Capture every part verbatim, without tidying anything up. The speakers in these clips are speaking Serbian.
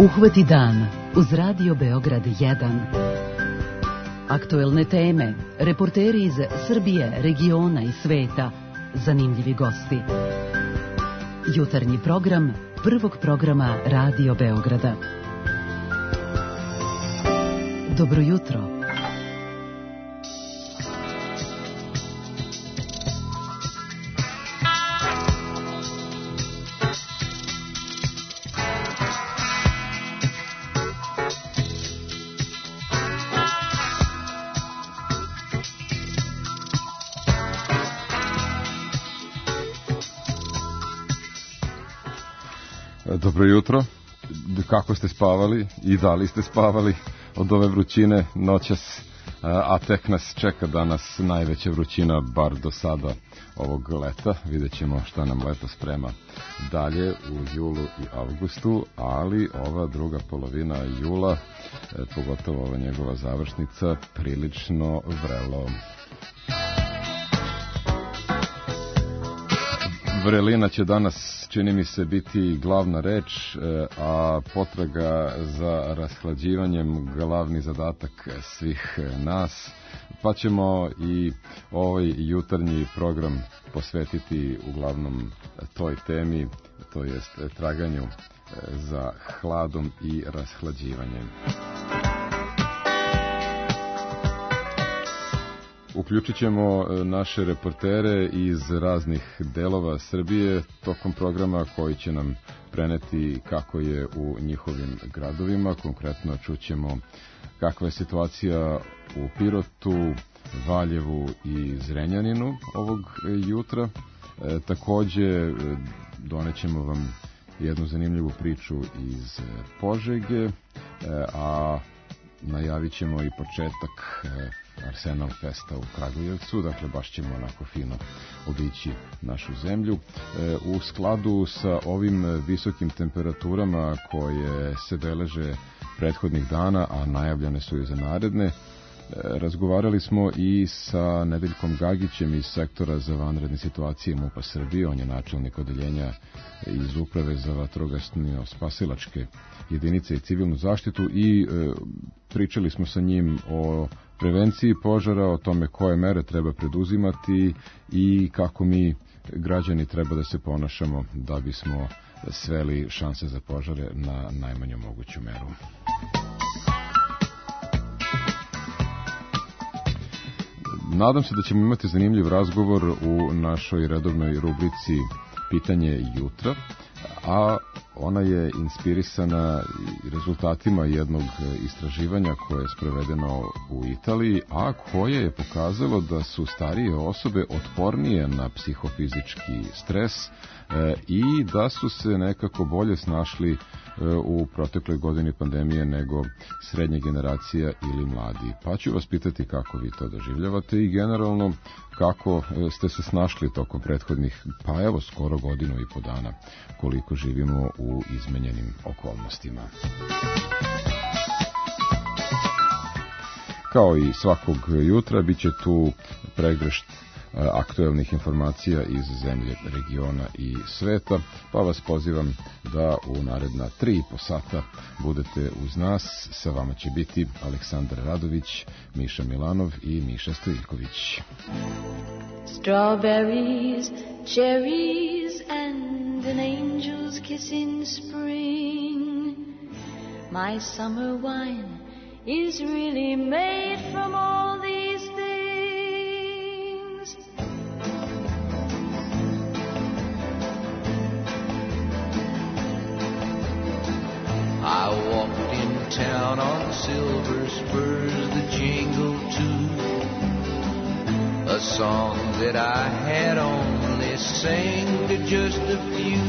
Uhvati dan uz Radio Beograd jedan. Aktuelne teme, reporteri iz Srbije, regiona i sveta, zanimljivi gosti. Jutarnji program prvog programa Radio Beograda. Dobro jutro. Dobro jutro, kako ste spavali i da li ste spavali od ove vrućine noćas, a tek nas čeka danas najveća vrućina, bar do sada ovog leta. Vidjet ćemo šta nam leto sprema dalje u julu i avgustu, ali ova druga polovina jula, pogotovo ova njegova završnica, prilično vrelo. Vrelina će danas, čini mi se, biti glavna reč, a potraga za rashlađivanjem glavni zadatak svih nas, pa ćemo i ovaj jutarnji program posvetiti uglavnom toj temi, to jest traganju za hladom i rashlađivanjem. Uključit ćemo naše reportere iz raznih delova Srbije tokom programa koji će nam preneti kako je u njihovim gradovima. Konkretno čućemo kakva je situacija u Pirotu, Valjevu i Zrenjaninu ovog jutra. E, takođe donećemo vam jednu zanimljivu priču iz Požege, e, a najavit ćemo i početak e, Arsenal Festa u Kragujevcu, dakle baš ćemo onako fino obići našu zemlju. E, u skladu sa ovim visokim temperaturama koje se beleže prethodnih dana, a najavljene su i za naredne, e, razgovarali smo i sa Nedeljkom Gagićem iz sektora za vanredne situacije MUP-a Srbije. On je načelnik odeljenja iz Uprave za vatrogasno-spasilačke jedinice i civilnu zaštitu i e, pričali smo sa njim o prevenciji požara, o tome koje mere treba preduzimati i kako mi građani treba da se ponašamo da bismo sveli šanse za požare na najmanju moguću meru. Nadam se da ćemo imati zanimljiv razgovor u našoj redovnoj rubrici Pitanje jutra, a ona je inspirisana rezultatima jednog istraživanja koje je sprovedeno u Italiji, a koje je pokazalo da su starije osobe otpornije na psihofizički stres e, i da su se nekako bolje snašli e, u protekloj godini pandemije nego srednja generacija ili mladi. Pa ću vas pitati kako vi to doživljavate i generalno kako ste se snašli tokom prethodnih, pa evo skoro godinu i po dana, koliko živimo u izmenjenim okolnostima. Kao i svakog jutra bit će tu pregršt aktuelnih informacija iz zemlje, regiona i sveta, pa vas pozivam da u naredna tri i po sata budete uz nas. Sa vama će biti Aleksandar Radović, Miša Milanov i Miša Stojiljković. Strawberries, cherries and an angel's kiss in spring. My summer wine is really made from all these things. I walked in town on silver spurs that jingle too, a song that I had only sang to just a few.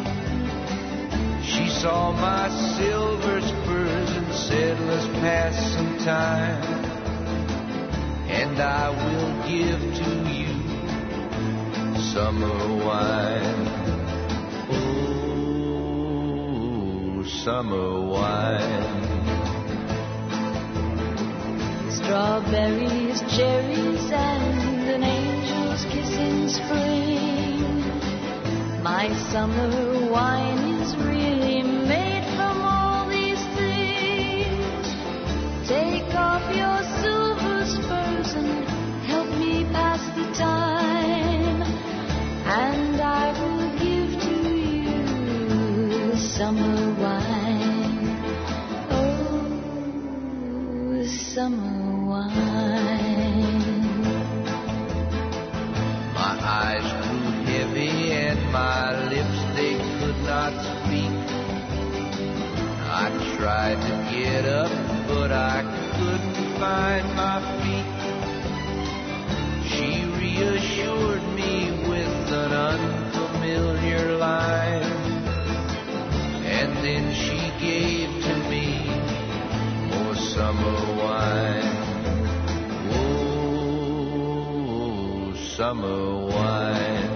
She saw my silver spurs and said, let's pass some time, and I will give to you summer wine. Oh, summer wine. Strawberries, cherries, and an angel's kiss in spring. My summer wine is really made from all these summer wine, oh, summer wine. My eyes grew heavy and my lips, they could not speak. I tried to get up, but I couldn't find my feet. She reassured me with an unfamiliar line, and then she gave to me more summer wine. Oh, summer wine.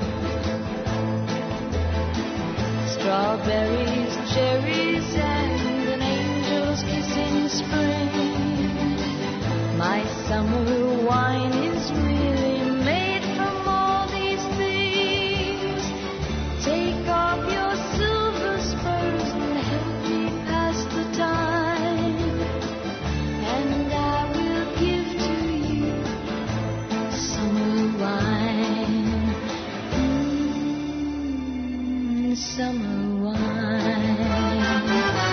Strawberries, cherries, and an angel's kiss in spring. My summer wine is really made from all these things. Take off your silver spurs and help me pass the time, and I will give to you summer wine, mm, summer wine.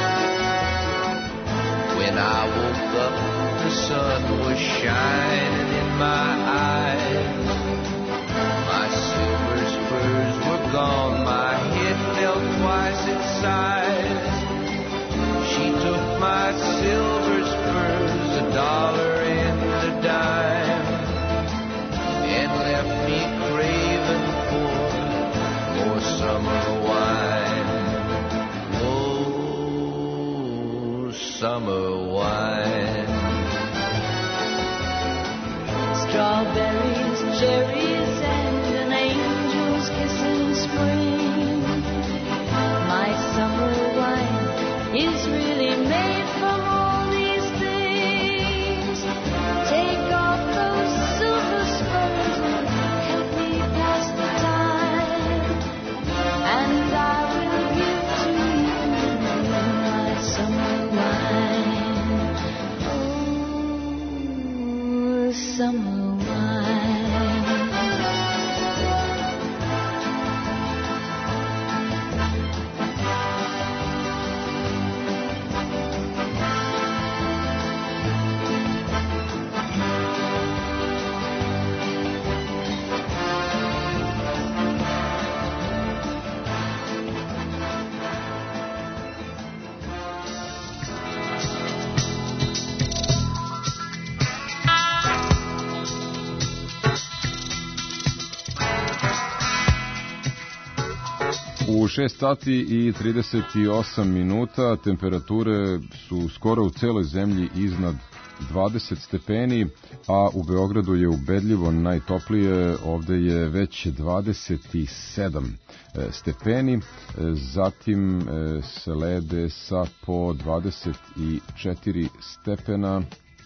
When I woke up, the sun was shining in my eyes. My silver spurs were gone, my head felt twice its size. She took my silver spurs, a dollar and a dime, and left me craving for more summer wine. Oh, summer wine. Strawberries, cherries, and an angel's kiss in spring. My summer wine is really made from all these things. Take off those silver spurs and help me pass the time, and I will give to you my summer wine. Oh, summer wine. U šest sati i trideset osam minuta temperature su skoro u celoj zemlji iznad dvadeset stepeni, a u Beogradu je ubedljivo najtoplije, ovde je već dvadeset sedam stepeni, zatim slede sa po dvadeset četiri stepena.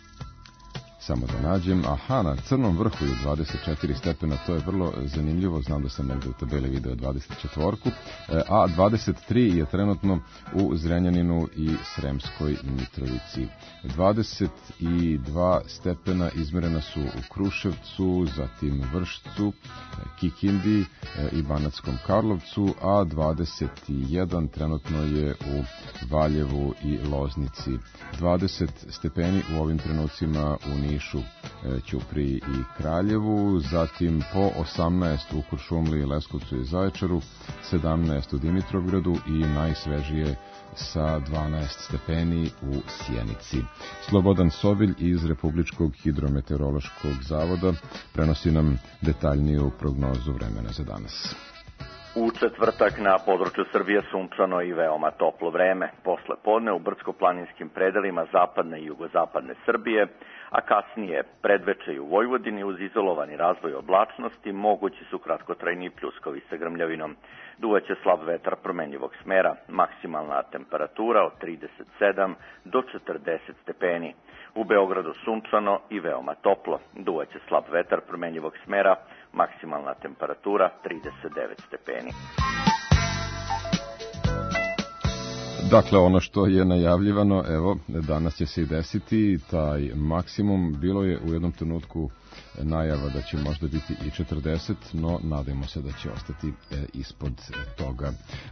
Samo da nađem, aha, na Crnom vrhu je dvadeset četiri stepena, to je vrlo zanimljivo, znam da sam negde u tabeli video dvadeset četiri, a dvadeset tri je trenutno u Zrenjaninu i Sremskoj Mitrovici. dvadeset dva stepena izmerena su u Kruševcu, zatim Vršcu, Kikindi i Banatskom Karlovcu, a dvadeset jedan trenutno je u Valjevu i Loznici. dvadeset stepeni u ovim trenucima u Nišu, Ćupriji i Kraljevu, zatim po osamnaest u Kuršumliji, Leskovcu i Zaječaru, sedamnaest u Dimitrovgradu i najsvežije sa dvanaest stepeni u Sjenici. Slobodan Sobilj iz Republičkog hidrometeorološkog zavoda prenosi nam detaljniju prognozu vremena za danas. U četvrtak na području Srbije sunčano i veoma toplo vreme. Posle podne u brdsko-planinskim predelima zapadne i jugozapadne Srbije, a kasnije predveče i u Vojvodini uz izolovani razvoj oblačnosti mogući su kratkotrajni pljuskovi sa grmljavinom. Duvaće slab vetar promenjivog smera, maksimalna temperatura od trideset sedam do četrdeset stepeni. U Beogradu sunčano i veoma toplo. Duvaće slab vetar promenjivog smera, maksimalna temperatura trideset devet stepeni. Dakle, ono što je najavljivano, evo, danas će se i desiti, taj maksimum, bilo je u jednom trenutku najava da će možda biti i četrdeset, no nadajmo se da će ostati e, ispod toga. E,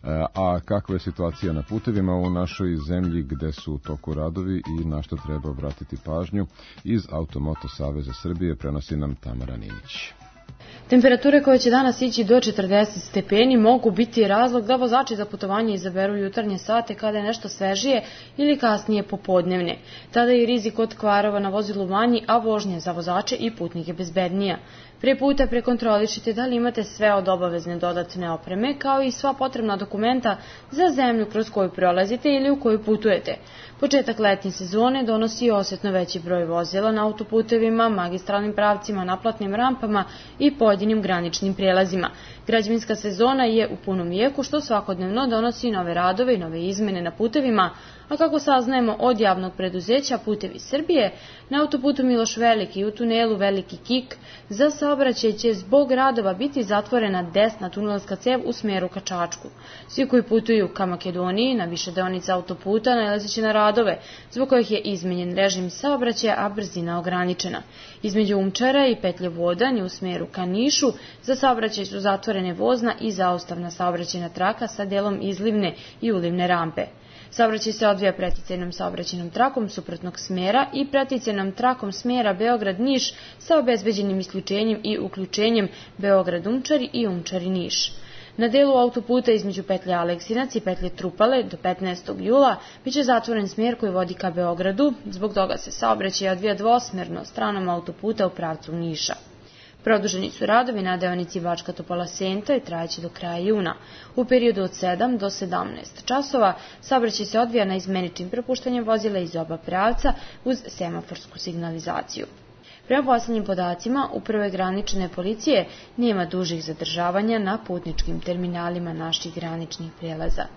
a kakva je situacija na putevima u našoj zemlji, gde su u toku radovi i na što treba obratiti pažnju, iz Automoto Saveza Srbije prenosi nam Tamara Ninić. Temperature koje će danas ići do četrdeset stepeni mogu biti razlog da vozači za putovanje izaberu jutarnje sate kada je nešto svežije ili kasnije popodnevne. Tada je rizik od kvarova na vozilu manji, a vožnja za vozače i putnike bezbednija. Prije puta prekontrolišite da li imate sve od obavezne dodatne opreme, kao i sva potrebna dokumenta za zemlju kroz koju prolazite ili u koju putujete. Početak letnje sezone donosi osetno veći broj vozila na autoputevima, magistralnim pravcima, naplatnim rampama i pojedinim graničnim prijelazima. Građevinska sezona je u punom jeku, što svakodnevno donosi nove radove i nove izmene na putevima, a kako saznajemo od javnog preduzeća Putevi Srbije, na autoputu Miloš Veliki i u tunelu Veliki Kik za saobraćaj će zbog radova biti zatvorena desna tunelska cev u smeru ka Čačku. Svi koji putuju ka Makedoniji na više deonica autoputa nailaziće na radove, zbog kojih je izmenjen režim saobraćaja, a brzina ograničena. Između Umčara i Petlje Vodan i u smeru ka Nišu za saobraćaj su zatvorene vozna i zaustavna saobraćajna traka sa delom izlivne i ulivne rampe. Saobraćaj se odvija preticajnom saobraćajnom trakom suprotnog smera i preticajnom trakom smera Beograd-Niš sa obezbeđenim isključenjem i uključenjem Beograd-Umčari i Umčari-Niš. Na delu autoputa između petlje Aleksinac i petlje Trupale do petnaestog jula biće zatvoren smjer koji vodi ka Beogradu, zbog toga se saobraćaj odvija dvosmerno stranom autoputa u pravcu Niša. Produženi su radovi na deonici Bačka Topola-Senta i trajaće do kraja juna. U periodu od sedam do sedamnaest časova saobraćaj se odvija na izmeničnim prepuštanjem vozila iz oba pravca uz semaforsku signalizaciju. Prema poslednjim podacima, Uprave granične policije nema dužih zadržavanja na putničkim terminalima naših graničnih prijelaza.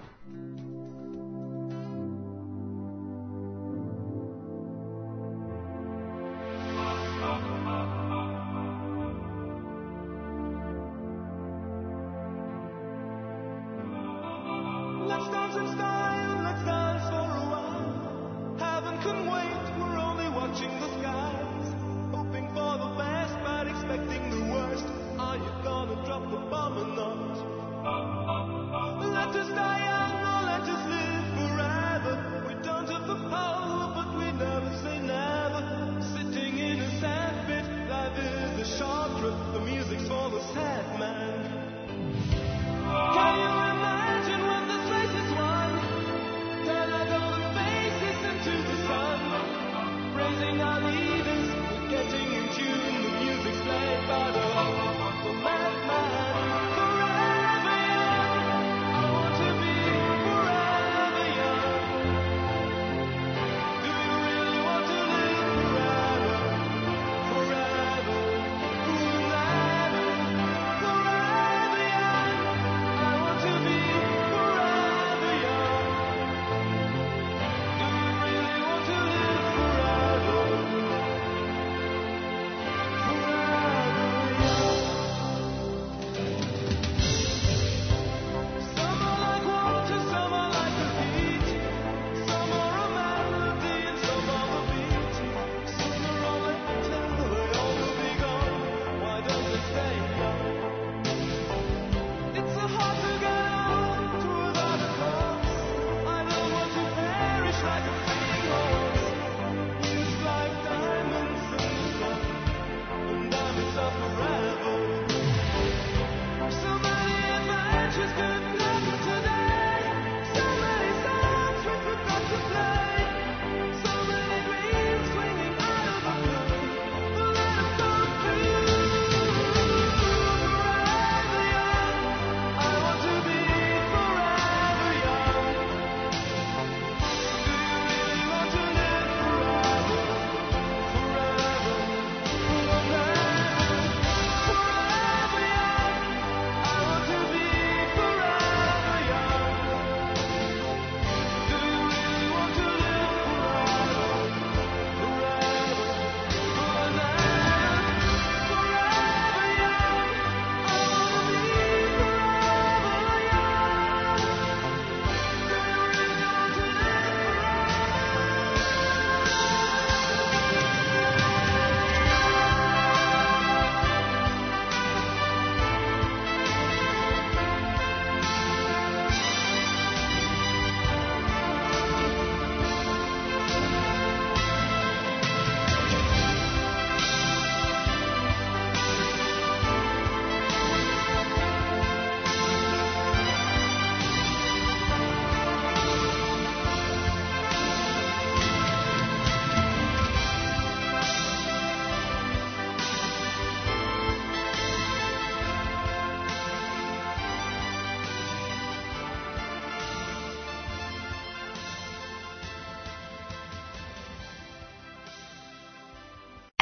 Let's dance in style, let's dance for a while. Heaven can wait, we're only watching the skies. Hoping for the best, but expecting the worst. Are you gonna drop the bomb or not? Let us die out.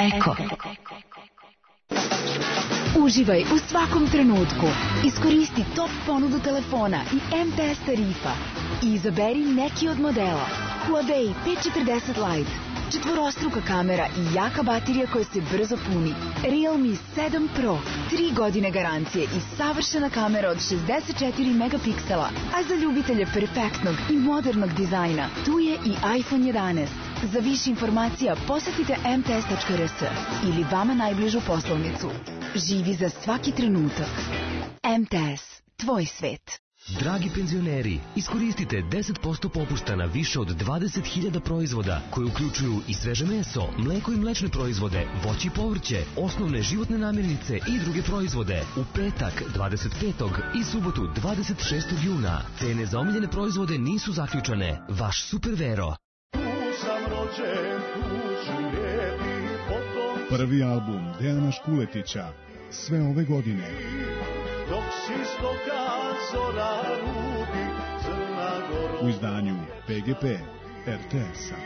Eko. Uživaj u svakom trenutku. Iskoristi top ponudu telefona i M T S tarifa i izaberi neki od modela. Huawei P četrdeset Lite, četvorostruka kamera i jaka baterija koja se brzo puni. Realme sedam Pro, tri godine garancije i savršena kamera od šezdeset četiri megapiksela. A za ljubitelje perfektnog i modernog dizajna, tu je i iPhone jedanaest. Za više informacija posetite m t s tačka r s ili vama najbližu poslovnicu. Živi za svaki trenutak. M T S, tvoj svet. Dragi penzioneri, iskoristite deset posto popusta na više od dvadeset hiljada proizvoda koji uključuju i sveže meso, mleko i mlečne proizvode, voće i povrće, osnovne životne namirnice i druge proizvode. U petak dvadeset petog i subotu dvadeset šestog juna. Cene za omiljene proizvode nisu zaključane. Vaš Super Vero. Prvi album Dejana Škuletića. Sve ove godine. U izdanju P G P R T S-a.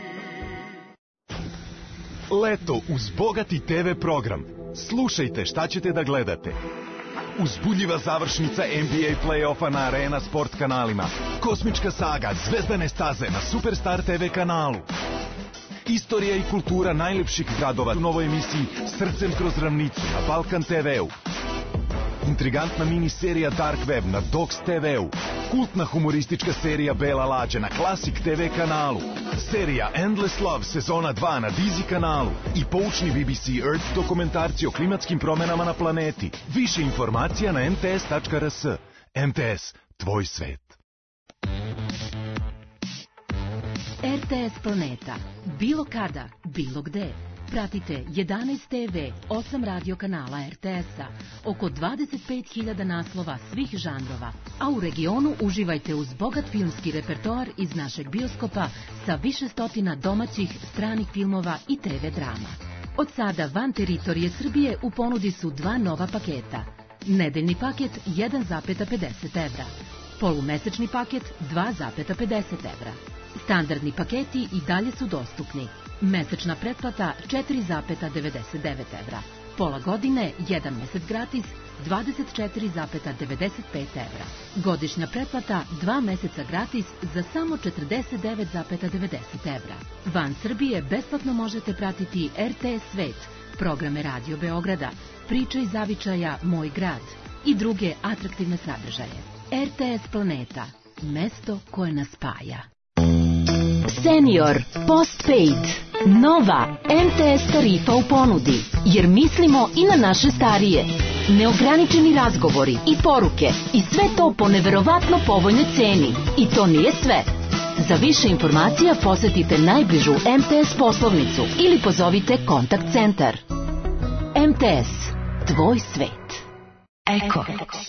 Leto uz bogati te ve program. Slušajte šta ćete da gledate. Uzbudljiva završnica N B A play-offa na Arena Sport kanalima. Kosmička saga Zvezdane staze na Superstar te ve kanalu. Istorija i kultura najlepših gradova u novoj emisiji Srcem kroz ravnicu na Balkan te ve-u. Intrigantna mini-serija Dark Web na Dogs te ve-u. Kultna humoristička serija Bela lađa na Classic te ve kanalu. Serija Endless Love sezona dva na Dizi kanalu. I poučni B B C Earth dokumentarci o klimatskim promenama na planeti. Više informacija na m t s tačka r s. M T S, tvoj svet. R T S Planeta. Bilo kada, bilo gde. Pratite jedanaest te ve, osam radio kanala R T S-a, oko dvadeset pet hiljada naslova svih žanrova, a u regionu uživajte uz bogat filmski repertoar iz našeg bioskopa sa više stotina domaćih, stranih filmova i te ve drama. Od sada van teritorije Srbije u ponudi su dva nova paketa. Nedeljni paket jedan zarez pedeset evra, polumesečni paket dva zarez pedeset evra. Standardni paketi i dalje su dostupni. Mesečna pretplata četiri zarez devedeset devet evra. Pola godine, jedan mesec gratis, dvadeset četiri zarez devedeset pet evra. Godišnja pretplata, dva meseca gratis za samo četrdeset devet zarez devedeset evra. Van Srbije besplatno možete pratiti R T S Svet, programe Radio Beograda, Priče iz zavičaja Moj grad i druge atraktivne sadržaje. R T S Planeta, mesto koje nas spaja. Senior Postpaid. Nova M T S tarifa u ponudi, jer mislimo i na naše starije. Neograničeni razgovori i poruke i sve to po neverovatno povoljnoj ceni. I to nije sve. Za više informacija posetite najbližu M T S poslovnicu ili pozovite kontakt centar. M T S, tvoj svet. Eko.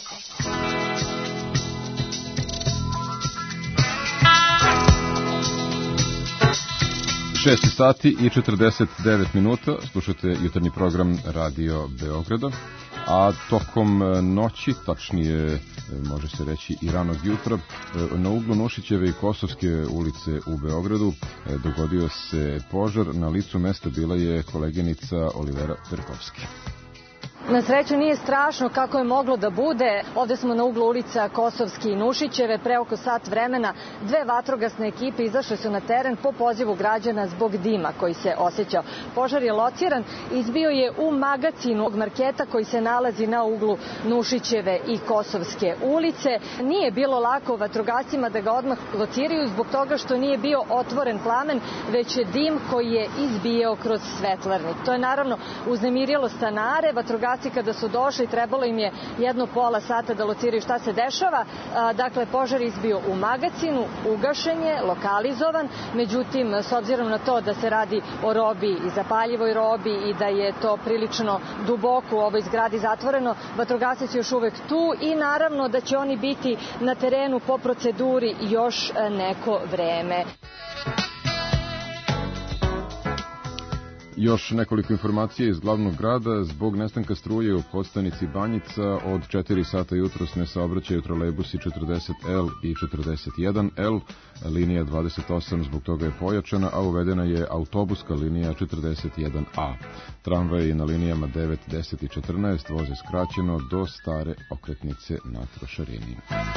šest sati i četrdeset devet minuta, slušate jutarnji program Radio Beograda, a tokom noći, tačnije može se reći i ranog jutra, na uglu Nušićeve i Kosovske ulice u Beogradu dogodio se požar. Na licu mesta bila je koleginica Olivera Perkovski. Na sreću nije strašno kako je moglo da bude. Ovde smo na uglu ulica Kosovski i Nušićeve. Pre oko sat vremena dve vatrogasne ekipe izašle su na teren po pozivu građana zbog dima koji se osjećao. Požar je lociran, izbio je u magacinu marketa koji se nalazi na uglu Nušićeve i Kosovske ulice. Nije bilo lako vatrogascima da ga odmah lociraju zbog toga što nije bio otvoren plamen, već je dim koji je izbijao kroz svetlarnik. To je naravno uznemirilo stanare. Vatrogasci kada su došli, trebalo im je jedno pola sata da lociraju šta se dešava. Dakle, požar je izbio u magacinu, ugašen je, lokalizovan, međutim, s obzirom na to da se radi o robi i zapaljivoj robi i da je to prilično duboko u ovoj zgradi zatvoreno, vatrogasci su još uvek tu i naravno da će oni biti na terenu po proceduri još neko vreme. Još nekoliko informacija iz glavnog grada. Zbog nestanka struje u podstanici Banjica od četiri sata jutros ne saobraćaju trolejbusi četrdeset L i četrdeset jedan L. Linija dvadeset osam zbog toga je pojačana, a uvedena je autobuska linija četrdeset jedan A. Tramvaji na linijama devet, deset i četrnaest voze skraćeno do stare okretnice na Trošarini.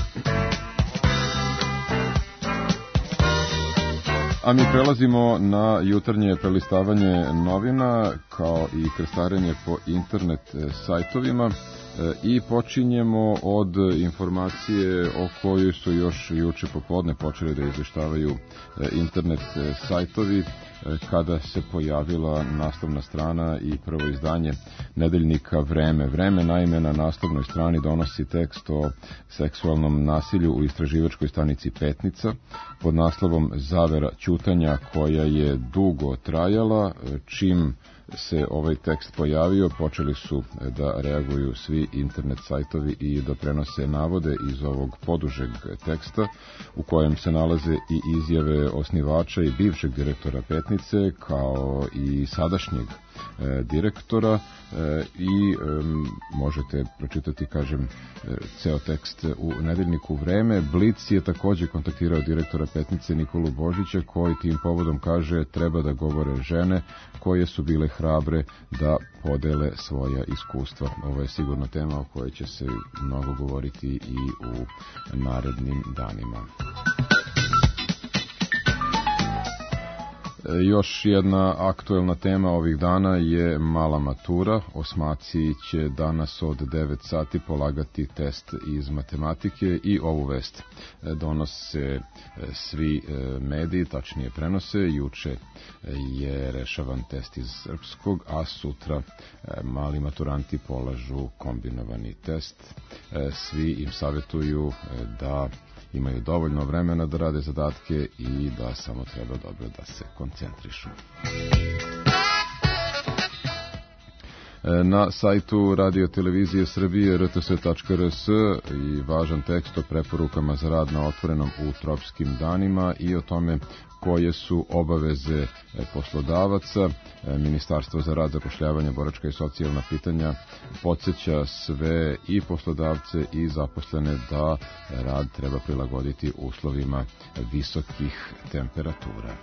A mi prelazimo na jutarnje prelistavanje novina kao i krstarenje po internet sajtovima i počinjemo od informacije o kojoj su još juče popodne počeli da izveštavaju internet sajtovi kada se pojavila naslovna strana i prvo izdanje nedeljnika Vreme. Vreme naime na naslovnoj strani donosi tekst o seksualnom nasilju u istraživačkoj stanici Petnica pod naslovom Zavera ćutanja koja je dugo trajala. Čim se ovaj tekst pojavio, počeli su da reaguju svi internet sajtovi i da prenose navode iz ovog podužeg teksta u kojem se nalaze i izjave osnivača i bivšeg direktora Petnice kao i sadašnjeg e, direktora e, i e, možete pročitati, kažem, e, ceo tekst u nedeljniku Vreme. Blic je takođe kontaktirao direktora Petnice Nikolu Božića koji tim povodom kaže treba da govore žene koje su bile hrabre da podele svoja iskustva. Ovo je sigurno tema o kojoj će se mnogo govoriti i u narednim danima. Još jedna aktuelna tema ovih dana je mala matura. Osmaci će danas od devet sati polagati test iz matematike i ovu vest donose svi mediji, tačnije prenose. Juče je rešavan test iz srpskog, a sutra mali maturanti polažu kombinovani test. Svi im savjetuju da imaju dovoljno vremena da rade zadatke i da samo treba dobro da se koncentrišu. Na sajtu Radio Televizije Srbije er te es tačka er es i važan tekst o preporukama za rad na otvorenom u tropskim danima i o tome koje su obaveze poslodavaca. Ministarstvo za rad, zapošljavanje, boračka i socijalna pitanja podsjeća sve i poslodavce i zaposlene da rad treba prilagoditi uslovima visokih temperatura.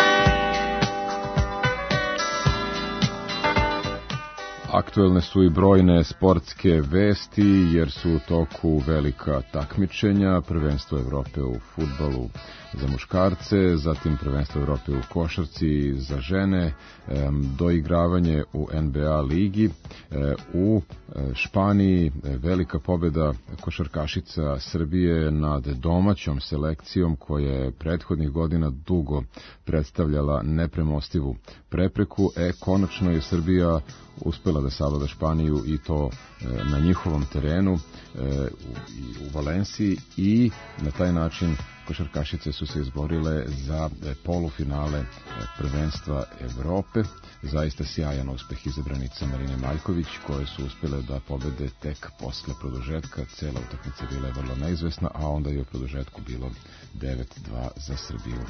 Aktuelne su i brojne sportske vesti jer su u toku velika takmičenja, prvenstvo Evrope u fudbalu za muškarce, zatim prvenstvo Evrope u košarci za žene, doigravanje u en be a ligi, u Španiji velika pobeda košarkašica Srbije nad domaćom selekcijom koja je prethodnih godina dugo predstavljala nepremostivu prepreku. E, konačno je Srbija uspela da savlada Španiju i to na njihovom terenu u Valenciji i na taj način košarkašice su se izborile za polufinale prvenstva Evrope. Zaista sjajan uspeh izabranica Marine Maljković koje su uspjele da pobede tek posle produžetka. Cela utakmica bila je vrlo neizvesna, a onda je u produžetku bilo devet dva za Srbiju.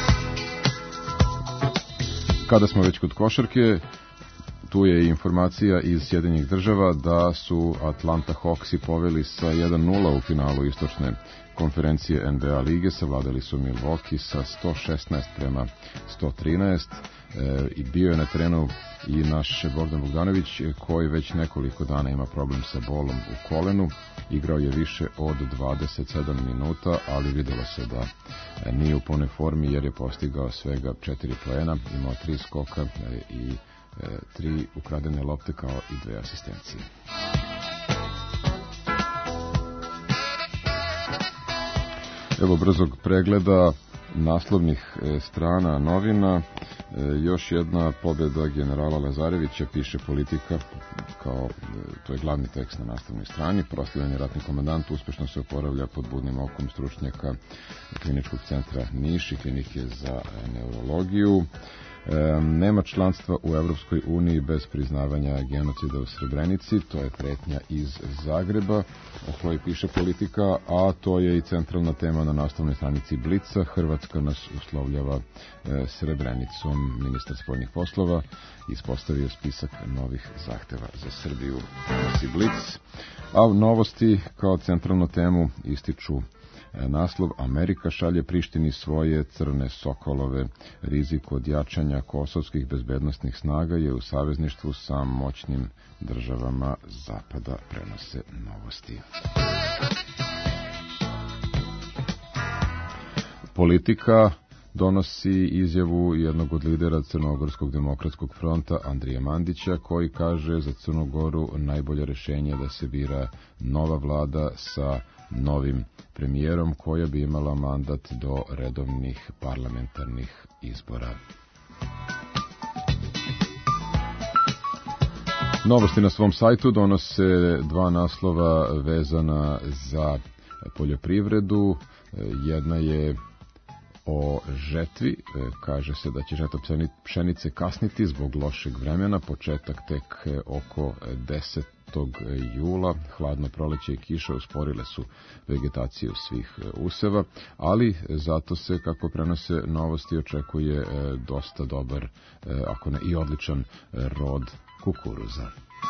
Kada smo već kod košarke, tu je informacija iz Sjedinjenih država da su Atlanta Hawksi poveli sa jedan nula u finalu istočne konferencije en be a lige, savladali su Milwaukee sa sto šesnaest prema sto trinaest e, i bio je na terenu i naš Bogdan Bogdanović koji već nekoliko dana ima problem sa bolom u kolenu. Igrao je više od dvadeset sedam minuta, ali videlo se da nije u punoj formi jer je postigao svega četiri poena, imao tri skoka i tri ukradene lopte kao i dve asistencije. Evo brzog pregleda naslovnih strana novina. Još jedna pobjeda generala Lazarevića, piše Politika, kao to je glavni tekst na naslovnoj strani. Proslavljeni ratni komandant uspešno se oporavlja pod budnim okom stručnjaka Kliničkog centra Niš i klinike za neurologiju. Nema članstva u Evropskoj uniji bez priznavanja genocida u Srebrenici, to je pretnja iz Zagreba, o kojoj piše Politika, a to je i centralna tema na naslovnoj stranici Blica. Hrvatska nas uslovljava Srebrenicom. Ministar spoljnih poslova ispostavio spisak novih zahteva za Srbiju. Nosi Blic. A u novosti kao centralnu temu ističu naslov: Amerika šalje Prištini svoje crne sokolove. Rizik od jačanja kosovskih bezbednostnih snaga je u savezništvu sa moćnim državama Zapada, prenose Novosti. Politika donosi izjavu jednog od lidera Crnogorskog demokratskog fronta, Andrija Mandića, koji kaže za Crnu Goru najbolje rešenje da se bira nova vlada sa novim premijerom koja bi imala mandat do redovnih parlamentarnih izbora. Novosti na svom sajtu donose dva naslova vezana za poljoprivredu. Jedna je o žetvi. Kaže se da će žetva pšenice kasniti zbog lošeg vremena, početak tek oko desetog jula. Hladno proleće i kiša usporile su vegetaciju svih useva, ali zato se, kako prenose Novosti, očekuje dosta dobar, ako ne i odličan rod kukuruza.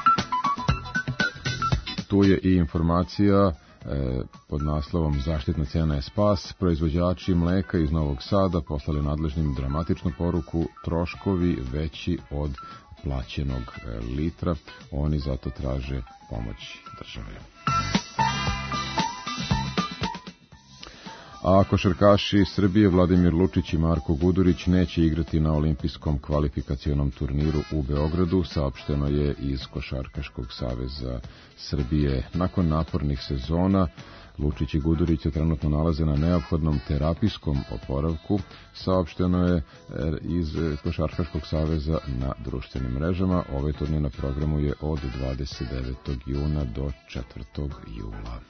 Tu je i informacija pod naslovom Zaštitna cena je spas. Proizvođači mleka iz Novog Sada poslali nadležnim dramatičnu poruku: troškovi veći od plaćenog litra. Oni zato traže pomoć države. A košarkaši Srbije Vladimir Lučić i Marko Gudurić neće igrati na olimpijskom kvalifikacionom turniru u Beogradu, saopšteno je iz Košarkaškog saveza Srbije. Nakon napornih sezona, Lučić i Gudurić se trenutno nalaze na neophodnom terapijskom oporavku, saopšteno je iz Košarkaškog saveza na društvenim mrežama. Ovaj turnir na programu je od dvadeset devetog juna do četvrtog jula.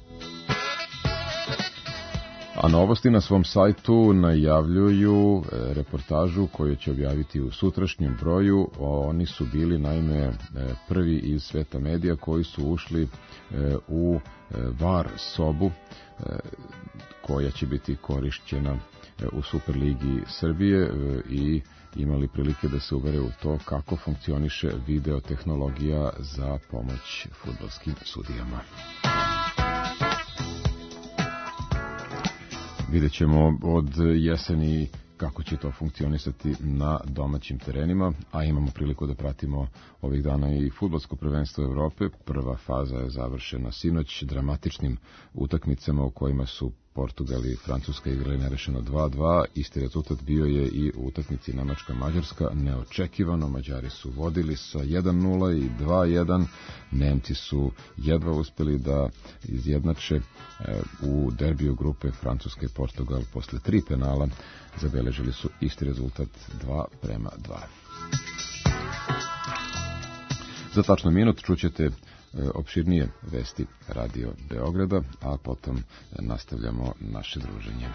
A Novosti na svom sajtu najavljuju reportažu koju će objaviti u sutrašnjem broju. Oni su bili, naime, prvi iz sveta medija koji su ušli u var sobu koja će biti korišćena u Superligi Srbije i imali prilike da se uvere u to kako funkcioniše videotehnologija za pomoć fudbalskim sudijama. Vidjet ćemo od jeseni kako će to funkcionisati na domaćim terenima, a imamo priliku da pratimo ovih dana i fudbalsko prvenstvo Evrope. Prva faza je završena sinoć dramatičnim utakmicama u kojima su Portugal i Francuska igrali nerešeno dva dva. Isti rezultat bio je i u utakmici Nemačka-Mađarska. Neočekivano, Mađari su vodili sa jedan nula i dva jedan. Nemci su jedva uspeli da izjednače. U derbiju grupe Francuska i Portugal posle tri penala zabeležili su isti rezultat dva prema dva. Za tačno minut čućete opširnije vesti Radio Beograda, a potom nastavljamo naše druženje.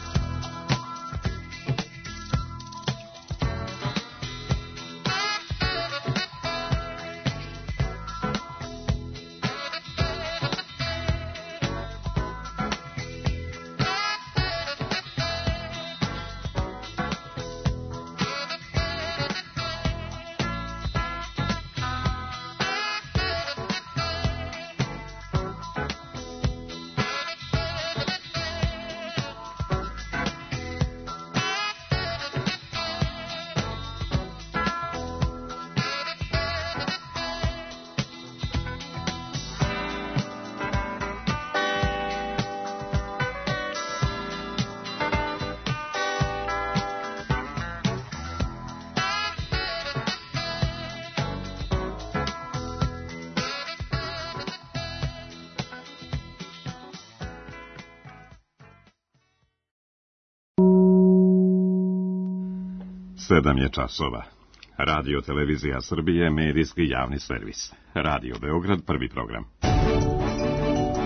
Sedam je časova. Radio Televizija Srbije, medijski javni servis. Radio Beograd, prvi program.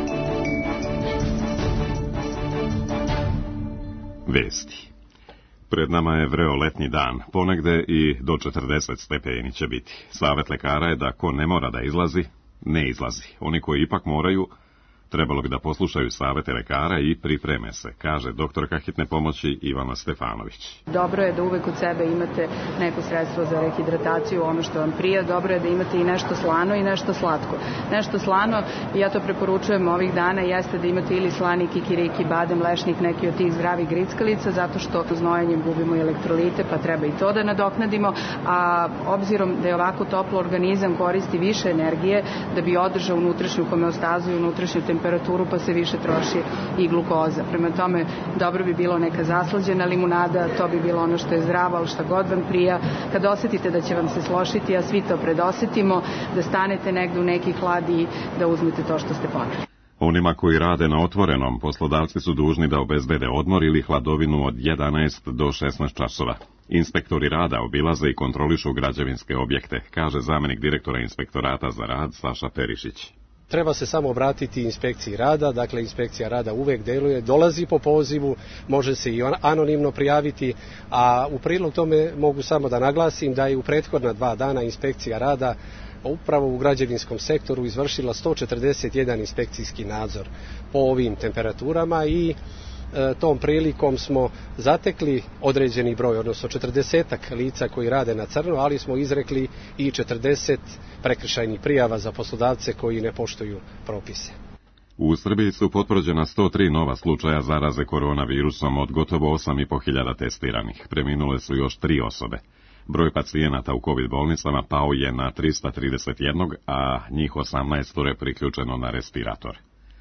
Vesti. Pred nama je vreo letnji dan, ponegde i do četrdeset stepeni će biti. Savet lekara je da ko ne mora da izlazi, ne izlazi. Oni koji ipak moraju, trebalo bi da poslušaju savete lekara i pripreme se, kaže doktorka hitne pomoći Ivana Stefanović. Dobro je da uvek od sebe imate neko sredstvo za rehidrataciju, ono što vam prija. Dobro je da imate i nešto slano i nešto slatko. Nešto slano, ja to preporučujem ovih dana, jeste da imate ili slani kikiriki, badem, lešnik, neki od tih zdravih grickalica, zato što znojenjem gubimo elektrolite, pa treba i to da nadoknadimo. A obzirom da je ovako toplo, organizam koristi više energije da bi održao unutrašnju homeostazu i unutrašnju temperaturu, pa se više troši i glukoza. Prema tome, dobro bi bilo neka zaslađena limunada, to bi bilo ono što je zdravo, ali šta god vam prija. Kad osetite da će vam se složiti, a svi to predosetimo, da stanete negde u neki hlad i da uzmete to što ste poneli. Onima koji rade na otvorenom, poslodavci su dužni da obezbede odmor ili hladovinu od jedanaest do šesnaest časova. Inspektori rada obilaze i kontrolišu građevinske objekte, kaže zamenik direktora Inspektorata za rad Saša Perišić. Treba se samo obratiti inspekciji rada, dakle inspekcija rada uvek deluje, dolazi po pozivu, može se i anonimno prijaviti, a u prilog tome mogu samo da naglasim da je u prethodna dva dana inspekcija rada upravo u građevinskom sektoru izvršila sto četrdeset jedan inspekcijski nadzor po ovim temperaturama i tom prilikom smo zatekli određeni broj, odnosno četrdesetak lica koji rade na crno, ali smo izrekli i četrdeset prekršajnih prijava za poslodavce koji ne poštuju propise. U Srbiji su potvrđena sto tri nova slučaja zaraze koronavirusom od gotovo osam i po hiljada testiranih. Preminule su još tri osobe. Broj pacijenata u COVID bolnicama pao je na trista trideset jedan, a njih osamnaest je priključeno na respirator.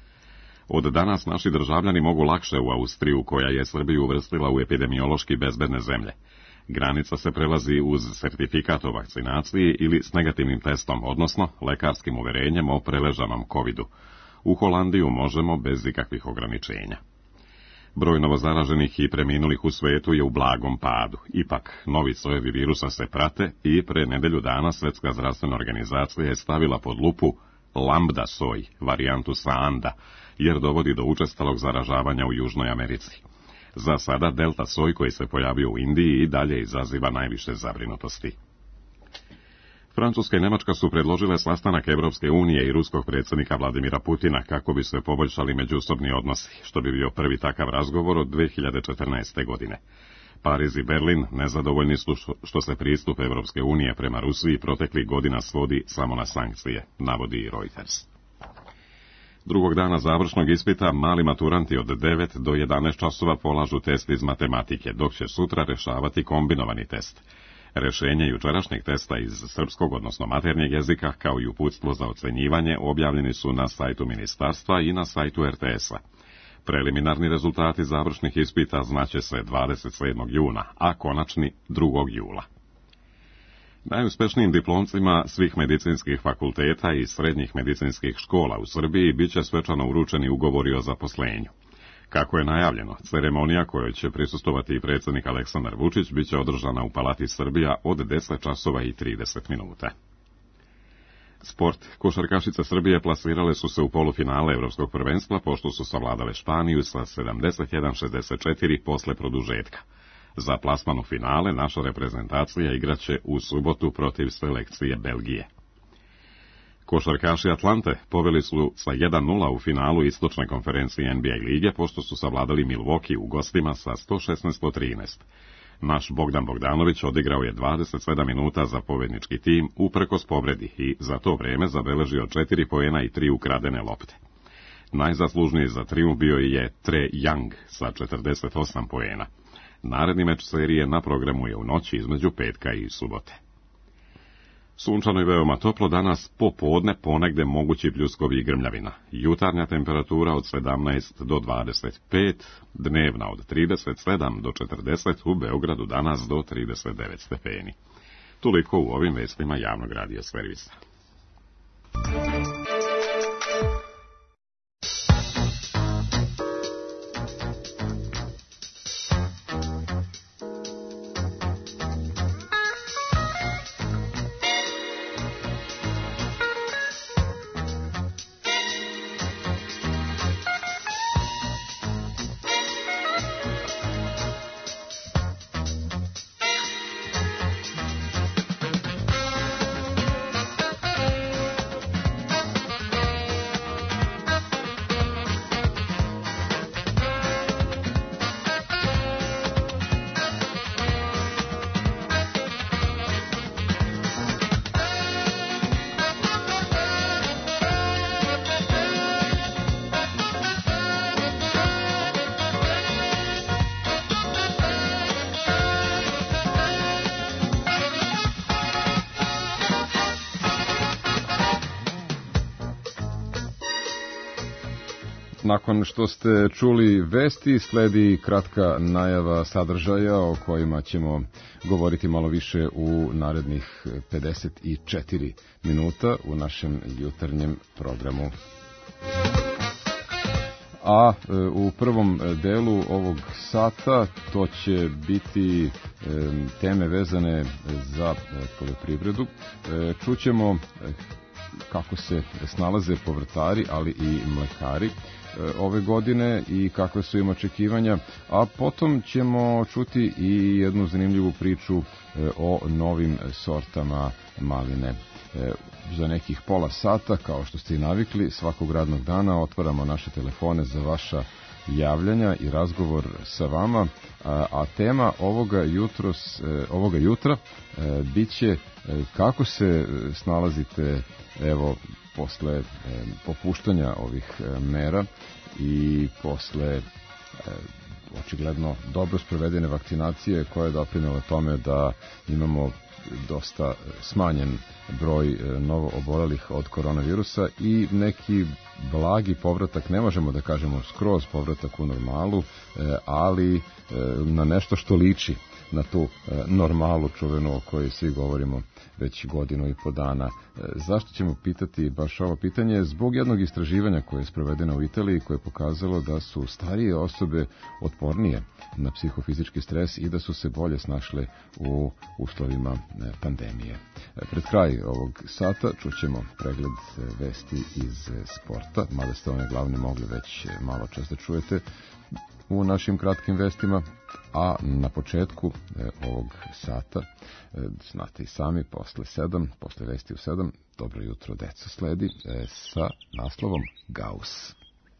Od danas naši državljani mogu lakše u Austriju, koja je Srbiju uvrstila u epidemiološki bezbedne zemlje. Granica se prelazi uz sertifikat o vakcinaciji ili s negativnim testom, odnosno lekarskim uverenjem o preležanom covidu. U Holandiju možemo bez ikakvih ograničenja. Broj novozaraženih i preminulih u svetu je u blagom padu. Ipak, novi sojevi virusa se prate i pre nedelju dana Svetska zdravstvena organizacija je stavila pod lupu lambda soj, varijantu sa Anda, jer dovodi do učestalog zaražavanja u Južnoj Americi. Za sada delta soj koji se pojavio u Indiji i dalje izaziva najviše zabrinutosti. Francuska i Nemačka su predložile sastanak Evropske unije i ruskog predsjednika Vladimira Putina kako bi se poboljšali međusobni odnosi, što bi bio prvi takav razgovor od dve hiljade četrnaeste. godine. Pariz i Berlin nezadovoljni su što se pristup Evropske unije prema Rusiji proteklih godina svodi samo na sankcije, navodi i Reuters. Drugog dana završnog ispita mali maturanti od devet do jedanaest časova polažu test iz matematike, dok će sutra rešavati kombinovani test. Rešenje jučerašnjeg testa iz srpskog, odnosno maternjeg jezika, kao i uputstvo za ocenjivanje, objavljeni su na sajtu ministarstva i na sajtu R T S-a. Preliminarni rezultati završnih ispita znaće se dvadeset sedmog juna, a konačni drugog jula. Najuspešnijim diplomcima svih medicinskih fakulteta i srednjih medicinskih škola u Srbiji biće svečano uručeni ugovori o zaposlenju. Kako je najavljeno, ceremonija kojoj će prisustovati i predsjednik Aleksandar Vučić biće održana u Palati Srbija od deset časova i trideset minuta. Sport. Košarkašice Srbije plasirale su se u polufinale Evropskog prvenstva pošto su savladale Španiju sa sedamdeset jedan šezdeset četiri posle produžetka. Za plasman u finale naša reprezentacija igraće u subotu protiv selekcije Belgije. Košarkaši Atlante poveli su sa jedan nula u finalu istočne konferencije N B A lige pošto su savladali Milwaukee u gostima sa sto šesnaest po trinaest. Naš Bogdan Bogdanović odigrao je dvadeset sedam minuta za pobednički tim uprkos povredi i za to vreme zabeležio četiri poena i tri ukradene lopte. Najzaslužniji za trijumf bio je Trae Young sa četrdeset osam poena. Naredni meč serije na programu je u noći između petka i subote. Sunčano i veoma toplo danas, popodne ponegde mogući pljuskovi i grmljavina. Jutarnja temperatura od sedamnaest do dvadeset pet, dnevna od trideset sedam do četrdeset, u Beogradu danas do trideset devet stepeni. Toliko u ovim vestima javnog radio servisa. Nakon što ste čuli vesti, sledi kratka najava sadržaja o kojima ćemo govoriti malo više u narednih pedeset četiri minuta u našem jutarnjem programu. A u prvom delu ovog sata to će biti teme vezane za poljoprivredu. Čućemo kako se snalaze povrtari, ali i mlekari ove godine i kakve su im očekivanja, a potom ćemo čuti i jednu zanimljivu priču o novim sortama maline. Za nekih pola sata, kao što ste i navikli, svakog radnog dana otvaramo naše telefone za vaša javljanja i razgovor sa vama, a, a tema ovoga, jutros, ovoga jutra biće kako se snalazite evo posle e, popuštanja ovih e, mera i posle e, očigledno dobro sprovedene vakcinacije koja je doprinela tome da imamo dosta smanjen broj e, novo obolelih od koronavirusa i neki blagi povratak, ne možemo da kažemo skroz povratak u normalu, e, ali e, na nešto što liči na tu e, normalu čuvenu o kojoj svi govorimo već godinu i po dana. E, zašto ćemo pitati baš ovo pitanje? Zbog jednog istraživanja koje je sprovedeno u Italiji, koje je pokazalo da su starije osobe otpornije na psihofizički stres i da su se bolje snašle u uslovima e, pandemije. E, pred kraj ovog sata čućemo pregled e, vesti iz e, sporta, mada ste one glavne mogli već malo čas da čujete u našim kratkim vestima, a na početku e, ovog sata, e, znate i sami, posle sedam, posle vesti u sedam, dobro jutro deco sledi e, sa naslovom Gauss.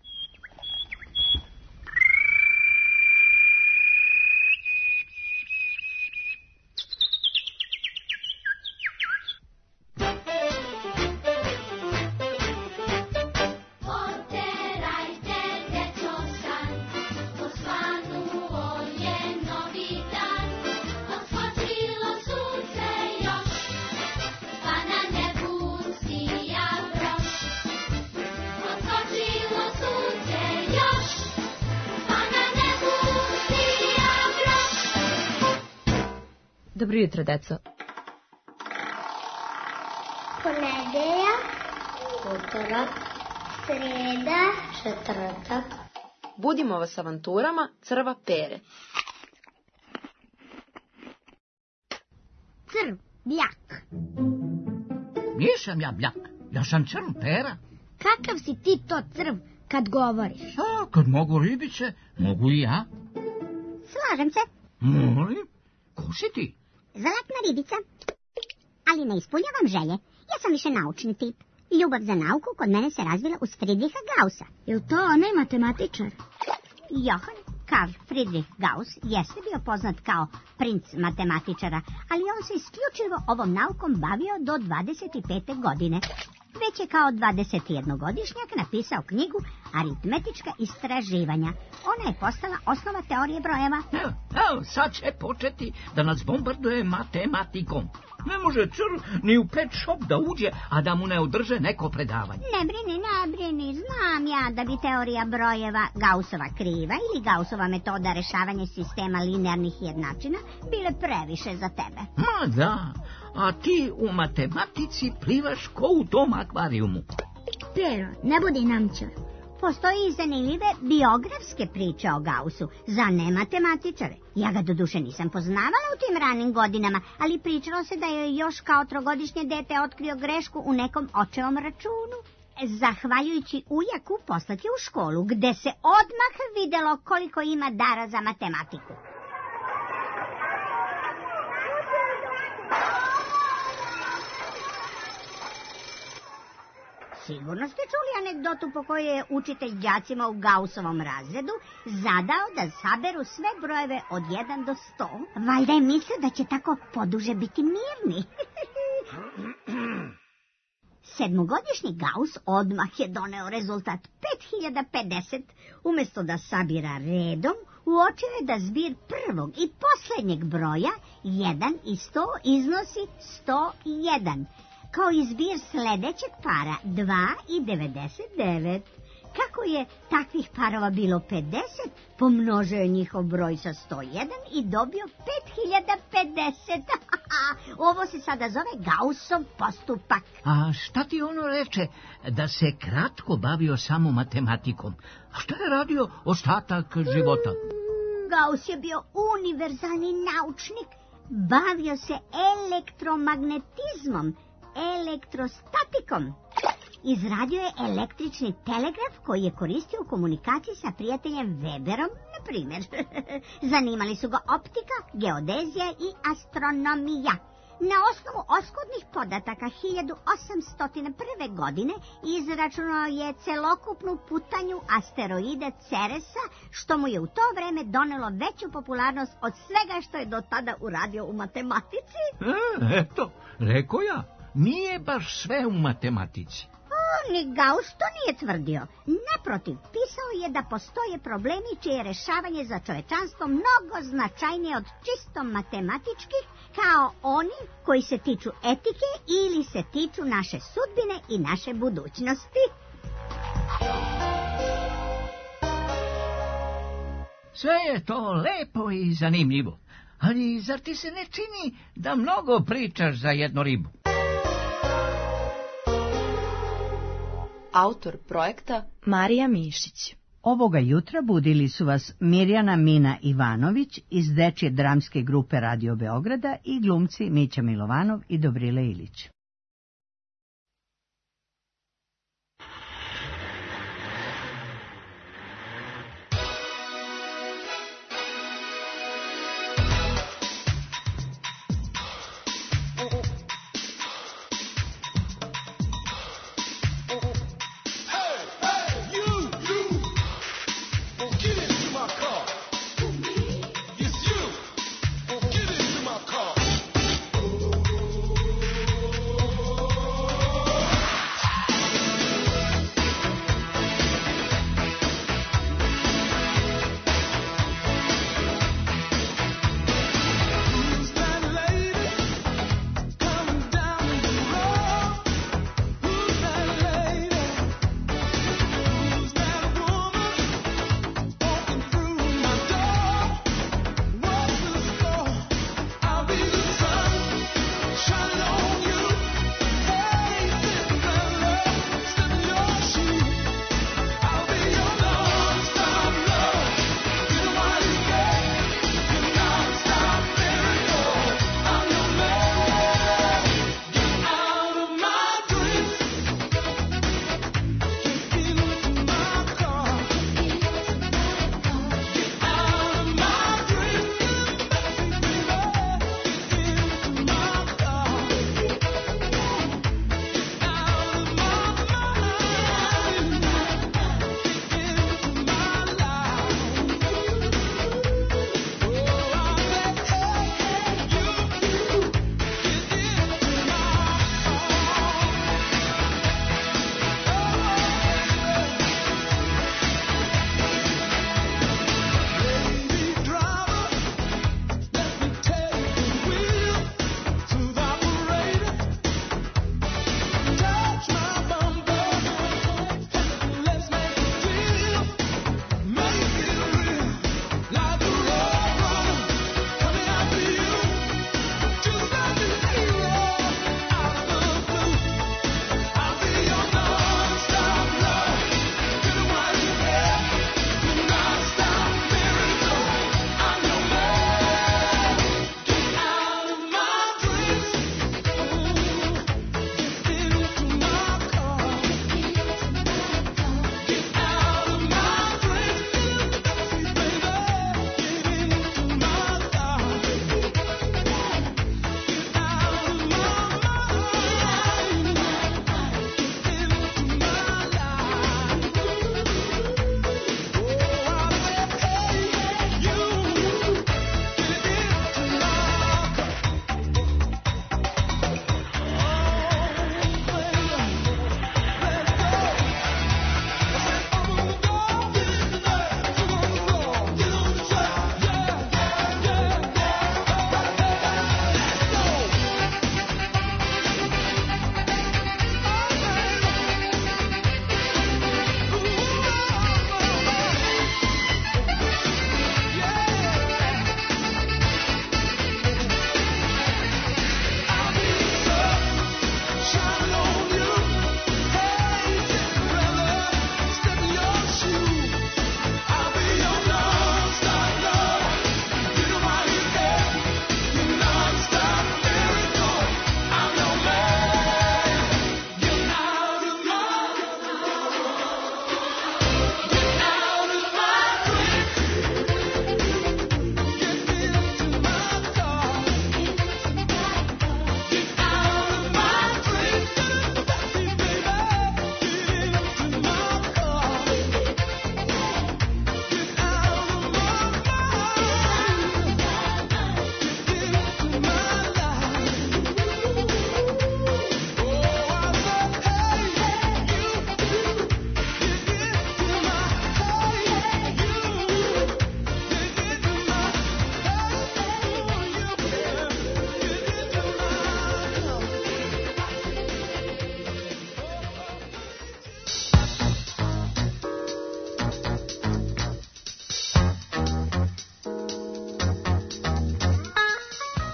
Dobro jutro, deco. Ponedeljak, utorak, sreda, četvrtak. Budimo vas avanturama crva pere. Crv, bljak. Nisam ja bljak, ja sam crv pera. Kakav si ti to crv kad govoriš? A, kad mogu ribice, mogu i ja. Slažem se. Molim, ko si ti? Zlatna ribica. Ali ne ispunjavam želje. Ja sam više naučni tip. Ljubav za nauku kod mene se razvila uz Friedricha Gaussa. Je li to onaj matematičar? Johann Karl Friedrich Gauss jeste bio poznat kao princ matematičara, ali on se isključivo ovom naukom bavio do dvadeset pete godine. Već je kao dvadesetjednogodišnjak napisao knjigu Aritmetička istraživanja. Ona je postala osnova teorije brojeva. Evo, evo, sad će početi da nas bombarduje matematikom. Ne može crv ni u pet shop da uđe, a da mu ne održe neko predavanje. Ne brini, ne brini, znam ja da bi teorija brojeva, Gaussova kriva ili Gaussova metoda rešavanja sistema linearnih jednačina bile previše za tebe. Ma da, a ti u matematici plivaš ko u tom akvarijumu. Pero, ne budi namćor. Postoji i zanimljive biografske priče o Gaussu za nematematičare. Ja ga doduše nisam poznavala u tim ranim godinama, ali pričalo se da je još kao trogodišnje dete otkrio grešku u nekom očevom računu. Zahvaljujući ujaku poslat je u školu, gde se odmah videlo koliko ima dara za matematiku. Sigurno ste čuli anegdotu po kojoj je učitelj đacima u Gaussovom razredu zadao da saberu sve brojeve od jedan do sto. Valjda je mislio da će tako poduže biti mirni. Sedmogodišnji Gauss odmah je doneo rezultat pet hiljada pedeset. Umjesto da sabira redom, uočio je da zbir prvog i posljednjeg broja jedan i sto iznosi sto jedan. Kao i zbir sljedećeg para dva i devedeset devet. Kako je takvih parova bilo pedeset, pomnožio je njihov broj sa sto jedan i dobio pet hiljada pedeset. Ovo se sada zove Gaussov postupak. A šta ti ono reče da se kratko bavio samo matematikom? A šta je radio ostatak života? Mm, Gauss je bio univerzalni naučnik. Bavio se elektromagnetizmom, elektrostatikom. Izradio je električni telegraf koji je koristio u komunikaciji sa prijateljem Weberom, na primjer. Zanimali su ga optika, geodezija i astronomija. Na osnovu oskudnih podataka hiljadu osamsto prve. godine izračunao je celokupnu putanju asteroide Ceresa, što mu je u to vreme donelo veću popularnost od svega što je do tada uradio u matematici. E, eto, rekao ja, nije baš sve u matematici. Ni Gauss to nije tvrdio. Naprotiv, pisao je da postoje problemi čije je rešavanje za čovečanstvo mnogo značajnije od čisto matematičkih, kao oni koji se tiču etike ili se tiču naše sudbine i naše budućnosti. Sve je to lepo i zanimljivo, ali zar ti se ne čini da mnogo pričaš za jednu ribu? Autor projekta Marija Mišić. Ovoga jutra budili su vas Mirjana Mina Ivanović iz Dečje dramske grupe Radio Beograda i glumci Mića Milovanov i Dobrile Ilić. Oh,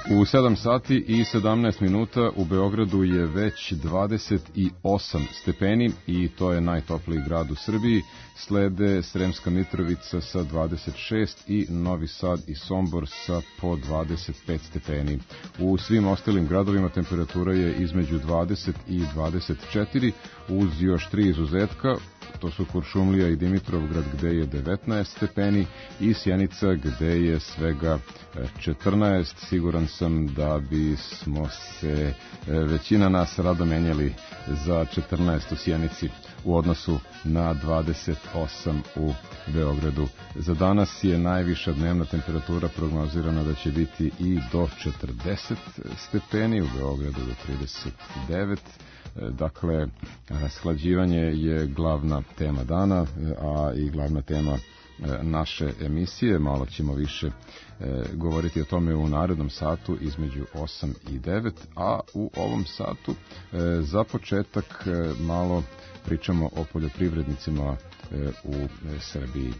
U sedam sati i sedamnaest minuta u Beogradu je već dvadeset osam stepeni i to je najtopliji grad u Srbiji. Slede Sremska Mitrovica sa dvadeset šest i Novi Sad i Sombor sa po dvadeset pet stepeni. U svim ostalim gradovima temperatura je između dvadeset i dvadeset četiri uz još tri izuzetka. To su Kuršumlija i Dimitrovgrad gde je devetnaest stepeni i Sjenica gde je svega četrnaest. Siguran sam da bismo se većina nas rado menjali za četrnaest u Sjenici u odnosu na dvadeset osam u Beogradu. Za danas je najviša dnevna temperatura prognozirana da će biti i do četrdeset stepeni, u Beogradu do trideset devet. Dakle, rashlađivanje je glavna tema dana, a i glavna tema naše emisije. Malo ćemo više govoriti o tome u narednom satu između osam i devet, a u ovom satu za početak malo pričamo o poljoprivrednicima u Srbiji.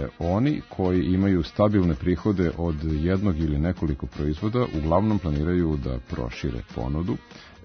Oni koji imaju stabilne prihode od jednog ili nekoliko proizvoda uglavnom planiraju da prošire ponudu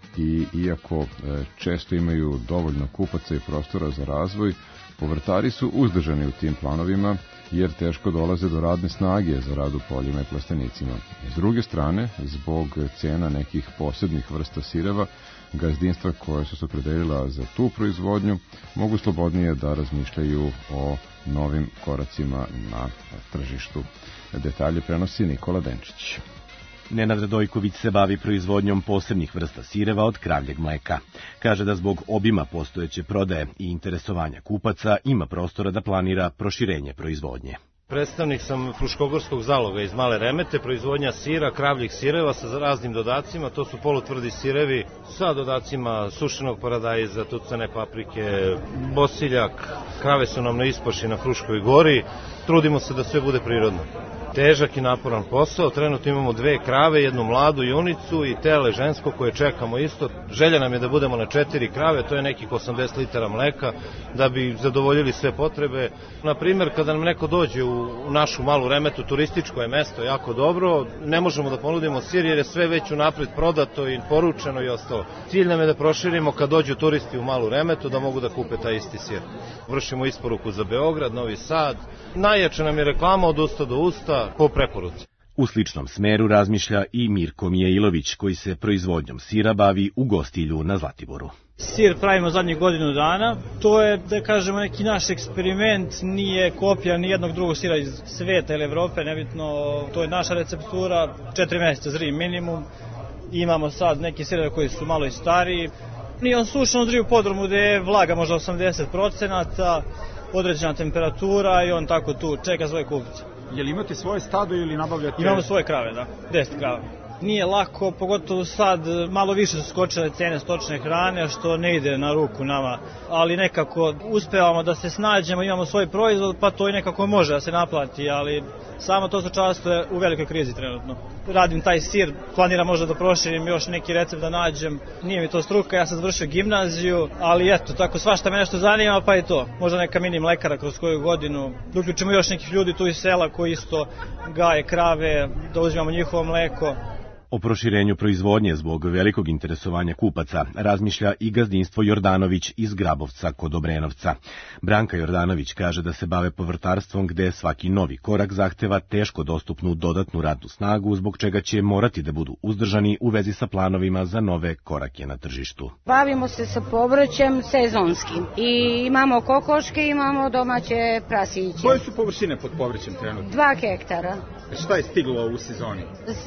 i iako često imaju dovoljno kupaca i prostora za razvoj, povrtari su uzdržani u tim planovima jer teško dolaze do radne snage za rad u poljima i plastenicima. S druge strane, zbog cena nekih posebnih vrsta sireva, gazdinstva koje su se opredelila za tu proizvodnju mogu slobodnije da razmišljaju o novim koracima na tržištu. Detalje prenosi Nikola Denčić. Nenad Radojković se bavi proizvodnjom posebnih vrsta sireva od kravljeg mleka. Kaže da zbog obima postojeće prodaje i interesovanja kupaca ima prostora da planira proširenje proizvodnje. Predstavnik sam Fruškogorskog zaloga iz Male Remete, proizvodnja sira, kravljih sireva sa raznim dodacima, to su polutvrdi sirevi sa dodacima sušenog paradajza, tucane paprike, bosiljak, krave su nam na ispaši na Fruškoj gori, trudimo se da sve bude prirodno. Težak i naporan posao, trenutno imamo dve krave, jednu mladu junicu i tele žensko koje čekamo isto. Želja nam je da budemo na četiri krave, to je nekih osamdeset litara mleka, da bi zadovoljili sve potrebe. Na primjer, kada nam neko dođe u našu Malu Remetu, turističko je mesto jako dobro, ne možemo da ponudimo sir jer je sve već unapred prodato i poručeno i ostalo. Cilj nam je da proširimo kad dođu turisti u Malu Remetu da mogu da kupe taj isti sir. Vršimo isporuku za Beograd, Novi Sad. Najjača nam je reklama od usta do usta po preporuci. U sličnom smeru razmišlja i Mirko Mijailović, koji se proizvodnjom sira bavi u Gostilju na Zlatiboru. Sir pravimo zadnjih godinu dana. To je, da kažemo, neki naš eksperiment, nije kopija ni jednog drugog sira iz sveta ili Evrope, nebitno, to je naša receptura, četiri mjeseca zri minimum. Imamo sad neke sireve koji su malo i stariji. Nije on sušen zri u podrumu gde je vlaga možda osamdeset procenata, određena temperatura i on tako tu čeka svoje kupce. Jel imate svoje stado ili nabavljate? Imamo svoje krave, da. deset krava. Nije lako, pogotovo sad malo više su skočile cene stočne hrane, što ne ide na ruku nama, ali nekako uspevamo da se snađemo, imamo svoj proizvod, pa to i nekako može da se naplati, ali samo to stočarstvo je u velikoj krizi trenutno. Radim taj sir, planiram možda da proširim još neki recept da nađem, nije mi to struka, ja sam završio gimnaziju, ali eto, tako svašta me nešto zanima, pa i to. Možda neka mini mlekara kroz koju godinu, da uključimo još nekih ljudi tu iz sela koji isto gaje krave, da uzimamo njihovo mleko. O proširenju proizvodnje zbog velikog interesovanja kupaca razmišlja i gazdinstvo Jordanović iz Grabovca kod Obrenovca. Branka Jordanović kaže da se bave povrtarstvom gde svaki novi korak zahteva teško dostupnu dodatnu radnu snagu, zbog čega će morati da budu uzdržani u vezi sa planovima za nove korake na tržištu. Bavimo se sa povrćem sezonskim i imamo kokoške, imamo domaće prasiće. Koje su površine pod povrćem trenutno? Dva hektara. Šta je stiglo u sezoni?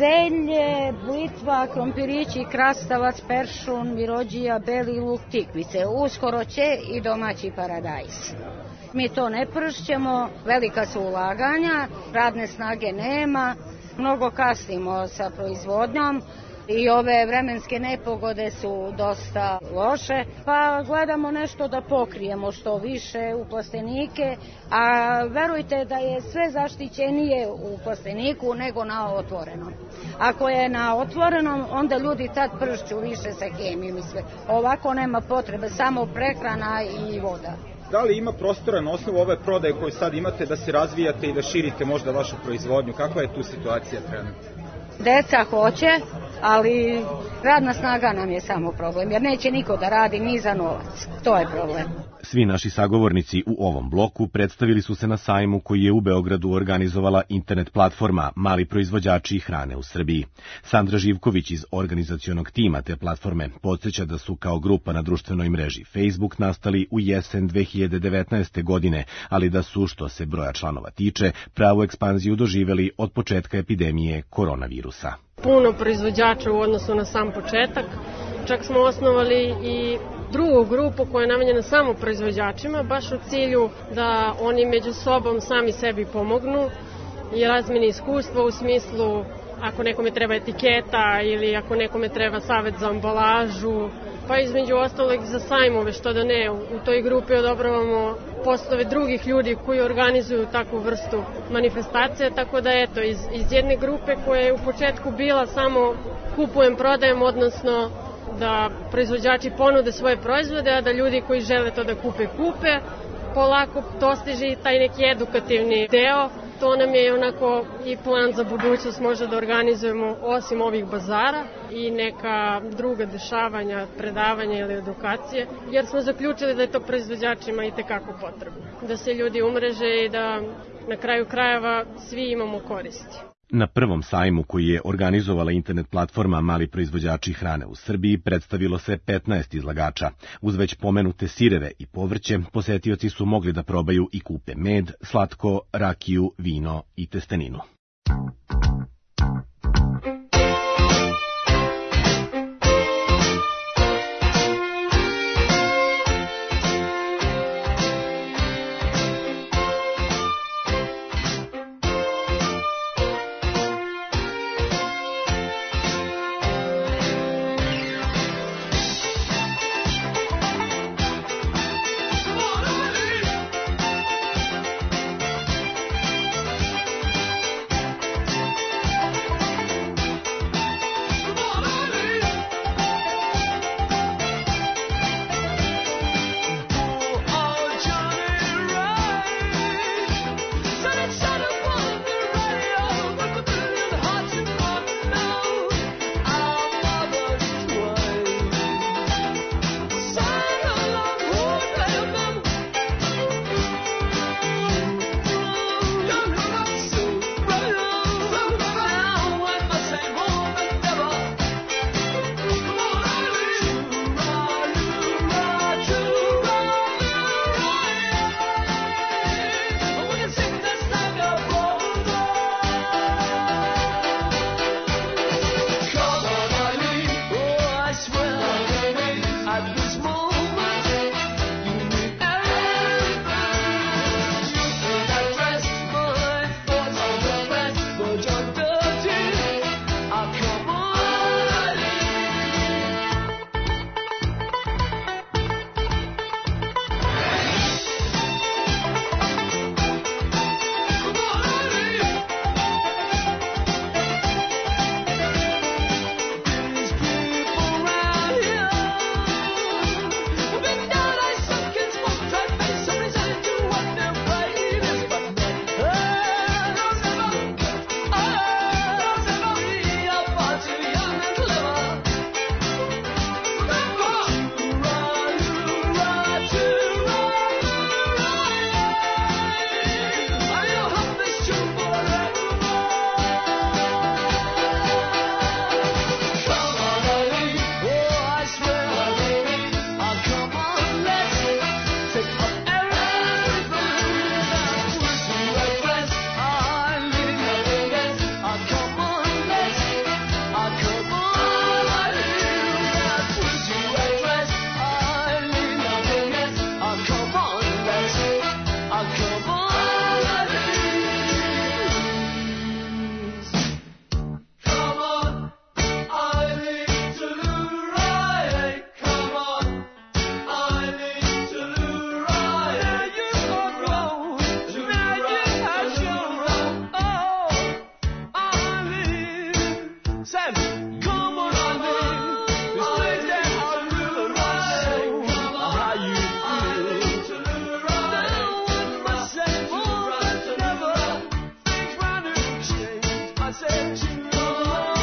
Zelje, blitva, krompirići, krastavac, peršun, mirođija, beli luk, tikvice. Uskoro će i domaći paradajz. Mi to ne pršćemo, velika su ulaganja, radne snage nema, mnogo kasnimo sa proizvodnjom. I ove vremenske nepogode su dosta loše, pa gledamo nešto da pokrijemo što više u plastenike, a verujte da je sve zaštićenije u plasteniku nego na otvorenom. Ako je na otvorenom, onda ljudi tad pršću više sa hemijom i sve. Ovako nema potrebe, samo prehrana i voda. Da li ima prostora na osnovu ove prodaje koju sad imate da se razvijate i da širite možda vašu proizvodnju? Kakva je tu situacija trenutno? Deca hoće, ali radna snaga nam je samo problem, jer neće niko da radi ni za novac. To je problem. Svi naši sagovornici u ovom bloku predstavili su se na sajmu koji je u Beogradu organizovala internet platforma Mali proizvođači hrane u Srbiji. Sandra Živković iz organizacionog tima te platforme podsjeća da su kao grupa na društvenoj mreži Facebook nastali u jesen dve hiljade devetnaeste. godine, ali da su, što se broja članova tiče, pravu ekspanziju doživeli od početka epidemije koronavirusa. Puno proizvođača u odnosu na sam početak. Čak smo osnovali i drugu grupu koja je namenjena samo proizvođačima, baš u cilju da oni među sobom sami sebi pomognu i razmeni iskustva u smislu ako nekome treba etiketa ili ako nekome treba savet za ambalažu, pa između ostalog za sajmove, što da ne. U toj grupi odobravamo poslove drugih ljudi koji organizuju takvu vrstu manifestacije, tako da eto, iz, iz jedne grupe koja je u početku bila samo kupujem, prodajem, odnosno da proizvođači ponude svoje proizvode, a da ljudi koji žele to da kupe, kupe, polako dostiže i taj neki edukativni deo. To nam je onako i plan za budućnost, možda da organizujemo osim ovih bazara i neka druga dešavanja, predavanja ili edukacije, jer smo zaključili da je to proizvođačima i tekako potrebno. Da se ljudi umreže i da na kraju krajeva svi imamo koristi. Na prvom sajmu koji je organizovala internet platforma Mali proizvođači hrane u Srbiji predstavilo se petnaest izlagača. Uz već pomenute sireve i povrće, posetioci su mogli da probaju i kupe med, slatko, rakiju, vino i testeninu. I said you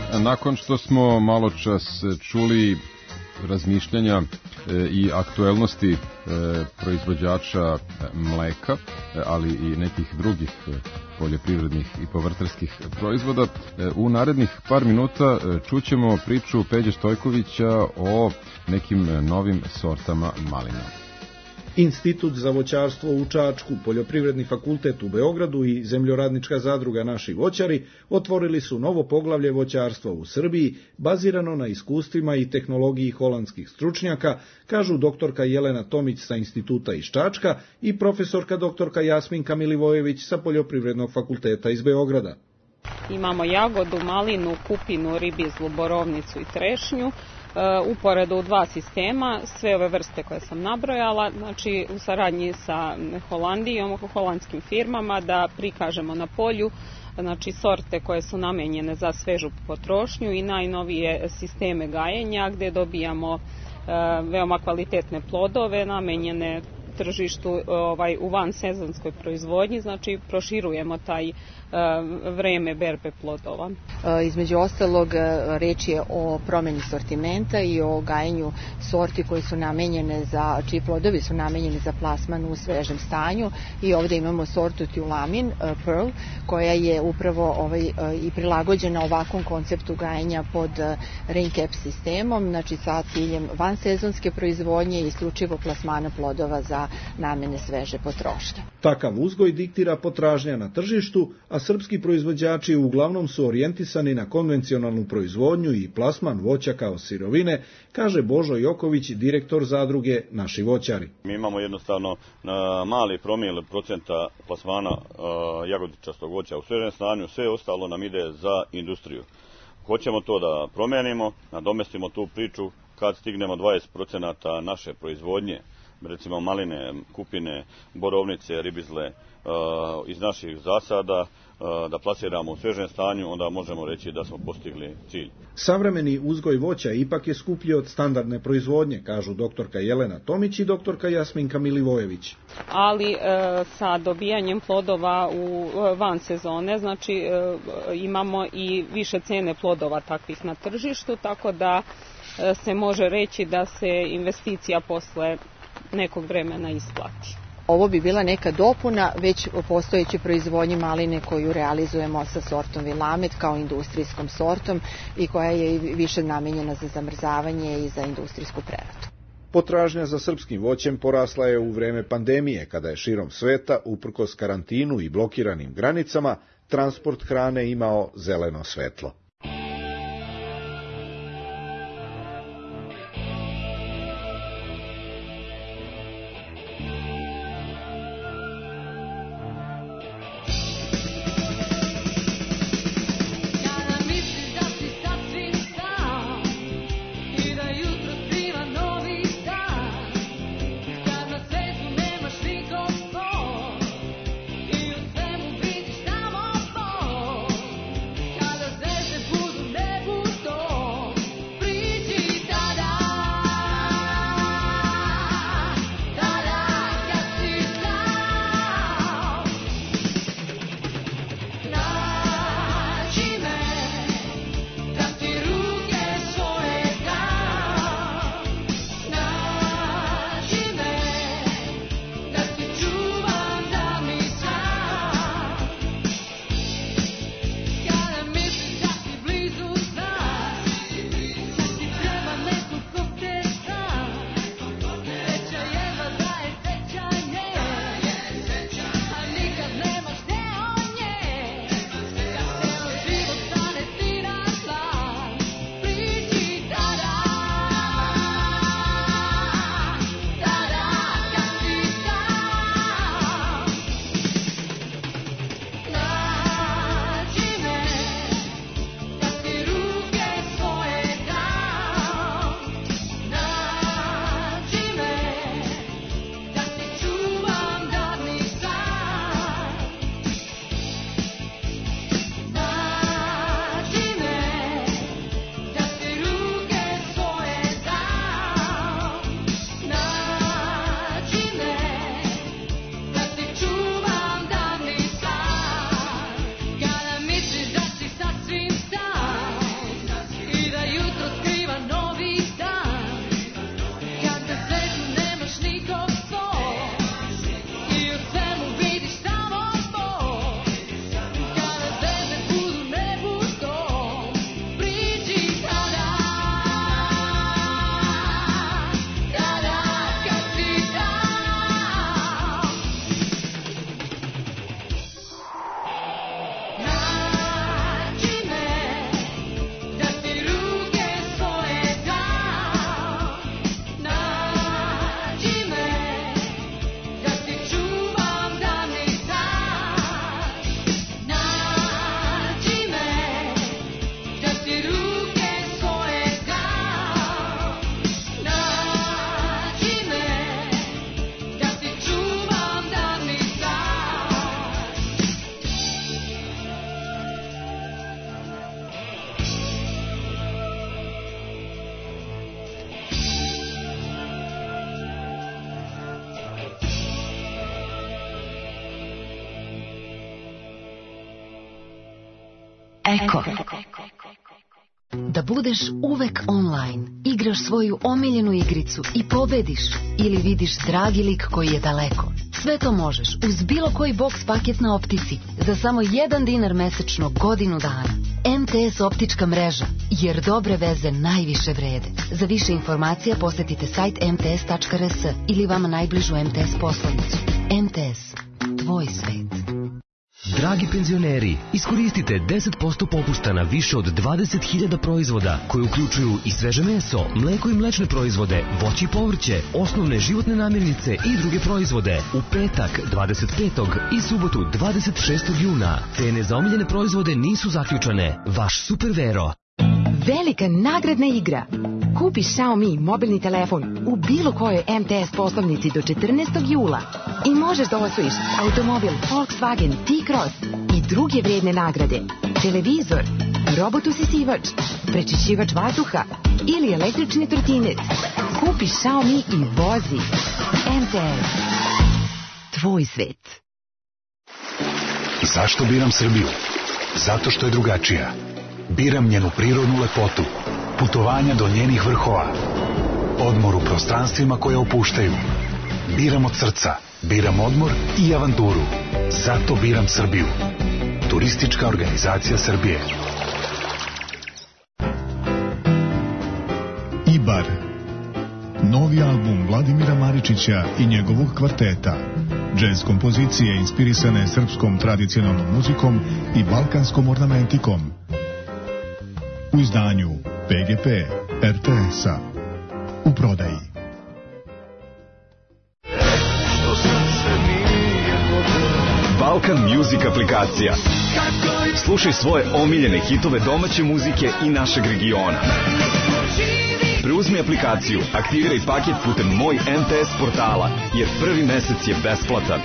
Nakon što smo malo čas čuli razmišljanja i aktuelnosti proizvođača mleka, ali i nekih drugih poljoprivrednih i povrtarskih proizvoda, u narednih par minuta čućemo priču Peđe Stojkovića o nekim novim sortama malina. Institut za voćarstvo u Čačku, Poljoprivredni fakultet u Beogradu i Zemljoradnička zadruga Naši voćari otvorili su novo poglavlje voćarstva u Srbiji, bazirano na iskustvima i tehnologiji holandskih stručnjaka, kažu doktorka Jelena Tomić sa Instituta iz Čačka i profesorka doktorka Jasminka Milivojević sa Poljoprivrednog fakulteta iz Beograda. Imamo jagodu, malinu, kupinu, ribizlu, borovnicu i trešnju. Uporedo u dva sistema, sve ove vrste koje sam nabrojala, znači u saradnji sa Holandijom, holandskim firmama, da prikažemo na polju znači sorte koje su namenjene za svežu potrošnju i najnovije sisteme gajenja gdje dobijamo e, veoma kvalitetne plodove namenjene tržištu ovaj, u vansezonskoj proizvodnji, znači proširujemo taj vreme berbe plodova. Između ostalog, reč je o promjeni sortimenta i o gajenju sorti koje su namenjene za, čiji plodovi su namenjeni za plasman u svežem stanju i ovdje imamo sortu Tulamin Pearl koja je upravo ovaj, i prilagođena ovakvom konceptu gajenja pod rain cap sistemom, znači sa ciljem vansezonske proizvodnje i isključivo plasmana plodova za namene sveže potrošnje. Takav uzgoj diktira potražnja na tržištu, a srpski proizvođači uglavnom su orijentisani na konvencionalnu proizvodnju i plasman voća kao sirovine, kaže Božo Joković, direktor zadruge Naši voćari. Mi imamo jednostavno mali promil procenta plasmana jagodičastog voća u svežem stanju, sve ostalo nam ide za industriju. Hoćemo to da promenimo, nadomestimo tu priču kad stignemo dvadeset procenta naše proizvodnje, recimo maline, kupine, borovnice, ribizle iz naših zasada, da plasiramo u svežem stanju, onda možemo reći da smo postigli cilj. Savremeni uzgoj voća ipak je skuplji od standardne proizvodnje, kažu doktorka Jelena Tomić i doktorka Jasminka Milivojević. Ali e, sa dobijanjem plodova u van sezone, znači e, imamo i više cene plodova takvih na tržištu, tako da e, se može reći da se investicija posle nekog vremena isplati. Ovo bi bila neka dopuna već o postojećoj proizvodnji maline koju realizujemo sa sortom Vilamet kao industrijskom sortom i koja je više namenjena za zamrzavanje i za industrijsku preradu. Potražnja za srpskim voćem porasla je u vreme pandemije, kada je širom sveta, uprkos karantinu i blokiranim granicama, transport hrane imao zeleno svetlo. Eko. Da budeš uvek online, igraš svoju omiljenu igricu i pobediš ili vidiš dragi lik koji je daleko. Sve to možeš uz bilo koji box paket na Optici za samo jedan dinar mesečno godinu dana. M T S optička mreža, jer dobre veze najviše vrede. Za više informacija posetite sajt em te es tačka er es ili vama najbližu M T S poslovnicu. M T S, tvoj svet. Dragi penzioneri, iskoristite deset posto popusta na više od dvadeset hiljada proizvoda koji uključuju i sveže meso, mleko i mlečne proizvode, voće i povrće, osnovne životne namirnice i druge proizvode. U petak dvadeset petog i subotu dvadeset šestog juna. Cene za omiljene proizvode nisu zaključane. Vaš Super Vero. Velika nagradna igra. Kupi Xiaomi mobilni telefon u bilo kojoj M T S poslovnici do četrnaestog jula i možeš da osvojiš automobil Volkswagen T-Cross i druge vrijedne nagrade, televizor, robot usisivač, prečišćivač vazduha ili električni trotinet. Kupi Xiaomi i vozi. M T S. Tvoj svet. Zašto biram Srbiju? Zato što je drugačija. Biram njenu prirodnu lepotu, putovanja do njenih vrhova, odmor u prostranstvima koje opuštaju. Biram od srca, biram odmor i avanturu. Zato biram Srbiju. Turistička organizacija Srbije. Ibar. Novi album Vladimira Maričića i njegovog kvarteta. Džez kompozicije inspirisane srpskom tradicionalnom muzikom i balkanskom ornamentikom. U izdanju P G P R T S-a. U prodaji. Balkan Music aplikacija. Slušaj svoje omiljene hitove domaće muzike i našeg regiona. Preuzmi aplikaciju, aktiviraj paket putem Moj M T S portala, jer prvi mesec je besplatan.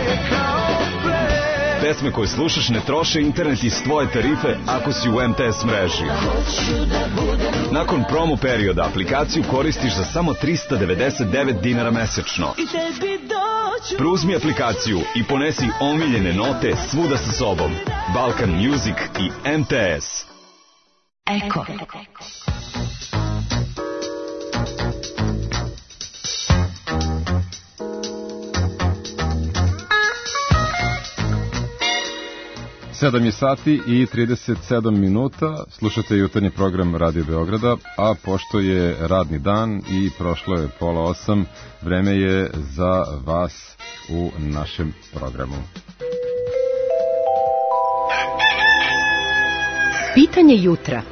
Pesme koje slušaš ne troše internet iz tvoje tarife ako si u M T S mreži. Nakon promo perioda aplikaciju koristiš za samo trista devedeset devet dinara mesečno. Preuzmi aplikaciju i ponesi omiljene note svuda sa sobom. Balkan Music i M T S. Eko. sedam je sati i trideset sedam minuta, slušate jutarnji program Radio Beograda, a pošto je radni dan i prošlo je pola osam, vreme je za vas u našem programu. Pitanje jutra.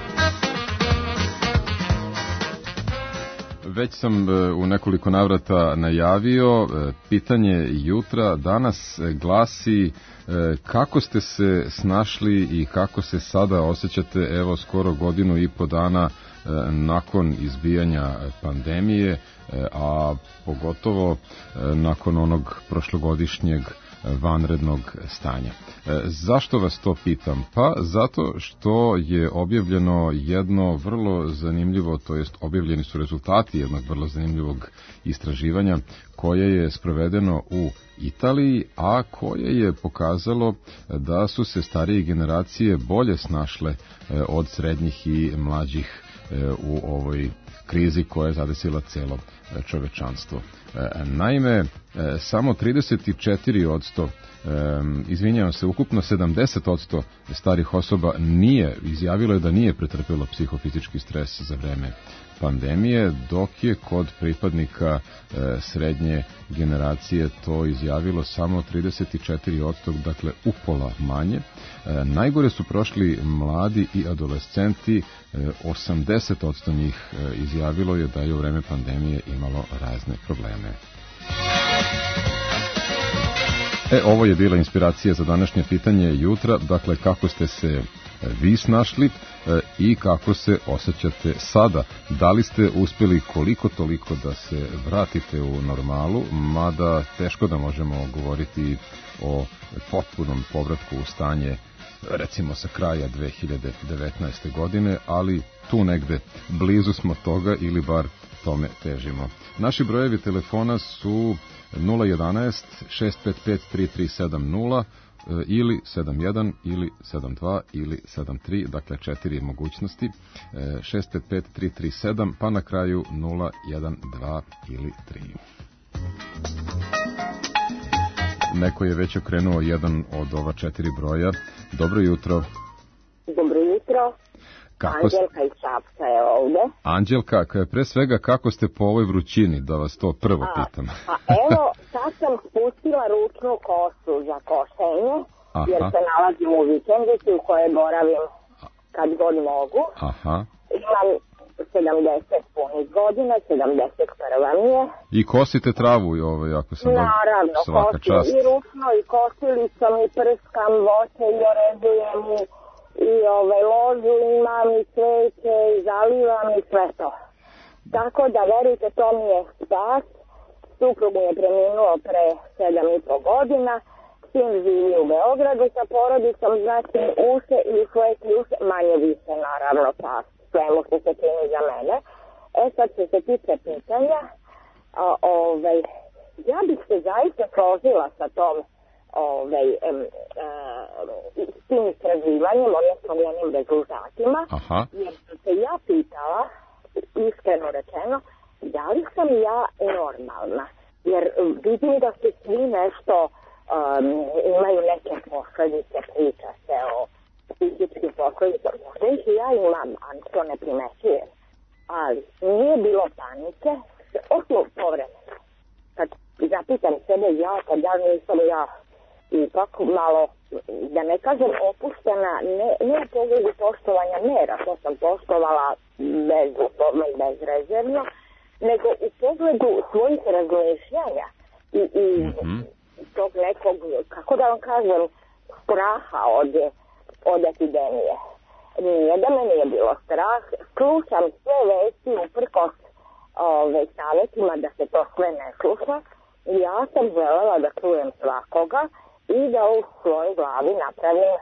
Već sam u nekoliko navrata najavio, pitanje jutra danas glasi kako ste se snašli i kako se sada osjećate evo skoro godinu i po dana nakon izbijanja pandemije, a pogotovo nakon onog prošlogodišnjeg vanrednog stanja. Zašto vas to pitam? Pa zato što je objavljeno jedno vrlo zanimljivo, to jest objavljeni su rezultati jednog vrlo zanimljivog istraživanja koje je sprovedeno u Italiji, a koje je pokazalo da su se starije generacije bolje snašle od srednjih i mlađih u ovoj krizi koja je zadesila celo čovečanstvo. Naime, samo trideset četiri posto, izvinjavam se, ukupno sedamdeset posto starih osoba nije, izjavilo je da nije pretrpelo psihofizički stres za vreme pandemije, dok je kod pripadnika srednje generacije to izjavilo samo trideset četiri posto, dakle upola manje. Najgore su prošli mladi i adolescenti, osamdeset posto njih izjavilo je da je u vreme pandemije imalo razne probleme. E, ovo je bila inspiracija za današnje pitanje jutra, dakle kako ste se vi snašli e, i kako se osjećate sada. Da li ste uspjeli koliko toliko da se vratite u normalu, mada teško da možemo govoriti o potpunom povratku u stanje recimo sa kraja dve hiljade devetnaeste. godine, ali tu negde blizu smo toga ili bar tome težimo. Naši brojevi telefona su nula jedanaest šest pet pet tri tri sedam nula, ili sedam jedan ili sedam dva ili sedam tri, dakle četiri mogućnosti, šest pet pet tri tri sedam, pa na kraju nula jedan dva ili tri. Neko je već okrenuo jedan od ova četiri broja. Dobro jutro. Dobro jutro. Kako Anđelka iz Šapca je ovde. Anđelka, pre svega kako ste po ovoj vrućini, da vas to prvo a, pitam. A evo, sad sam spustila ručnu kosu za košenje, aha, jer se nalazim u vikendici u kojoj boravim kad god mogu. Aha. Imam sedamdeset punih godina, sedamdeset prva mi je. I kosite travu i ovo, jako sam dobro. Naravno, svaka kosim čast. I ručno, i kosilicom, i prskam voće, i oredujem, i, i ovaj, ložu imam, i cveće, i zalivam, i sve to. Tako da, verujte, to mi je spas. Suprug mi je preminuo pre sedam i po godina. Sin živi u Beogradu sa porodicom, znači uše i svoje ključe, manje više, naravno, pas. Svemu što se čini za mene. E sad što se tiče pitanja, a, ovaj, ja bih se zaista složila sa tom ovaj, em, a, s tim istraživanjem, odnosno njenim rezultatima, aha, jer sam se ja pitala, iskreno rečeno, da li sam ja normalna, jer vidim da se svi nešto um, imaju neke posledice, priča se o psihički posledica, možda ih ja imam, ali to ne primećujem. Ali nije bilo panike, osnov povremeno. Kad zapitam sebe ja, kad ja nisam ja ipak malo, da ne kažem opuštena, ne, ne u pogledu poštovanja mera, to sam poštovala bezuslovno i bezrezervno, nego u pogledu svojih razmišljanja i, i mm-hmm. tog nekog, kako da vam kažem, straha od od epidemije. Nije da me nije bilo strah, slušam sve vesti uprkos ove, savjetima da se to sve ne sluša. Ja sam želela da čujem svakoga i da u svojoj glavi napravim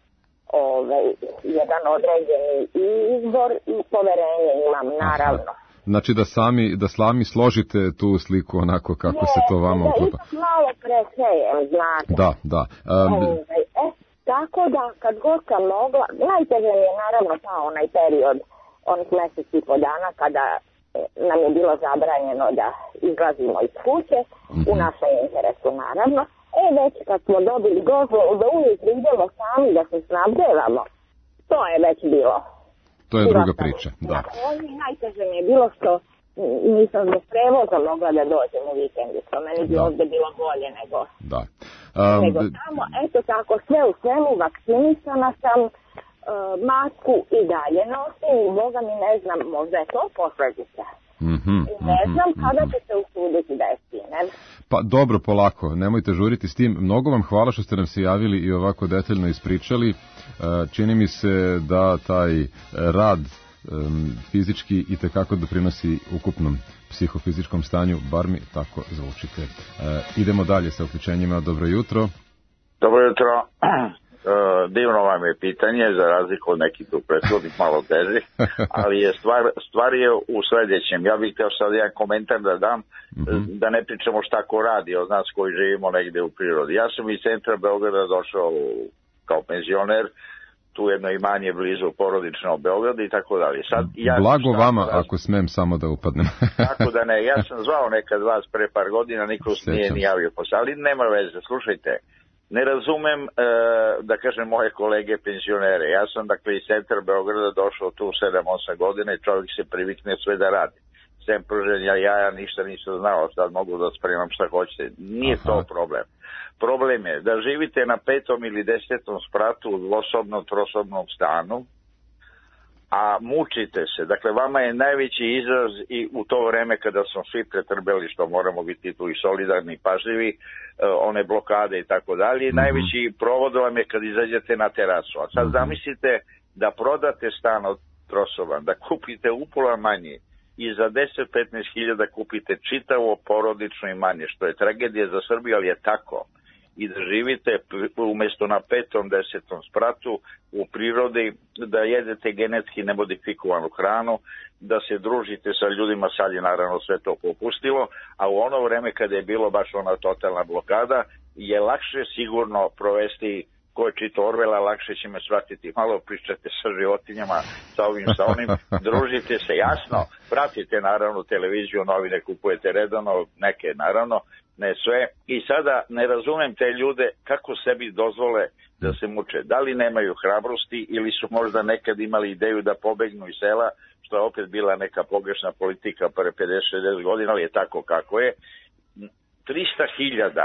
ove, jedan određeni izbor i poverenje imam, naravno. Aha. Znači da sami, da sami složite tu sliku onako kako ne, se to vama uklapa. Da, ipak malo presejem, znate. Da, da. Um, ove, e, Tako da, kad god sam mogla, najteže mi je naravno pa onaj period, onih mjesec i po dana, kada nam je bilo zabranjeno da izlazimo iz kuće, mm-hmm. u našem interesu naravno. E, već kad smo dobili dozvolu da uvijek idemo sami, da se snabdevamo, to je već bilo. To je druga priča, da. Oni najteže mi je bilo što nisam zbog prevoza mogla da dođem u vikendicu. Meni bi ovdje bilo bolje nego... Da. Um, nego tamo, eto tako, sve u svemu, vakcinisana sam, uh, masku i dalje nosim i Boga mi ne znam, možda je to posljedica. Mm-hmm, ne znam mm-hmm, kada mm-hmm. će se usuditi da je stinem. Pa dobro, polako, nemojte žuriti s tim. Mnogo vam hvala što ste nam se javili i ovako detaljno ispričali. Uh, čini mi se da taj rad um, fizički i tekako doprinosi ukupnom psihofizičkom stanju, bar mi tako zvučite. E, idemo dalje sa uključenjima. Dobro jutro. Dobro jutro. E, divno vam je pitanje, za razliku od nekih tu prethodnih malo težih, ali je stvar, stvar je u sljedećem. Ja bih htio sad jedan komentar da dam, mm-hmm. da ne pričamo šta ko radi od nas koji živimo negde u prirodi. Ja sam iz centra Beograda došao kao penzioner, tu jedno imanje blizu porodično Beogradu i tako dalje. Sad, ja Blago vama, da, ako smem samo da upadnem. Tako da ne, ja sam zvao nekad vas pre par godina, niko se nije ni javio posle, ali nema veze, slušajte, ne razumem, e, da kažem, moje kolege penzionere. Ja sam, dakle, iz centra Beograda došao tu sedam osam godina i čovjek se privikne sve da radi. Sem pruženja jaja ništa nisam znao, sad mogu da spremam šta hoćete. Nije Aha. to problem. Problem je da živite na petom ili desetom spratu u dvosobnom, trosobnom stanu, a mučite se. Dakle, vama je najveći izraz i u to vreme kada smo svi pretrpeli, što moramo biti tu i solidarni i pažljivi, one blokade i tako dalje, najveći provod vam je kad izađete na terasu. A sad zamislite da prodate stan od trosoban, da kupite upola manje i za deset do petnaest hiljada kupite čitavo porodično imanje, što je tragedija za Srbiju, ali je tako. I da živite umjesto na petom, desetom spratu u prirodi, da jedete genetski nemodifikovanu hranu, da se družite sa ljudima, sad je naravno sve to popustilo, a u ono vreme kada je bilo baš ona totalna blokada, je lakše sigurno provesti, ko je čito Orvela, lakše će me shvatiti. Malo pričate sa životinjama, sa ovim, sa onim, družite se, jasno, pratite naravno televiziju, novine kupujete redovno, neke naravno, ne sve. I sada ne razumem te ljude kako sebi dozvole da se muče. Da li nemaju hrabrosti ili su možda nekad imali ideju da pobegnu iz sela, što je opet bila neka pogrešna politika pre pedeset šezdeset godina, ali je tako kako je. trista hiljada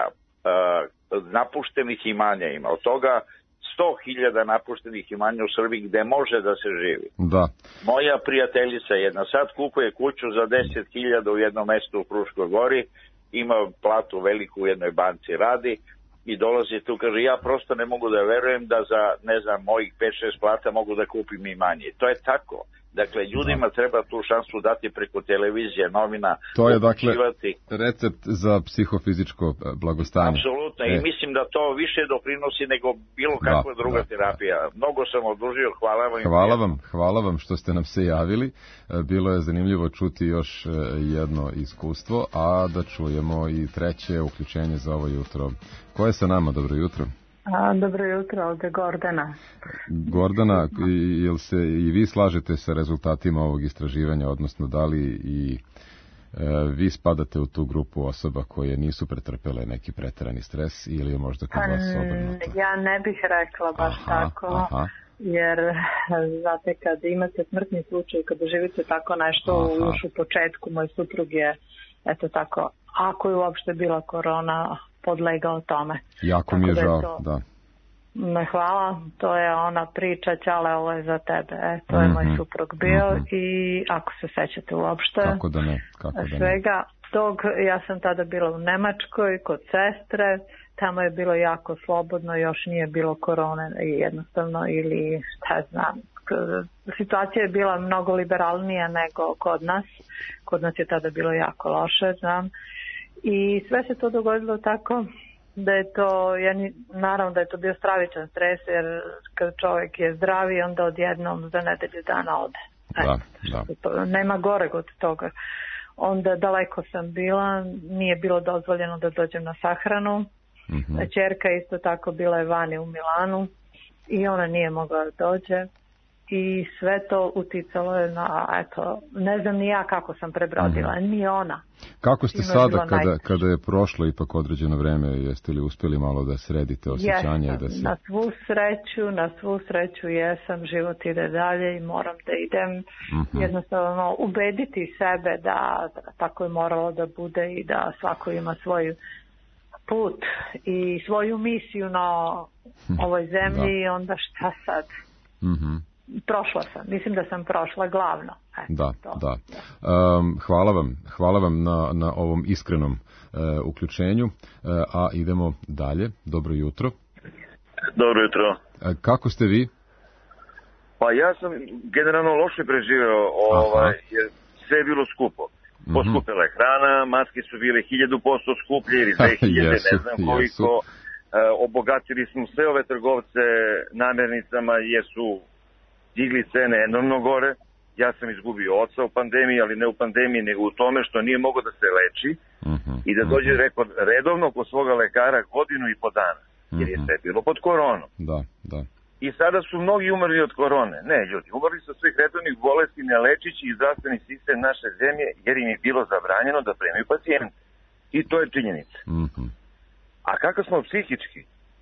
uh, napuštenih imanja ima. Od toga sto hiljada napuštenih imanja u Srbiji gde može da se živi. Da. Moja prijateljica jedna sad kupuje kuću za deset hiljada u jednom mestu u Fruškoj Gori, ima platu veliku u jednoj banci, radi i dolazi tu, kaže, ja prosto ne mogu da verujem da za, ne znam, mojih pet šest plata mogu da kupim imanje. To je tako. Dakle, ljudima treba tu šansu dati preko televizije, novina. To je, dakle, recept za psihofizičko blagostanje. Apsolutno. E. I mislim da to više doprinosi nego bilo kakva da, druga da, terapija. Mnogo sam odužio, hvala vam. Hvala vam, hvala vam što ste nam se javili. Bilo je zanimljivo čuti još jedno iskustvo, a da čujemo i treće uključenje za ovo jutro. Ko je sa nama? Dobro jutro. A, dobro jutro, ovdje Gordana. Gordana, jel se i vi slažete sa rezultatima ovog istraživanja, odnosno da li i e, vi spadate u tu grupu osoba koje nisu pretrpele neki preterani stres ili je možda kod vas obrnuto? Ja ne bih rekla baš aha, tako, aha. Jer znate kad imate smrtni slučaj, kad doživite tako nešto aha. Još u početku, moj suprug je eto tako, ako je uopšte bila korona, podlegao tome. Jako tako mi je da žao, to, da. Ne hvala, to je ona priča, ćale, ovo je za tebe. E, to je mm-hmm. moj suprug bio mm-hmm. i ako se sećate uopšte kako da ne, kako da svega, tog, ja sam tada bila u Nemačkoj kod sestre, tamo je bilo jako slobodno, još nije bilo korone jednostavno ili šta znam. Situacija je bila mnogo liberalnija nego kod nas. Kod nas je tada bilo jako loše, znam. I sve se to dogodilo tako da je to, ja, naravno da je to bio stravičan stres, jer kad čovjek je zdravi, onda odjednom za nedelju dana ode. Da, da. Nema goreg od toga. Onda daleko sam bila, nije bilo dozvoljeno da dođem na sahranu. Mm-hmm. Ćerka isto tako bila je vani u Milanu i ona nije mogla da dođe. I sve to uticalo je na, eto, ne znam ni ja kako sam prebrodila, mm-hmm. ni ona. Kako ste sada, kada, kada je prošlo ipak određeno vreme, jeste li uspjeli malo da sredite osjećanje? Jesam, da se... na svu sreću, na svu sreću jesam, život ide dalje i moram da idem mm-hmm. jednostavno ubediti sebe da, da tako je moralo da bude i da svako ima svoj put i svoju misiju na ovoj zemlji da. I onda šta sad? Mhm. Prošla sam, mislim da sam prošla glavno. Eto, da, to. da. Um, hvala vam, hvala vam na, na ovom iskrenom uh, uključenju, uh, a idemo dalje. Dobro jutro. Dobro jutro. Uh, kako ste vi? Pa ja sam generalno loše preživeo, ovaj, jer sve je bilo skupo. Poskupila je hrana, maske su bile hiljadu posto skuplje ili dve hiljade, ne znam koliko. Uh, obogatili smo sve ove trgovce namirnicama jer su digli cene enormno gore. Ja sam izgubio oca u pandemiji, ali ne u pandemiji, nego u tome što nije mogao da se leči uh-huh, i da dođe uh-huh. rekord redovno kod svoga lekara godinu i po dana, jer je sve bilo pod koronom. Da, da. I sada su mnogi umrli od korone. Ne, ljudi, umrli su svih redovnih bolesti ne lečići i zdravstveni sistem naše zemlje, jer im je bilo zabranjeno da primaju pacijente. I to je činjenica. Uh-huh. A kako smo psihički?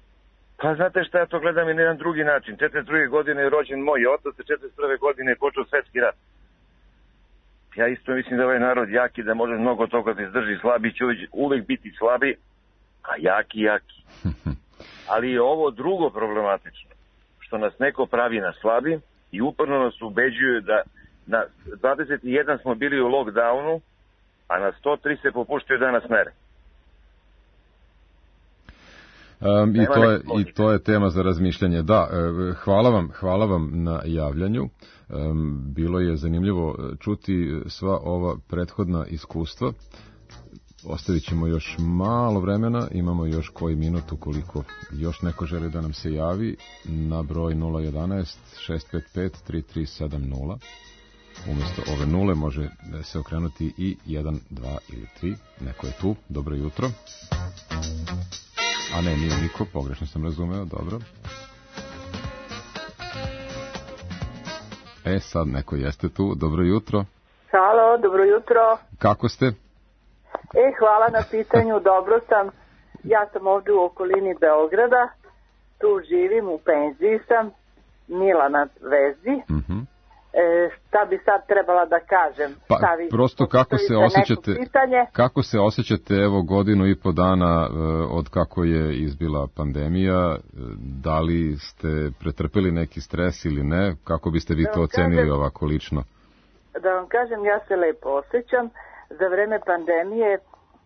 Pa znate šta, ja to gledam i na jedan drugi način. četrdeset druge godine je rođen moj otac, četrdeset prve godine je počeo svetski rat. Ja isto mislim da ovaj narod jaki, da može mnogo toga da izdrži, slabi će uvijek biti slabi, a jaki, jaki. Ali je ovo drugo problematično, što nas neko pravi na slabi i uporno nas ubeđuju da na dvadeset jedan smo bili u lockdownu, a na sto tri se popuštaju danas mere. Um, i, to je, I to je tema za razmišljanje. Da, hvala vam, hvala vam na javljanju. Um, bilo je zanimljivo čuti sva ova prethodna iskustva. Ostavit ćemo još malo vremena, imamo još koji minut ukoliko još neko želi da nam se javi na broj nula jedanaest šest pet pet tri tri sedam nula. Umjesto ove nule može se okrenuti i jedan, dva ili tri. Neko je tu. Dobro jutro. A ne, nije niko, pogrešno sam razumeo, dobro. E, sad neko jeste tu, dobro jutro. Halo, dobro jutro. Kako ste? E, hvala na pitanju, dobro sam. Ja sam ovdje u okolini Beograda, tu živim, u penziji sam, Mila na vezi. Mhm. E, šta bi sad trebala da kažem? Pa, Stavi, prosto kako se osjećate, pitanje. kako se osjećate evo godinu i po dana e, od kako je izbila pandemija, e, da li ste pretrpeli neki stres ili ne, kako biste vi Da to vam ocenili kažem- ovako lično? Da vam kažem, ja se lepo osjećam. Za vreme pandemije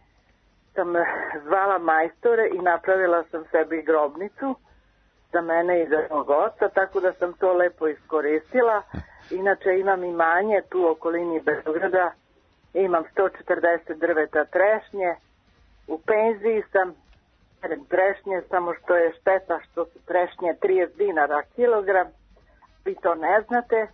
sam zvala majstore i napravila sam sebi grobnicu za mene i za mog oca, tako da sam to lepo iskoristila. Inače imam imanje tu u okolini Beograda, imam sto četrdeset drveta trešnje, u penziji sam, berem trešnje, samo što je šteta što su trešnje trideset dinara kilogram, vi to ne znate,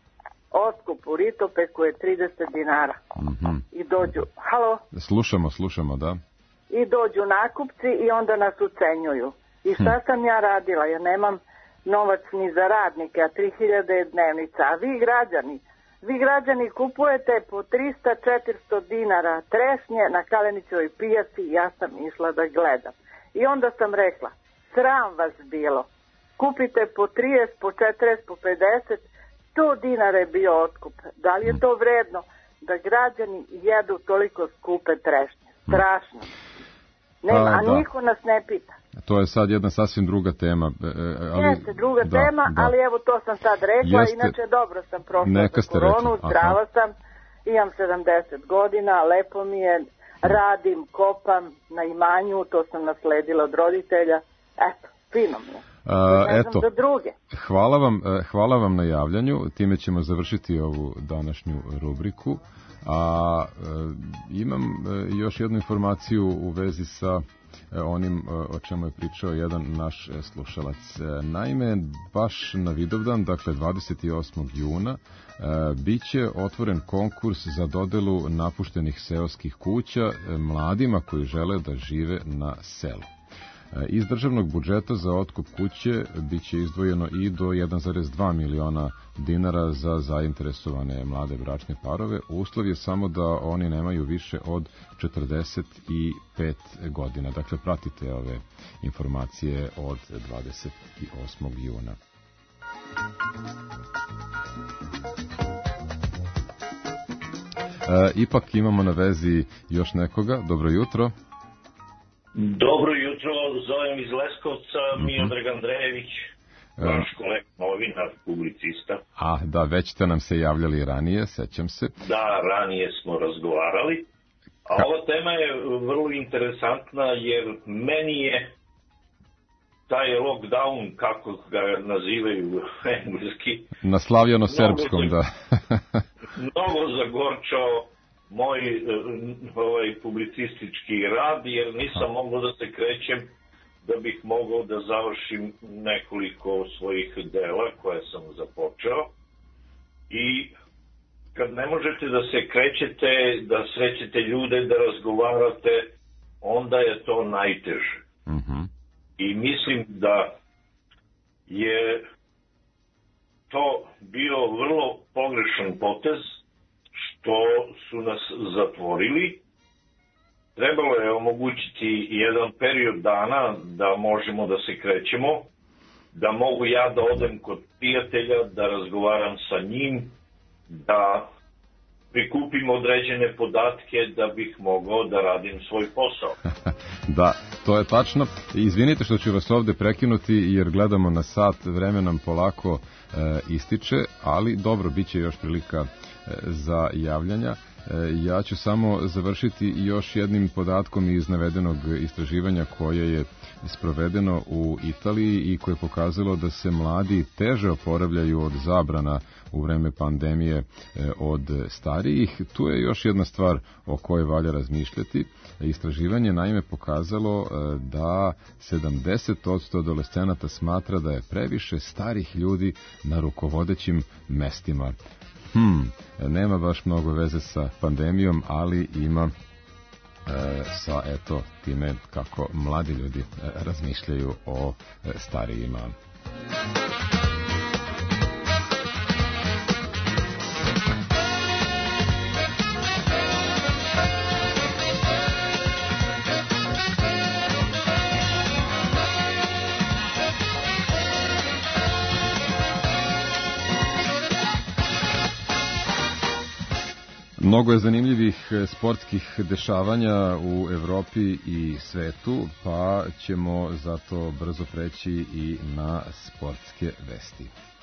otkup u Ritopeku je trideset dinara. Mhm. I dođu, halo, Slušamo, slušamo, da. i dođu nakupci i onda nas ucenjuju. I šta sam ja radila? Ja nemam novac ni za radnike, a tri hiljade je dnevnica. A vi građani, vi građani kupujete po trista do četiristo dinara trešnje na Kalenićevoj pijaci i ja sam išla da gledam. I onda sam rekla, sram vas bilo. Kupite po trideset, po četrdeset, po pedeset, sto dinara je bio otkup. Da li je to vredno da građani jedu toliko skupe trešnje? Strašno. Nema, Pa, a da. niko nas ne pita. To je sad jedna sasvim druga tema. e, e, Ali, Jeste druga da, tema, da. ali evo to sam sad rekla, Jeste. inače dobro sam prošla Neka za ste koronu, rekli, aha. zdrava sam, imam sedamdeset godina, lepo mi je, radim, kopam na imanju, to sam nasledila od roditelja, eto, fino mi je. A, Ne eto, znam za druge. hvala vam, e, hvala vam na javljanju, time ćemo završiti ovu današnju rubriku, a e, imam e, još jednu informaciju u vezi sa e, onim e, o čemu je pričao jedan naš e, slušalac. E, Naime, baš na Vidovdan, dakle dvadeset osmog juna, e, bit će otvoren konkurs za dodelu napuštenih seoskih kuća e, mladima koji žele da žive na selu. Iz državnog budžeta za otkup kuće biće izdvojeno i do jedan zarez dva miliona dinara za zainteresovane mlade bračne parove. Uslov je samo da oni nemaju više od četrdeset pet godina. Dakle, pratite ove informacije od dvadeset osmog juna. E, ipak imamo na vezi još nekoga. Dobro jutro. Dobro jutro, zovem iz Leskovca, Miodrag Andrejević, vaš kolega novinar, publicista. A, da, već ste nam se javljali ranije, sećam se. Da, ranije smo razgovarali. A ova tema je vrlo interesantna jer meni je taj lockdown, kako ga nazivaju engleski, Na slavljano-srpskom, da. mnogo zagorčao moj eh, ovaj publicistički rad, jer nisam mogao da se krećem da bih mogao da završim nekoliko svojih dela koje sam započeo. I kad ne možete da se krećete, da srećete ljude, da razgovarate, onda je to najteže. Mhm. I mislim da je to bio vrlo pogrešan potez što su nas zatvorili. Trebalo je omogućiti jedan period dana da možemo da se krećemo, da mogu ja da odem kod prijatelja, da razgovaram sa njim, da prikupim određene podatke da bih mogao da radim svoj posao. Da, to je tačno. Izvinite što ću vas ovde prekinuti jer gledamo na sat, vreme nam polako e, ističe, ali dobro, bit će još prilika e, za javljanja. E, ja ću samo završiti još jednim podatkom iz navedenog istraživanja koje je sprovedeno u Italiji i koje je pokazalo da se mladi teže oporavljaju od zabrana u vreme pandemije e, od starijih. Tu je još jedna stvar o kojoj valja razmišljati. Istraživanje naime pokazalo e, da sedamdeset posto adolescenata smatra da je previše starih ljudi na rukovodećim mestima. Hmm, nema baš mnogo veze sa pandemijom, ali ima sa eto time kako mladi ljudi razmišljaju o starijima. Mnogo je zanimljivih sportskih dešavanja u Evropi i svetu, pa ćemo zato brzo preći i na sportske vesti.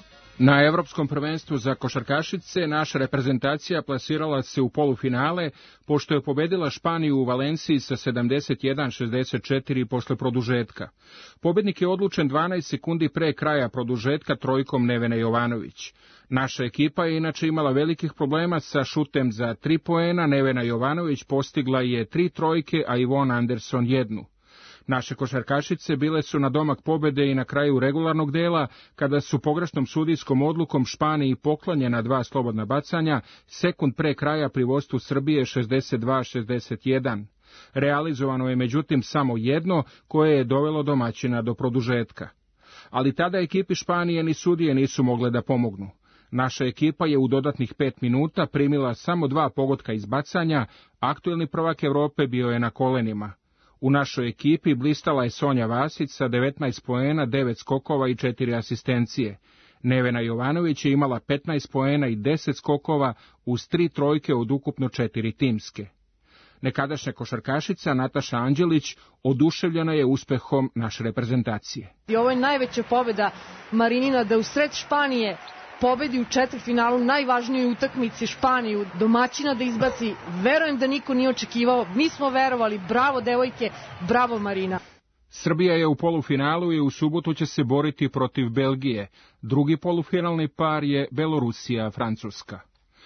Na Evropskom prvenstvu za košarkašice naša reprezentacija plasirala se u polufinale, pošto je pobedila Španiju u Valenciji sa sedamdeset jedan šezdeset četiri posle produžetka. Pobednik je odlučen dvanaest sekundi pre kraja produžetka trojkom Nevene Jovanović. Naša ekipa je inače imala velikih problema sa šutem za tri poena, Nevena Jovanović postigla je tri trojke, a Ivona Anderson jednu. Naše košarkašice bile su na domak pobede i na kraju regularnog dela, kada su pogrešnom sudijskom odlukom Španiji poklanjena dva slobodna bacanja, sekund pre kraja pri vodstvu Srbije šezdeset dva šezdeset jedan. Realizovano je međutim samo jedno, koje je dovelo domaćina do produžetka. Ali tada ekipi Španije ni sudije nisu mogle da pomognu. Naša ekipa je u dodatnih pet minuta primila samo dva pogotka iz bacanja, aktuelni prvak Evrope bio je na kolenima. U našoj ekipi blistala je Sonja Vasić sa devetnaest poena, devet skokova i četiri asistencije. Nevena Jovanović je imala petnaest poena i deset skokova uz tri trojke od ukupno četiri timske. Nekadašnja košarkašica Nataša Anđelić oduševljena je uspehom naše reprezentacije. I ovo je najveća pobeda Marinina, da u sred Španije pobedi u četvrtfinalu najvažnijoj utakmici Španiju, domaćina da izbaci. Verujem da niko nije očekivao, mi smo verovali, bravo devojke, bravo Marina. Srbija je u polufinalu i u subotu će se boriti protiv Belgije. Drugi polufinalni par je Belorusija-Francuska.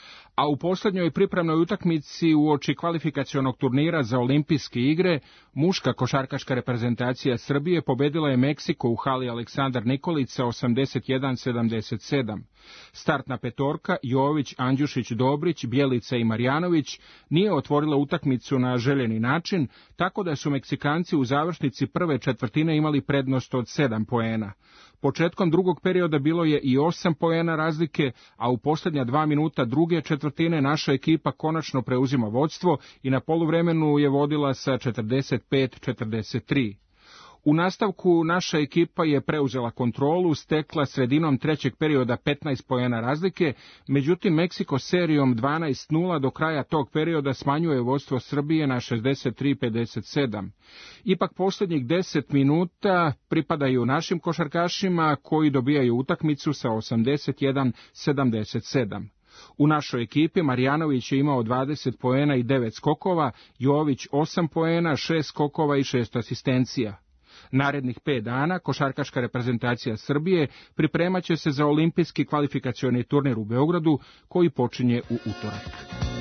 A u posljednjoj pripremnoj utakmici uoči kvalifikacionog turnira za olimpijske igre, muška košarkaška reprezentacija Srbije pobedila je Meksiko u hali Aleksandar Nikolić sa osamdeset jedan sedamdeset sedam. Startna petorka Jović, Andjušić, Dobrić, Bjelica i Marjanović nije otvorila utakmicu na željeni način, tako da su Meksikanci u završnici prve četvrtine imali prednost od sedam poena. Početkom drugog perioda bilo je i osam poena razlike, a u posljednja dva minuta druge četvrtine naša ekipa konačno preuzima vodstvo i na poluvremenu je vodila sa četrdeset pet četrdeset tri. U nastavku naša ekipa je preuzela kontrolu, stekla sredinom trećeg perioda petnaest poena razlike, međutim Meksiko serijom dvanaest nula do kraja tog perioda smanjuje vodstvo Srbije na šezdeset tri pedeset sedam. Ipak posljednjih deset minuta pripadaju našim košarkašima koji dobijaju utakmicu sa osamdeset jedan sedamdeset sedam. U našoj ekipi Marjanović je imao dvadeset poena i devet skokova, Jović osam poena, šest skokova i šest asistencija. Narednih pet dana košarkaška reprezentacija Srbije pripremat će se za olimpijski kvalifikacioni turnir u Beogradu, koji počinje u utorak.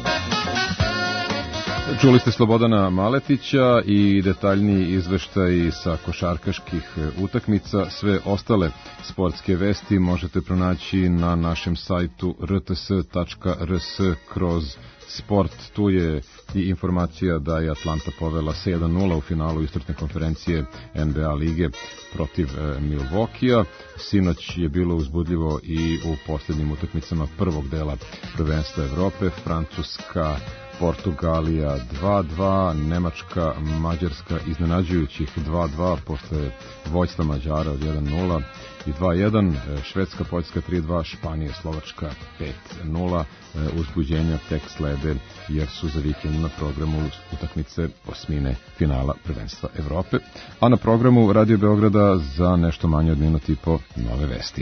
Čuli ste Slobodana Maletića i detaljniji izveštaj sa košarkaških utakmica. Sve ostale sportske vesti možete pronaći na našem sajtu r t s tačka r s kroz sport. Tu je i informacija da je Atlanta povela sa jedan nula u finalu istočne konferencije N B A lige protiv Milwaukeea. Sinoć je bilo uzbudljivo i u posljednjim utakmicama prvog dela prvenstva Evrope. Francuska, Portugalija dva dva, Nemačka, Mađarska iznenađujućih dva dva posle vođstva Mađara od jedan nula i dva jedan, Švedska, Poljska tri dva, Španija, Slovačka pet nula. Uzbuđenja tek slede jer su za vikend na programu utakmice osmine finala prvenstva Evrope, a na programu Radio Beograda za nešto manje od minut i po nove vesti.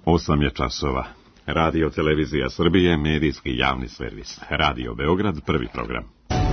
osam je časova. Radio Televizija Srbije, medijski javni servis. Radio Beograd, prvi program.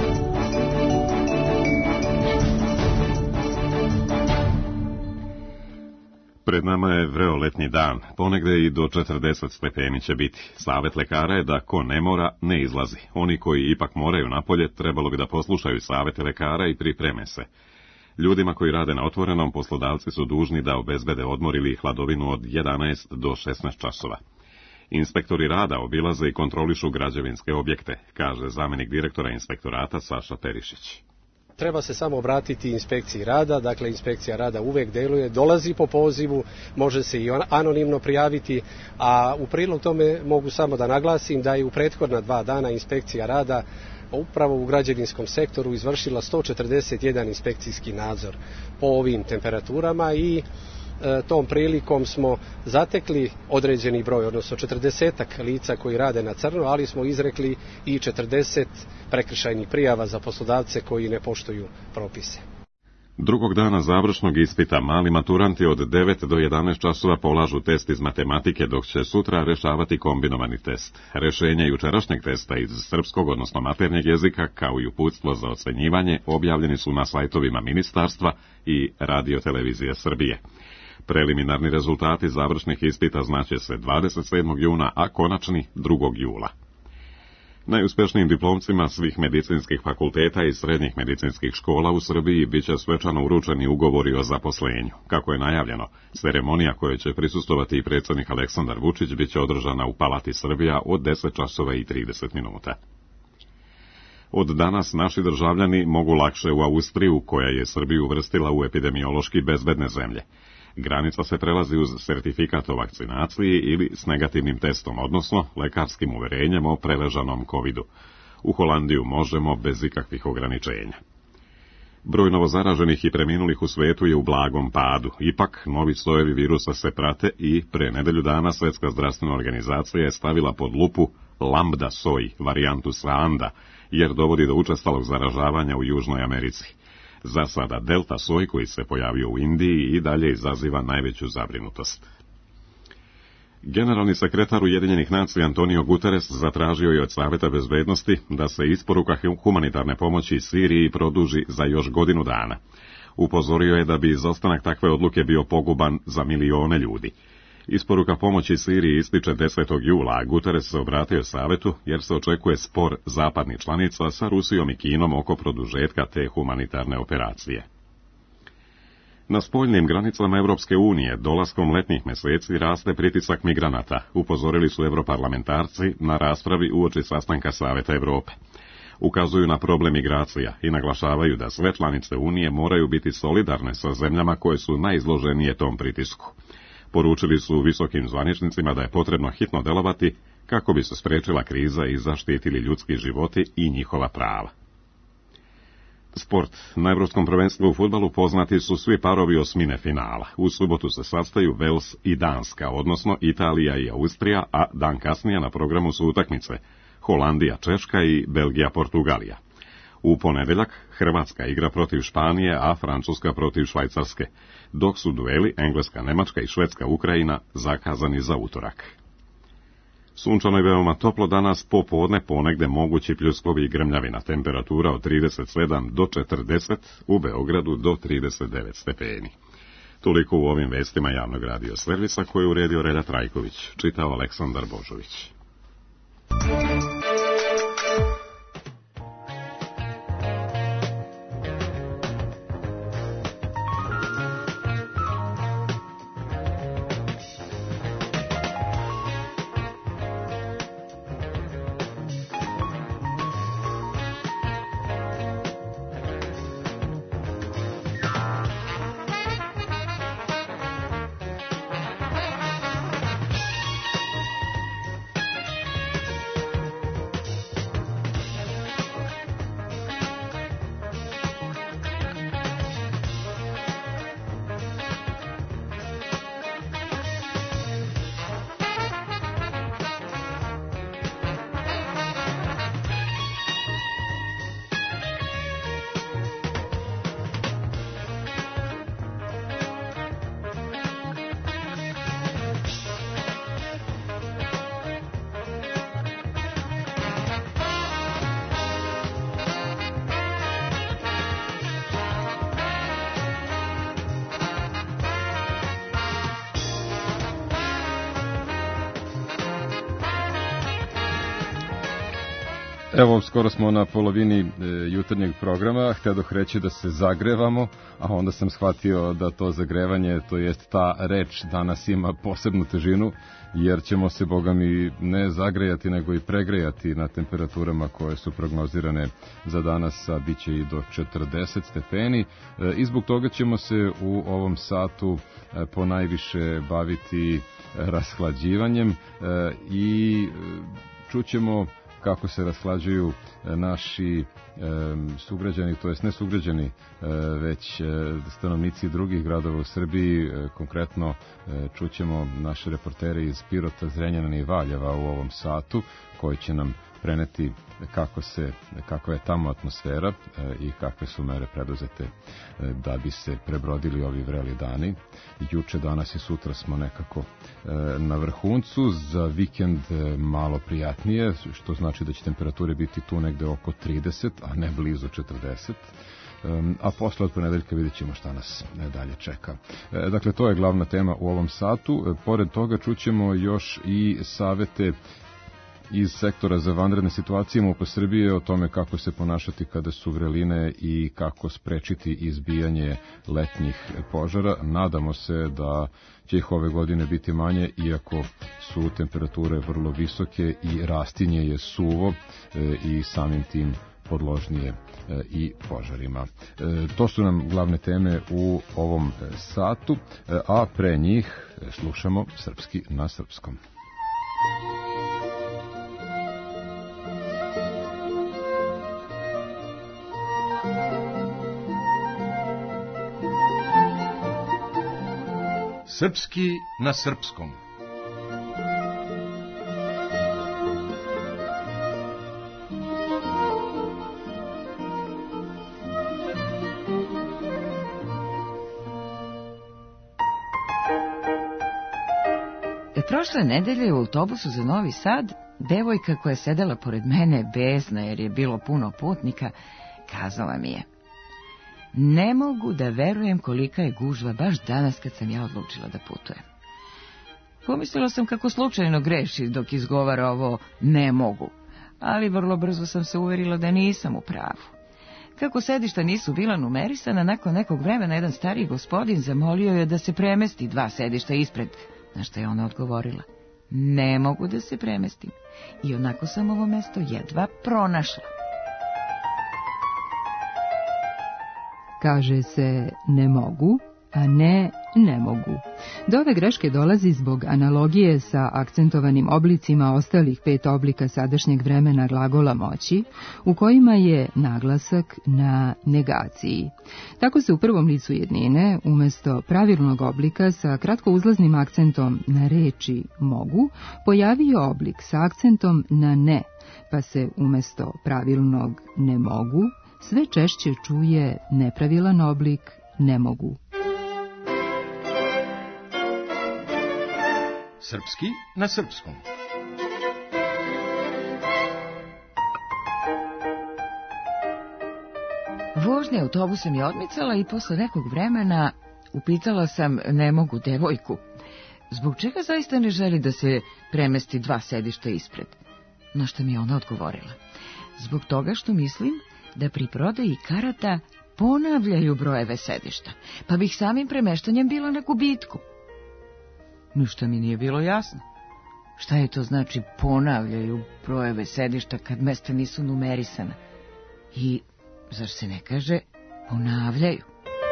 Pred nama je vreo letnji dan, ponegde i do četrdeset stepeni će biti. Savet lekara je da ko ne mora, ne izlazi. Oni koji ipak moraju napolje, trebalo bi da poslušaju savete lekara i pripreme se. Ljudima koji rade na otvorenom, poslodavci su dužni da obezbede odmor ili hladovinu od jedanaest do šesnaest časova. Inspektori rada obilaze i kontrolišu građevinske objekte, kaže zamenik direktora inspektorata Saša Perišić. Treba se samo obratiti inspekciji rada, dakle inspekcija rada uvek deluje, dolazi po pozivu, može se i anonimno prijaviti, a u prilog tome mogu samo da naglasim da je u prethodna dva dana inspekcija rada upravo u građevinskom sektoru izvršila sto četrdeset jedan inspekcijski nadzor po ovim temperaturama i e, tom prilikom smo zatekli određeni broj, odnosno četrdesetak lica koji rade na crno, ali smo izrekli i četrdeset prekršajnih prijava za poslodavce koji ne poštuju propise. Drugog dana završnog ispita mali maturanti od devet do jedanaest časova polažu test iz matematike, dok će sutra rešavati kombinovani test. Rešenja jučerašnjeg testa iz srpskog, odnosno maternjeg jezika, kao i uputstvo za ocenjivanje, objavljeni su na sajtovima ministarstva i Radio Televizije Srbije. Preliminarni rezultati završnih ispita znaće se dvadeset sedmog juna, a konačni drugog jula. Najuspešnijim diplomcima svih medicinskih fakulteta i srednjih medicinskih škola u Srbiji biće svečano uručeni ugovori o zaposlenju. Kako je najavljeno, ceremonija kojoj će prisustovati i predsjednik Aleksandar Vučić biće održana u Palati Srbija od deset časova i trideset minuta. Od danas naši državljani mogu lakše u Austriju, koja je Srbiju uvrstila u epidemiološki bezbedne zemlje. Granica se prelazi uz sertifikat o vakcinaciji ili s negativnim testom, odnosno lekarskim uverenjem o preležanom kovidu. U Holandiju možemo bez ikakvih ograničenja. Broj novozaraženih i preminulih u svetu je u blagom padu. Ipak, novi sojevi virusa se prate i pre nedelju dana Svetska zdravstvena organizacija je stavila pod lupu lambda soj, varijantu sa Anda, jer dovodi do učestalog zaražavanja u Južnoj Americi. Za sada delta soj, koji se pojavio u Indiji, i dalje izaziva najveću zabrinutost. Generalni sekretar Ujedinjenih nacija Antonio Guterres zatražio je od Saveta bezbednosti da se isporuka humanitarne pomoći Siriji produži za još godinu dana. Upozorio je da bi izostanak takve odluke bio poguban za milione ljudi. Isporuka pomoći Siriji ističe desetog jula, a Guterres se obratio Savetu jer se očekuje spor zapadnih članica sa Rusijom i Kinom oko produžetka te humanitarne operacije. Na spoljnim granicama Evropske unije dolaskom letnjih meseci raste pritisak migranata, upozorili su europarlamentarci na raspravi uoči sastanka Saveta Evrope. Ukazuju na problem migracija i naglašavaju da sve članice Unije moraju biti solidarne sa zemljama koje su najizloženije tom pritisku. Poručili su visokim zvaničnicima da je potrebno hitno delovati kako bi se sprečila kriza i zaštitili ljudski životi i njihova prava. Sport. Na Evropskom prvenstvu u fudbalu poznati su svi parovi osmine finala. U subotu se sastaju Vels i Danska, odnosno Italija i Austrija, a dan kasnije na programu su utakmice Holandija, Češka i Belgija, Portugalija. U ponedeljak Hrvatska igra protiv Španije, a Francuska protiv Švajcarske, dok su dueli Engleska, Nemačka i Švedska, Ukrajina zakazani za utorak. Sunčano je veoma toplo danas, popodne ponegde mogući pljuskovi i grmljavina, temperatura od trideset sedam do četrdeset, u Beogradu do trideset devet stepeni. Toliko u ovim vestima javnog radio servisa koje je uredio Relja Trajković, čitao Aleksandar Božović. Evo, skoro smo na polovini e, jutarnjeg programa, htjedoh reći da se zagrevamo, a onda sam shvatio da to zagrevanje, to jest ta reč, danas ima posebnu težinu, jer ćemo se, boga mi, ne zagrejati, nego i pregrejati na temperaturama koje su prognozirane za danas, a bit će i do četrdeset stepeni. E, I zbog toga ćemo se u ovom satu e, ponajviše baviti rashlađivanjem e, i e, čućemo kako se rashlađuju naši e, sugrađani, to jest ne sugrađani, e, već e, stanovnici drugih gradova u Srbiji. E, konkretno e, čućemo naše reportere iz Pirota, Zrenjanina i Valjeva u ovom satu, koji će nam preneti kako se, kako je tamo atmosfera e, i kakve su mere preduzete e, da bi se prebrodili ovi vreli dani. Juče, danas i sutra smo nekako e, na vrhuncu, za vikend e, malo prijatnije, što znači da će temperature biti tu negde oko trideset, a ne blizu četrdeset. A posle od ponedeljka vidjet ćemo šta nas dalje čeka. Dakle, to je glavna tema u ovom satu. Pored toga čućemo još i savete iz sektora za vanredne situacije MUP-a Srbije o tome kako se ponašati kada su vreline i kako sprečiti izbijanje letnjih požara. Nadamo se da će ih ove godine biti manje, iako su temperature vrlo visoke i rastinje je suvo i samim tim podložnije i požarima. To su nam glavne teme u ovom satu, a pre njih slušamo Srpski na srpskom. Srpski na srpskom. Prošle nedelje u autobusu za Novi Sad, devojka koja je sedela pored mene, besna jer je bilo puno putnika, kazala mi je: ne mogu da verujem kolika je gužva baš danas kad sam ja odlučila da putujem. Pomislila sam kako slučajno greši dok izgovara ovo ne mogu, ali vrlo brzo sam se uverila da nisam u pravu. Kako sedišta nisu bila numerisana, nakon nekog vremena jedan stariji gospodin zamolio je da se premesti dva sedišta ispred, na što je ona odgovorila: ne mogu da se premestim. I onako sam ovo mesto jedva pronašla. Kaže se ne mogu, a ne ne mogu. Do ove greške dolazi zbog analogije sa akcentovanim oblicima ostalih pet oblika sadašnjeg vremena glagola moći, u kojima je naglasak na negaciji. Tako se u prvom licu jednine, umjesto pravilnog oblika sa kratko uzlaznim akcentom na reči mogu, pojavio oblik sa akcentom na ne, pa se umjesto pravilnog ne mogu sve češće čuje nepravilan oblik ne mogu. Srpski na srpskom. Vožnja autobusom je odmicala i posle nekog vremena upitala sam ne mogu devojku zbog čega zaista ne želi da se premesti dva sedišta ispred. Na što mi je ona odgovorila: zbog toga što mislim da pri prodaji karata ponavljaju brojeve sedišta, pa bih samim premeštanjem bila na gubitku. Ništa mi nije bilo jasno. Šta je to znači ponavljaju brojeve sedišta kad mesta nisu numerisana? I zar se ne kaže ponavljaju?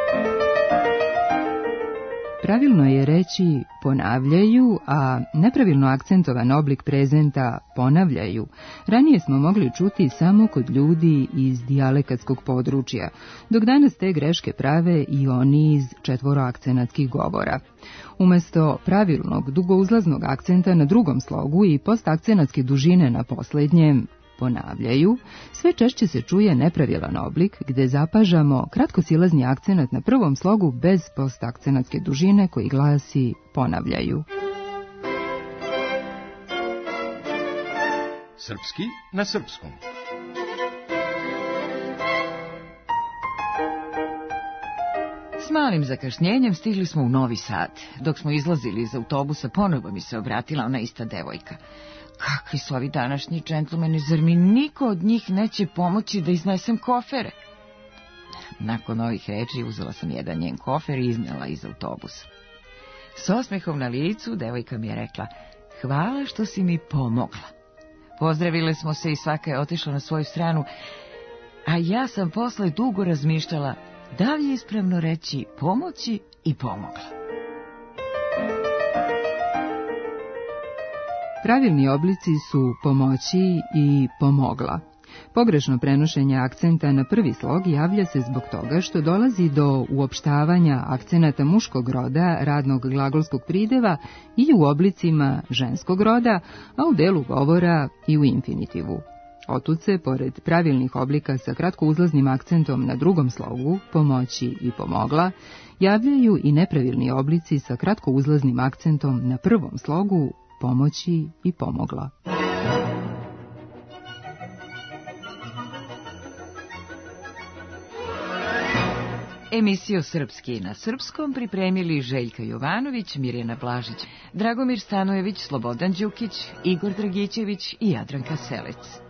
Pravilno je reći ponavljaju, a nepravilno akcentovan oblik prezenta ponavljaju ranije smo mogli čuti samo kod ljudi iz dijalekatskog područja, dok danas te greške prave i oni iz četvoroakcenatskih govora. Umesto pravilnog dugouzlaznog akcenta na drugom slogu i postakcenatske dužine na poslednjem ponavljaju, sve češće se čuje nepravilan oblik gde zapažamo kratkosilazni akcenat na prvom slogu bez postakcenatske dužine koji glasi ponavljaju. Srpski na srpskom. S malim zakašnjenjem stigli smo u Novi Sad. Dok smo izlazili iz autobusa, ponovo mi se obratila ona ista devojka. Kakvi su ovi današnji džentlmeni, zar mi niko od njih neće pomoći da iznesem kofere? Nakon ovih reči uzela sam jedan njen kofer i iznela iz autobusa. S osmehom na licu devojka mi je rekla: hvala što si mi pomogla. Pozdravile smo se i svaka je otišla na svoju stranu, a ja sam posle dugo razmišljala da li je ispravno reći pomoći i pomogla. Pravilni oblici su pomoći i pomogla. Pogrešno prenošenje akcenta na prvi slog javlja se zbog toga što dolazi do uopštavanja akcenata muškog roda, radnog glagolskog prideva i u oblicima ženskog roda, a u delu govora i u infinitivu. Otud se, pored pravilnih oblika sa kratkouzlaznim akcentom na drugom slogu, pomoći i pomogla, javljaju i nepravilni oblici sa kratkouzlaznim akcentom na prvom slogu, pomoći i pomogla. Emisiju Srpski na srpskom pripremili Željka Jovanović, Mirjana Blažić, Dragomir Stanojević, Slobodan Đukić, Igor Dragićević i Jadranka Selec.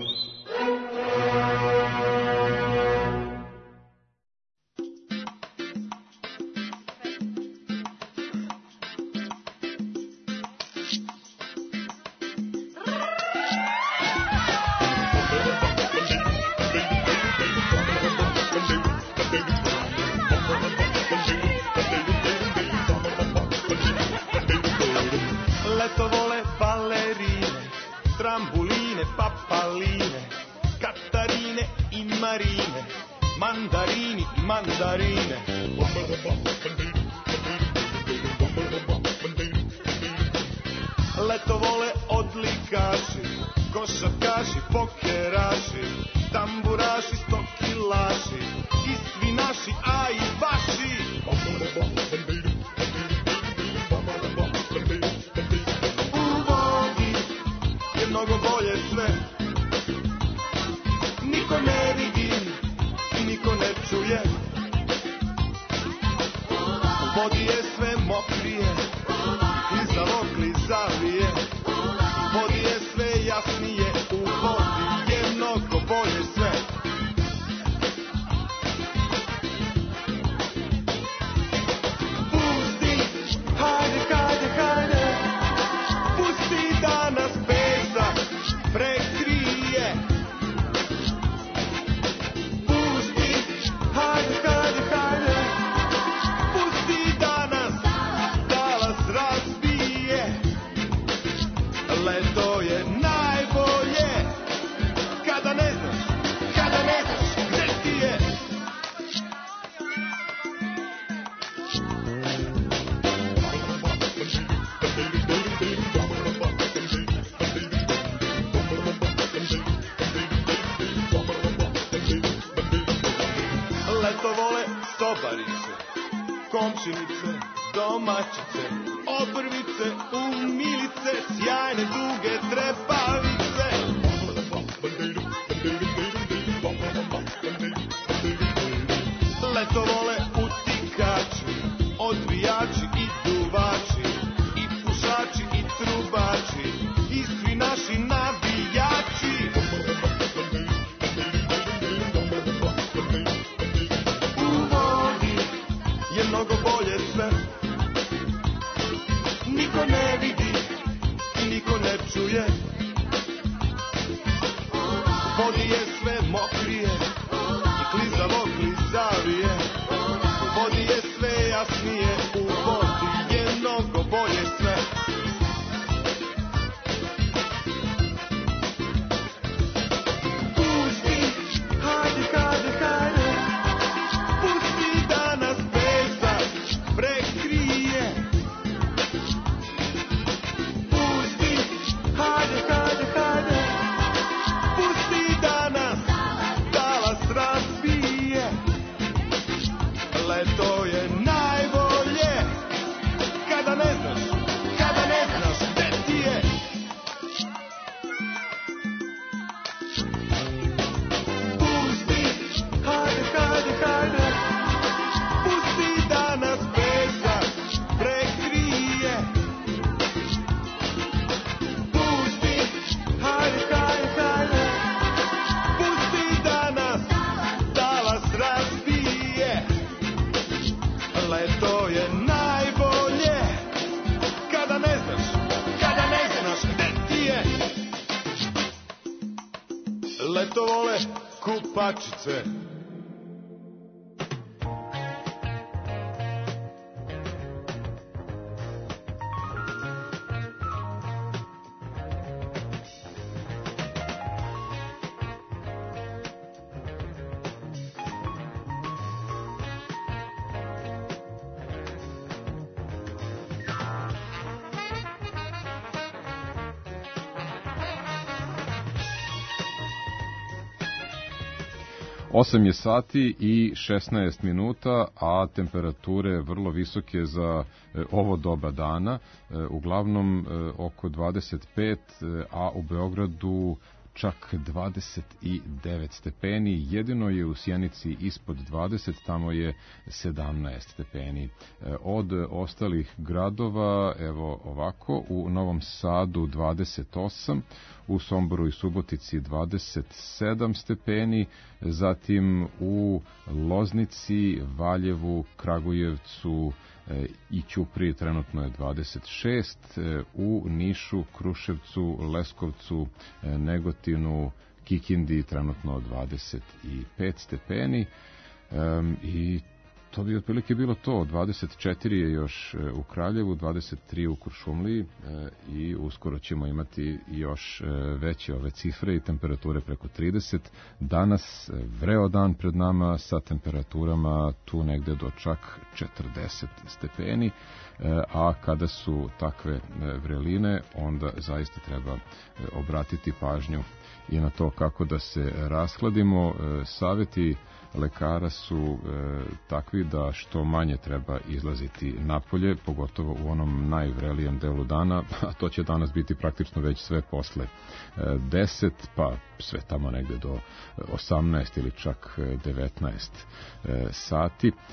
Mandarini, mandarine. Leto vole odlikaši, košarkaši, pokeraši, tamburaši, stokilaši, i svi naši, a i vaši. U vodi je mnogo bolje sve, niko ne vidi, niko ne čuje. U vodi je sve mokrije, klizavo klizavije. U vodi je sve jasnije, u vodi je mnogo bolje sve. Pusti, hajde, hajde, hajde, pusti da nas pesak prekrije. Hajde, hajde, hajde, pusti da nas talas razbije. Leto je najbolje, kada ne znaš, kada ne znaš gde ti je. Leto vole sobarice, komšinice, domaćice, obrvice, umilice, sjajne duge trepavice. Leto vole utikači, odvijači i duvači, i pušači i trubači, i svi naši navijači. Je mnogo bolje sve, niko ne vidi i niko ne čuje. U vodi je sve mokrije i klizavo klizavije. U vodi je sve jasnije, u vodi je mnogo bolje sve. Pusti, hajde, hajde, hajde, pusti da nas prekrije. Pusti, hajde, hajde, hajde, pusti da nas talas razbije. Leto je najbolje. što vole kupačice. osam je sati i šesnaest minuta, a temperature vrlo visoke za e, ovo doba dana, e, uglavnom e, oko dvadeset pet, e, a u Beogradu čak dvadeset devet stepeni, jedino je u Sjenici ispod dvadeset, tamo je sedamnaest stepeni. Od ostalih gradova, evo ovako, u Novom Sadu dvadeset osam, u Somboru i Subotici dvadeset sedam stepeni, zatim u Loznici, Valjevu, Kragujevcu i Ćupriji trenutno je dvadeset šest, u Nišu, Kruševcu, Leskovcu, Negotinu, Kikindi trenutno dvadeset pet stepeni i to bi otprilike bilo to. dvadeset četiri je još u Kraljevu, dvadeset tri u Kuršumliji i uskoro ćemo imati još veće ove cifre i temperature preko trideset. Danas vreo dan pred nama sa temperaturama tu negde do čak četrdeset stepeni, a kada su takve vreline onda zaista treba obratiti pažnju i na to kako da se rashladimo. Saveti lekara su e, takvi da što manje treba izlaziti napolje, pogotovo u onom najvrelijem delu dana, a to će danas biti praktično već sve posle e, deset, pa sve tamo negde do osamnaest ili čak devetnaest e, sati. E,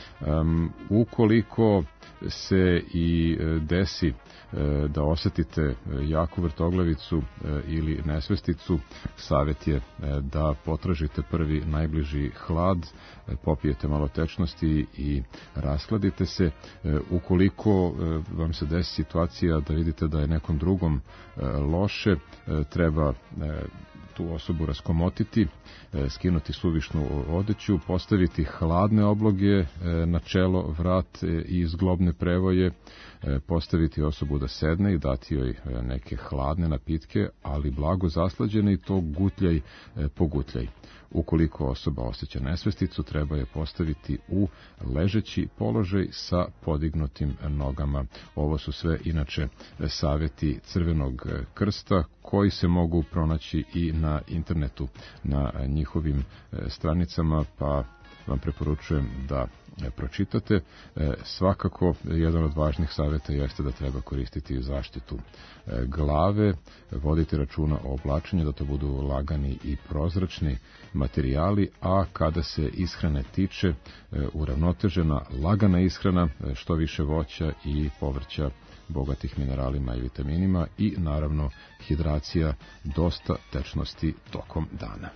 ukoliko se i desi e, da osetite jaku vrtoglavicu e, ili nesvesticu, savjet je e, da potražite prvi najbliži hlad, e, popijete malo tečnosti i raskladite se. E, ukoliko e, vam se desi situacija da vidite da je nekom drugom e, loše, e, treba e, tu osobu raskomotiti, e, skinuti suvišnu odeću, postaviti hladne obloge e, na čelo, vrat e, i zglobne prevoje, e, postaviti osobu da sedne i dati joj e, neke hladne napitke, ali blago zaslađene i to gutljaj e, po gutljaj. Ukoliko osoba osjeća nesvesticu, treba je postaviti u ležeći položaj sa podignutim nogama. Ovo su sve inače savjeti Crvenog krsta koji se mogu pronaći i na internetu na njihovim stranicama, pa vam preporučujem da pročitate. Svakako, jedan od važnih savjeta jeste da treba koristiti zaštitu glave, voditi računa o oblačenju, da to budu lagani i prozračni materijali, a kada se ishrane tiče, uravnotežena, lagana ishrana, što više voća i povrća bogatih mineralima i vitaminima i naravno hidracija, dosta tečnosti tokom dana.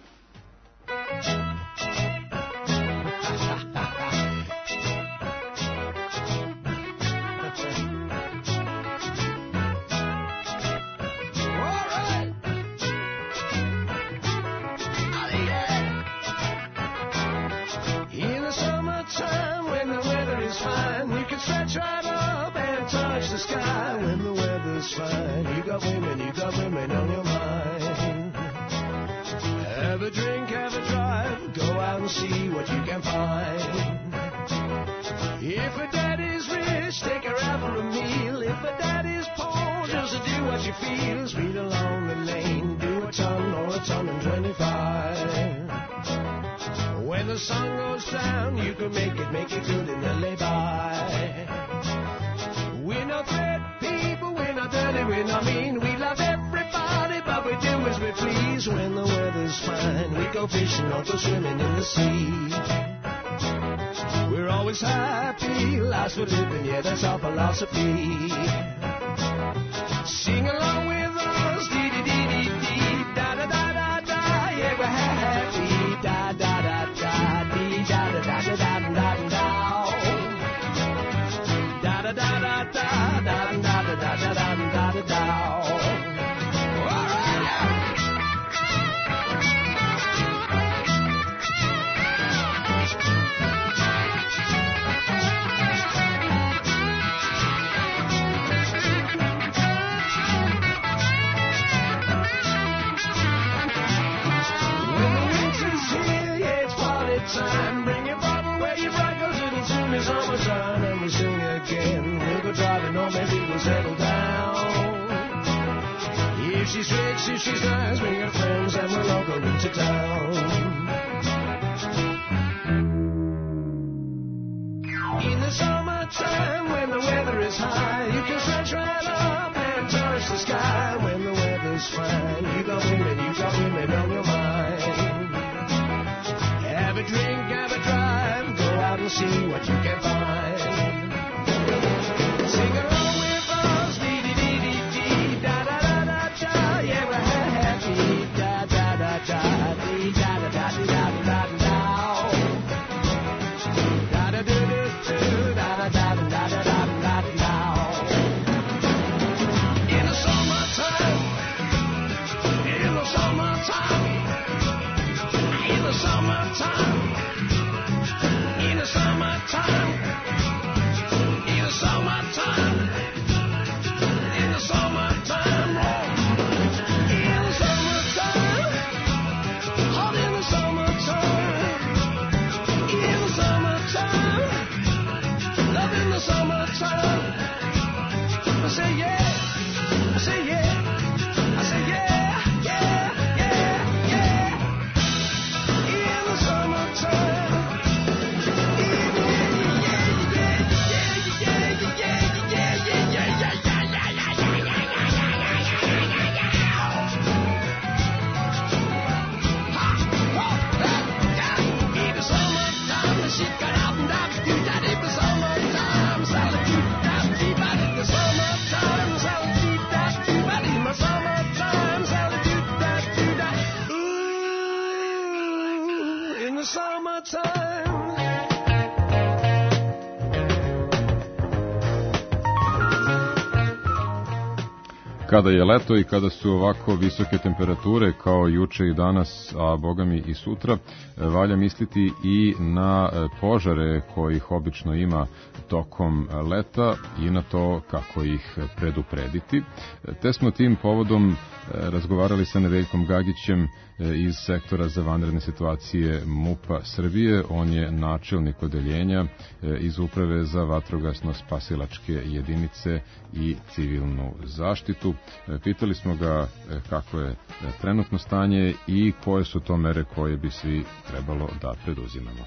Fine. You got women, you got women on your mind. Have a drink, have a drive, go out and see what you can find. If a daddy's rich, take her out for a meal. If a daddy's poor, just do what you feel. Speed along the lane, do a ton or a ton and twenty-five. When the sun goes down, you can make it, make it good in the lay-by. We're not threat people, we're not dirty, we're not mean. We love everybody, but we do as we please. When the weather's fine, we go fishing or go swimming in the sea. We're always happy, life's for living, yeah, that's our philosophy. Sing along with us, dee-dee-dee-dee-dee, da-da-da-da-da, yeah, we're happy, da-da-da-da, dee-da-da-da-da-da-da-da-da. Da-da-da-da-da-da-da-da-da-da-da-da. know maybe we'll settle down. If she's rich, if she's nice, bring her friends and we'll all go into town. In the summertime, when the weather is high, you can stretch right up and touch the sky. When the weather's fine, you got women, you got women on your mind. Have a drink, have a drive, go out and see what you can find. Sing along with us, dee-dee-dee-dee-dee, da-da-da-da-da, yeah, we're happy, da-da-da-da, dee-da-da-da-da-da-da-da. Kada je leto i kada su ovako visoke temperature kao juče i danas, a bogami i sutra, valja misliti i na požare kojih obično ima tokom leta i na to kako ih preduprediti. Te smo tim povodom razgovarali sa Nedeljkom Gagićem iz sektora za vanredne situacije MUP-a Srbije. On je načelnik odeljenja iz Uprave za vatrogasno-spasilačke jedinice i civilnu zaštitu. Pitali smo ga kako je trenutno stanje i koje su to mere koje bi svi trebalo da preduzimamo.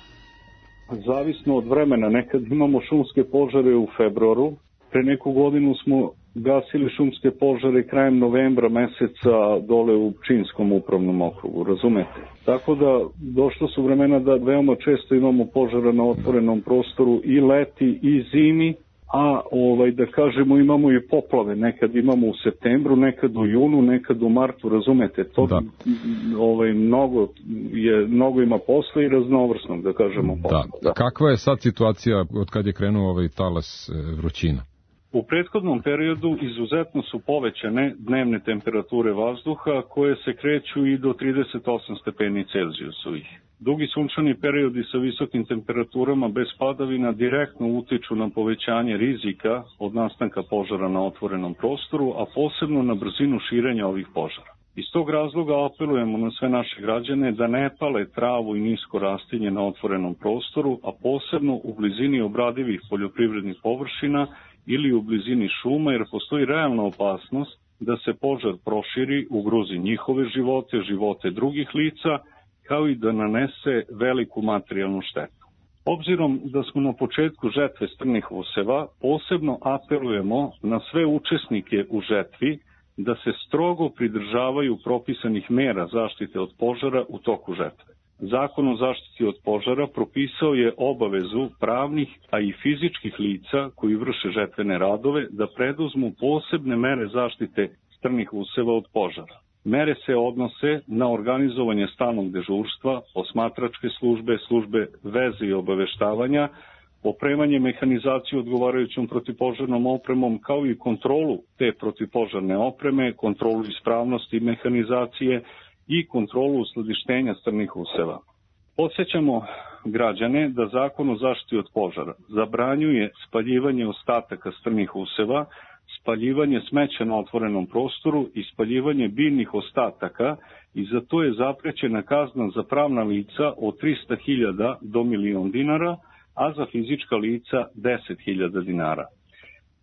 Zavisno od vremena, nekad imamo šumske požare u februaru. Pre neku godinu smo gasili šumske požare krajem novembra meseca dole u Pčinjskom upravnom okrugu, razumete? Tako da došlo su vremena da veoma često imamo požara na otvorenom prostoru i leti i zimi, a ovaj da kažemo imamo i poplave, nekad imamo u septembru, nekad u junu, nekad u martu, razumete? To da. ovaj mnogo je mnogo ima posla i raznovrsnog, da kažemo posla. Da. Da. Kakva je sad situacija od kad je krenuo ovaj talas vrućina? U prethodnom periodu izuzetno su povećane dnevne temperature vazduha koje se kreću i do trideset osam stepeni Celzijusovih. Dugi sunčani periodi sa visokim temperaturama bez padavina direktno utiču na povećanje rizika od nastanka požara na otvorenom prostoru, a posebno na brzinu širenja ovih požara. Iz tog razloga apelujemo na sve naše građane da ne pale travu i nisko rastinje na otvorenom prostoru, a posebno u blizini obradivih poljoprivrednih površina ili u blizini šuma, jer postoji realna opasnost da se požar proširi, ugrozi njihove živote, živote drugih lica, kao i da nanese veliku materijalnu štetu. Obzirom da smo na početku žetve strnih useva, posebno apelujemo na sve učesnike u žetvi da se strogo pridržavaju propisanih mera zaštite od požara u toku žetve. Zakon o zaštiti od požara propisao je obavezu pravnih, a i fizičkih lica koji vrše žetvene radove da preduzmu posebne mere zaštite strnih useva od požara. Mere se odnose na organizovanje stalnog dežurstva, posmatračke službe, službe veze i obaveštavanja, opremanje mehanizacije odgovarajućom protivpožarnom opremom, kao i kontrolu te protivpožarne opreme, kontrolu ispravnosti mehanizacije i kontrolu uskladištenja strnih useva. Podsjećamo građane da Zakon o zaštiti od požara zabranjuje spaljivanje ostataka strnih useva, spaljivanje smeća na otvorenom prostoru i spaljivanje biljnih ostataka, i za to je zaprećena kazna za pravna lica od trista hiljada do milion dinara, a za fizička lica deset hiljada dinara.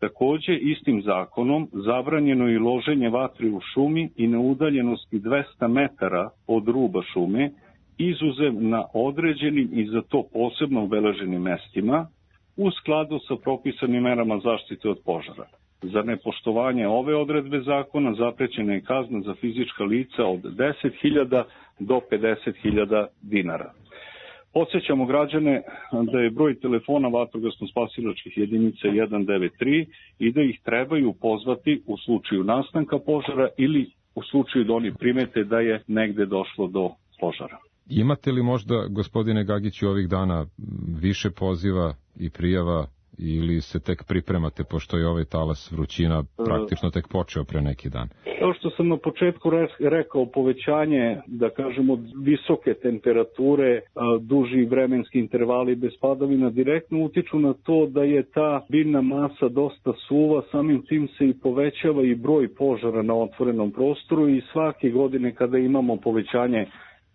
Takođe, istim zakonom zabranjeno je loženje vatre u šumi i na udaljenosti dvesta metara od ruba šume, izuzev na određenim i za to posebno obeleženim mestima, u skladu sa propisanim merama zaštite od požara. Za nepoštovanje ove odredbe zakona zaprećena je kazna za fizička lica od deset hiljada do pedeset hiljada dinara. Podsjećamo građane da je broj telefona vatrogasno-spasilačkih jedinica jedan devet tri i da ih trebaju pozvati u slučaju nastanka požara ili u slučaju da oni primete da je negde došlo do požara. Imate li možda, gospodine Gagiću, ovih dana više poziva i prijava ili se tek pripremate, pošto je ovaj talas vrućina praktično tek počeo pre neki dan? Kao što sam na početku rekao, povećanje, da kažemo, visoke temperature, duži vremenski intervali bez padavina direktno utiču na to da je ta biljna masa dosta suva, samim tim se i povećava i broj požara na otvorenom prostoru i svake godine kada imamo povećanje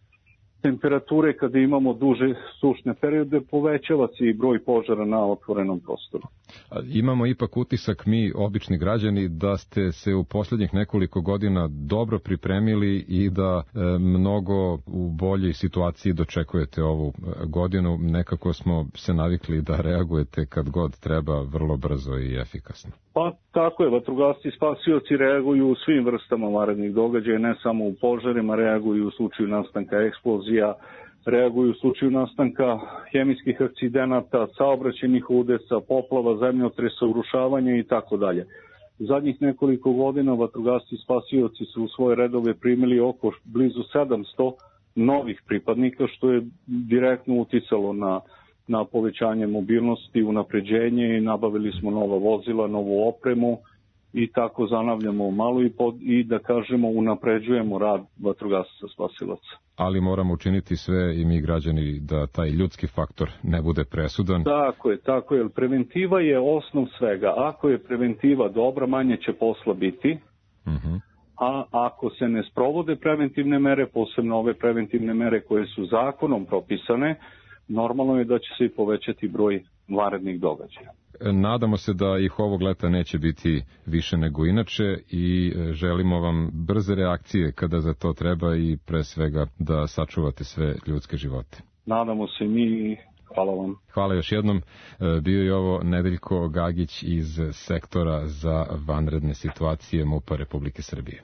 temperature, kada imamo duže sušne periode, povećava se i broj požara na otvorenom prostoru. Imamo ipak utisak mi, obični građani, da ste se u posljednjih nekoliko godina dobro pripremili i da e, mnogo u boljoj situaciji dočekujete ovu godinu. Nekako smo se navikli da reagujete kad god treba, vrlo brzo i efikasno. Pa tako je, vatrogasci i spasioci reaguju u svim vrstama vanrednih događaja, ne samo u požarima, reaguju u slučaju nastanka eksplozija, reaguju u slučaju nastanka hemijskih akcidenata, saobraćajnih udesa, poplava, zemljotresa, urušavanja i tako dalje. Zadnjih nekoliko godina vatrogasci i spasioci su u svoje redove primili oko blizu sedamsto novih pripadnika, što je direktno uticalo na na povećanje mobilnosti, unapređenje i nabavili smo nova vozila, novu opremu i tako zanavljamo malo i, pod, i da kažemo unapređujemo rad vatrogasaca spasilaca. Ali moramo učiniti sve i mi građani da taj ljudski faktor ne bude presudan. Tako je, tako je. Preventiva je osnov svega. Ako je preventiva dobra, manje će posla biti. Uh-huh. A ako se ne sprovode preventivne mere, posebno ove preventivne mere koje su zakonom propisane, normalno je da će se i povećati broj vanrednih događaja. Nadamo se da ih ovog leta neće biti više nego inače i želimo vam brze reakcije kada za to treba i pre svega da sačuvate sve ljudske živote. Nadamo se mi i hvala vam. Hvala još jednom. Bio je ovo Nedeljko Gagić iz sektora za vanredne situacije MUP-a Republike Srbije.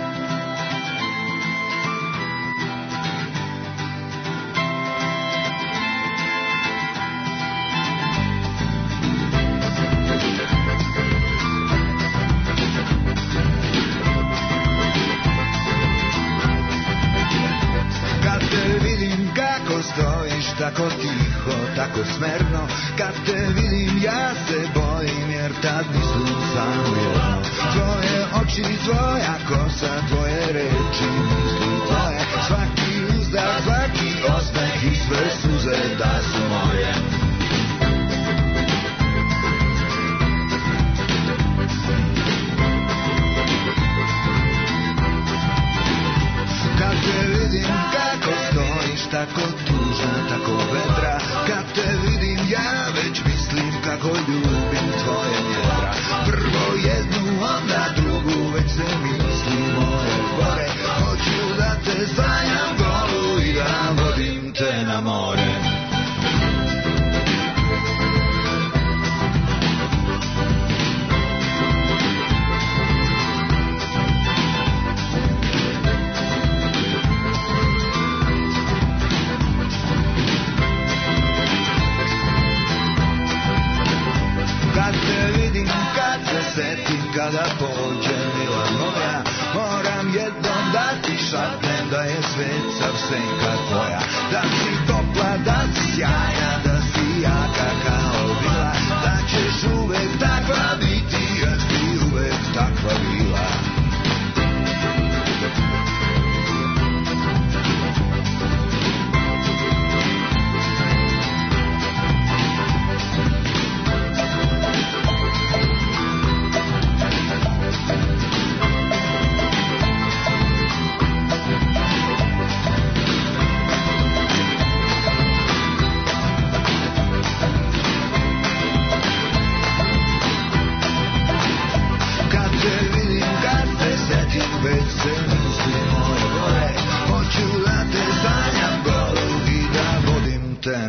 Tako tiho, tako smerno, kad te vidim ja se bojim, jer tad mislim samo jedno. Tvoje oči, tvoja kosa, tvoje reči, misli tvoje, svaki uzdah, svaki osmeh i sve suze da su moje. Kad te vidim kako stojiš, tako tužna, tako vedra, kad te vidim ja već mislim kako ljubim tvoje njedra. Prvo jednu, onda drugu, već se misli moje gore. Hoću da te sanjam golu i da vodim te na more. Setim kada pođe mila moja, moram jednom da ti šapnem da je svet sav senka tvoja. Da si topla, da si sjajna, da si jaka kao vila, da ćeš uvek takva biti, jer si uvek takva bila.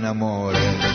na more.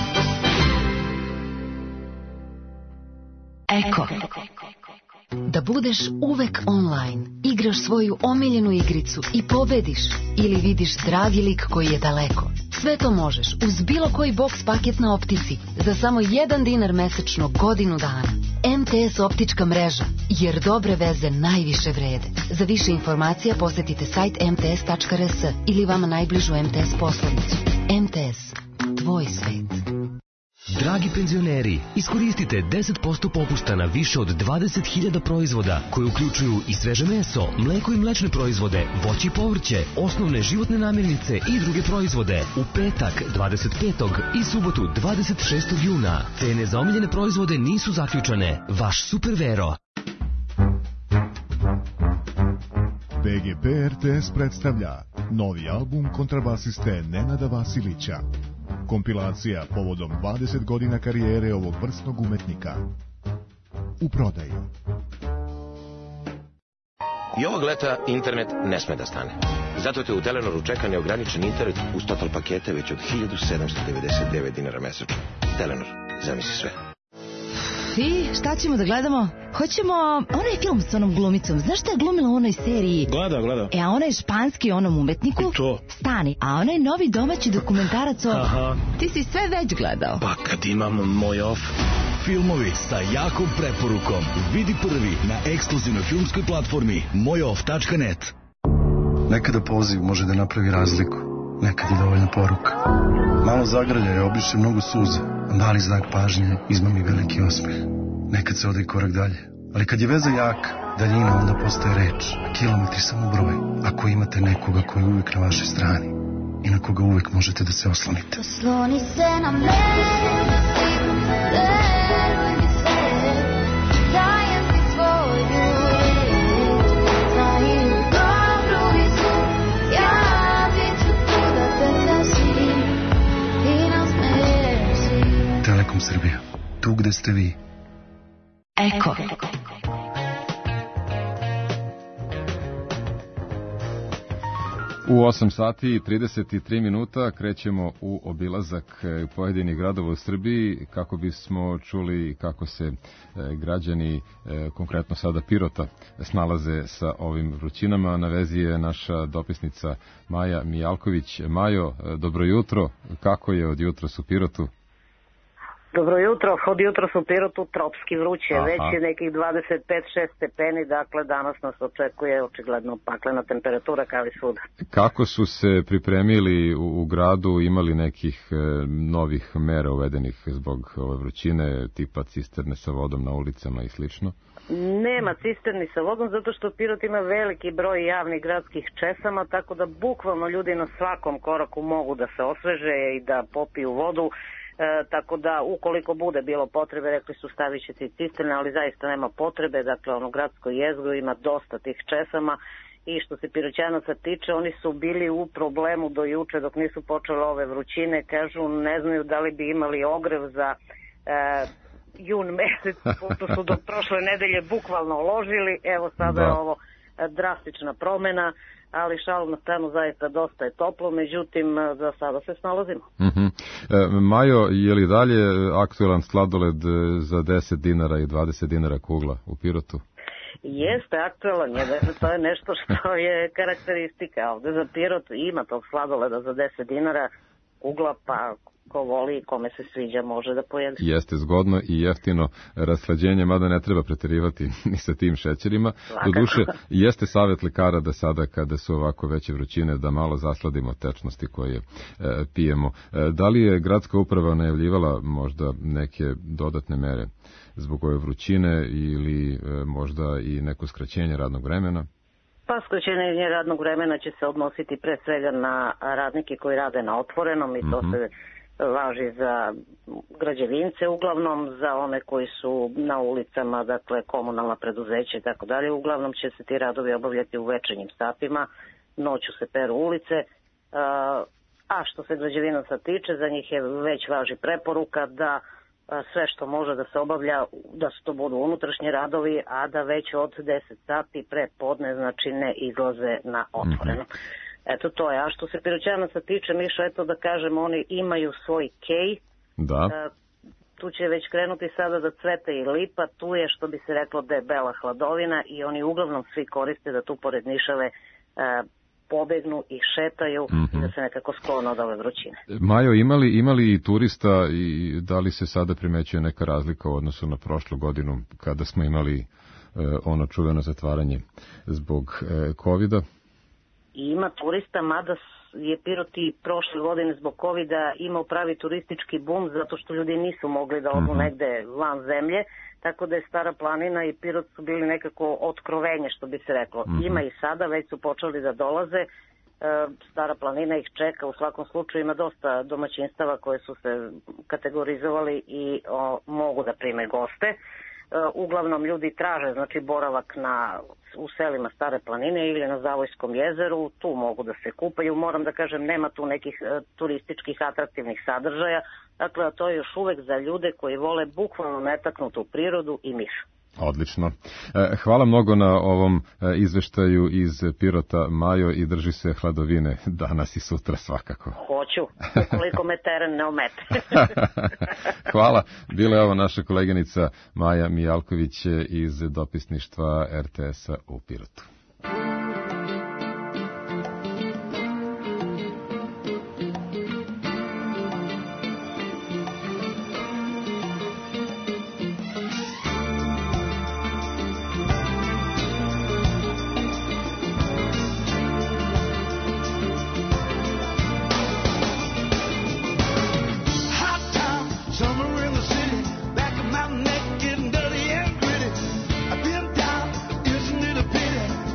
Eko. Da budeš uvek online, igraš svoju omiljenu igricu i pobediš ili vidiš dragi lik koji je daleko. Sve to možeš uz bilo koji box paket na Optici za samo jedan dinar mesečno godinu dana. M T S optička mreža, jer dobre veze najviše vrede. Za više informacija posetite sajt m t s tačka r s ili vama najbližu M T S poslovnicu. M T S, tvoj svet. Dragi penzioneri, iskoristite deset posto popusta na više od dvadeset hiljada proizvoda koji uključuju i sveže meso, mleko i mlečne proizvode, voće i povrće, osnovne životne namirnice i druge proizvode. U petak dvadeset petog i subotu dvadeset šestog juna. Cene za omiljene proizvode nisu zaključane. Vaš Super Vero. B G P R T S predstavlja novi album kontrabasiste Nenada Vasilića. Kompilacija povodom dvadeset godina karijere ovog vrsnog umetnika. U prodaju. I ovog leta internet ne sme da stane. Zato te u Telenoru čeka neograničen internet uz total pakete već od hiljadu sedamsto devedeset devet dinara mesečno. Telenor, zamisli sve. I šta ćemo da gledamo? Hoćemo onaj film s onom glumicom. Znaš šta je glumila u onoj seriji? Gleda, gleda. E, a onaj španski onom umetniku? I to. Stani, a onaj novi domaći dokumentarac o... Aha. Ti si sve već gledao. Pa kad imam moj off. Filmovi sa jakom preporukom. Vidi prvi na ekskluzivnoj filmskoj platformi mojof tačka net. Nekada poziv može da napravi razliku. Nekad je dovoljna poruka. Malo zagrljaja obriše mnogo suza, a mali znak pažnje izmami veliki osmeh. Nekad se ode i korak dalje. Ali kad je veza jaka, daljina onda postaje reč, a kilometri samo broj. Ako imate nekoga koji je uvijek na vašoj strani i na koga uvijek možete da se oslonite. Osloni se na mene, veruj mi sve, dajem ti svoj ljubav, znaju dobro i zlu, ja bit ću tu da te nosim i nasmeješ si. Telekom Srbija, tu gde ste vi. Eko. U osam sati i trideset tri minuta krećemo u obilazak pojedinih gradova u Srbiji kako bismo čuli kako se građani, konkretno sada Pirota, snalaze sa ovim vrućinama. Na vezi je naša dopisnica Maja Mijalković. Majo, dobro jutro. Kako je od jutros u Pirotu? Dobro jutro, od jutra su u Pirotu tropski vruće, Aha. već je nekih dvadeset pet šest stepeni, dakle danas nas očekuje očigledno paklena temperatura kao i svuda. Kako su se pripremili u, u gradu, imali nekih e, novih mera uvedenih zbog ove vrućine, tipa cisterne sa vodom na ulicama i slično? Nema cisterni sa vodom zato što Pirot ima veliki broj javnih gradskih česama, tako da bukvalno ljudi na svakom koraku mogu da se osveže i da popiju vodu. E, tako da ukoliko bude bilo potrebe, rekli su stavit ćete i cisterne, ali zaista nema potrebe, dakle ono gradsko jezgro ima dosta tih česama i što se Piroćanaca tiče, oni su bili u problemu do juče dok nisu počele ove vrućine, kažu ne znaju da li bi imali ogrev za e, jun mesec, pošto su do prošle nedelje bukvalno ložili, evo sada da. je ovo drastična promena, ali šalu na stranu zaista dosta je toplo, međutim za sada se snalazimo. Uh-huh. E, Majo, je li dalje aktuelan sladoled za deset dinara i dvadeset dinara kugla u Pirotu? Jeste aktuelan, je, to je nešto što je karakteristika. Ovde za Pirot ima tog sladoleda za deset dinara kugla, pa ko voli i kome se sviđa može da pojede. Jeste zgodno i jeftino raslađenje, mada ne treba preterivati ni sa tim šećerima. Doduše, jeste savjet lekara da sada kada su ovako veće vrućine da malo zasladimo tečnosti koje e, pijemo. E, da li je gradska uprava najavljivala možda neke dodatne mere zbog ove vrućine ili e, možda i neko skraćenje radnog vremena? Pa skraćenje radnog vremena će se odnositi pre svega na radnike koji rade na otvorenom i to uh-huh. se važi za građevince uglavnom, za one koji su na ulicama, dakle komunalna preduzeća i tako dalje. Uglavnom će se ti radovi obavljati u večernjim satima, noću se peru ulice, a što se građevinaca tiče, za njih je već važi preporuka da sve što može da se obavlja, da su to budu unutrašnji radovi, a da već od deset sati pre podne, znači ne izlaze na otvoreno. Eto to je. A što se Piroćanaca tiče, Mišo, eto da kažem, oni imaju svoj kej. Da. E, tu će već krenuti sada da cvete i lipa, tu je, što bi se reklo, debela hladovina i oni uglavnom svi koriste da tu pored Nišave e, pobegnu i šetaju, mm-hmm. da se nekako sklone od ove vrućine. Majo, imali, imali i turista i da li se sada primećuje neka razlika u odnosu na prošlu godinu kada smo imali e, ono čuveno zatvaranje zbog e, kovida? Ima turista, mada je Pirot i prošle godine zbog kovida imao pravi turistički bum zato što ljudi nisu mogli da odu mm-hmm. negde van zemlje, tako da je Stara planina i Pirot su bili nekako otkrovenje, što bi se reklo. Mm-hmm. Ima i sada, već su počeli da dolaze, e, Stara planina ih čeka, u svakom slučaju ima dosta domaćinstava koje su se kategorizovali i o, mogu da prime goste. Uglavnom ljudi traže, znači, boravak na, u selima Stare planine ili na Zavojskom jezeru, tu mogu da se kupaju. Moram da kažem, nema tu nekih e, turističkih atraktivnih sadržaja, dakle, to je još uvek za ljude koji vole bukvalno netaknutu prirodu i miš. Odlično. Hvala mnogo na ovom izveštaju iz Pirota, Majo, i drži se hladovine danas i sutra svakako. Hoću, ukoliko me teren ne omete. Hvala. Bila je ovo naša koleginica Maja Mijalković iz dopisništva er te es-a u Pirotu. Getting dirty and gritty. I've been down, isn't it a pity?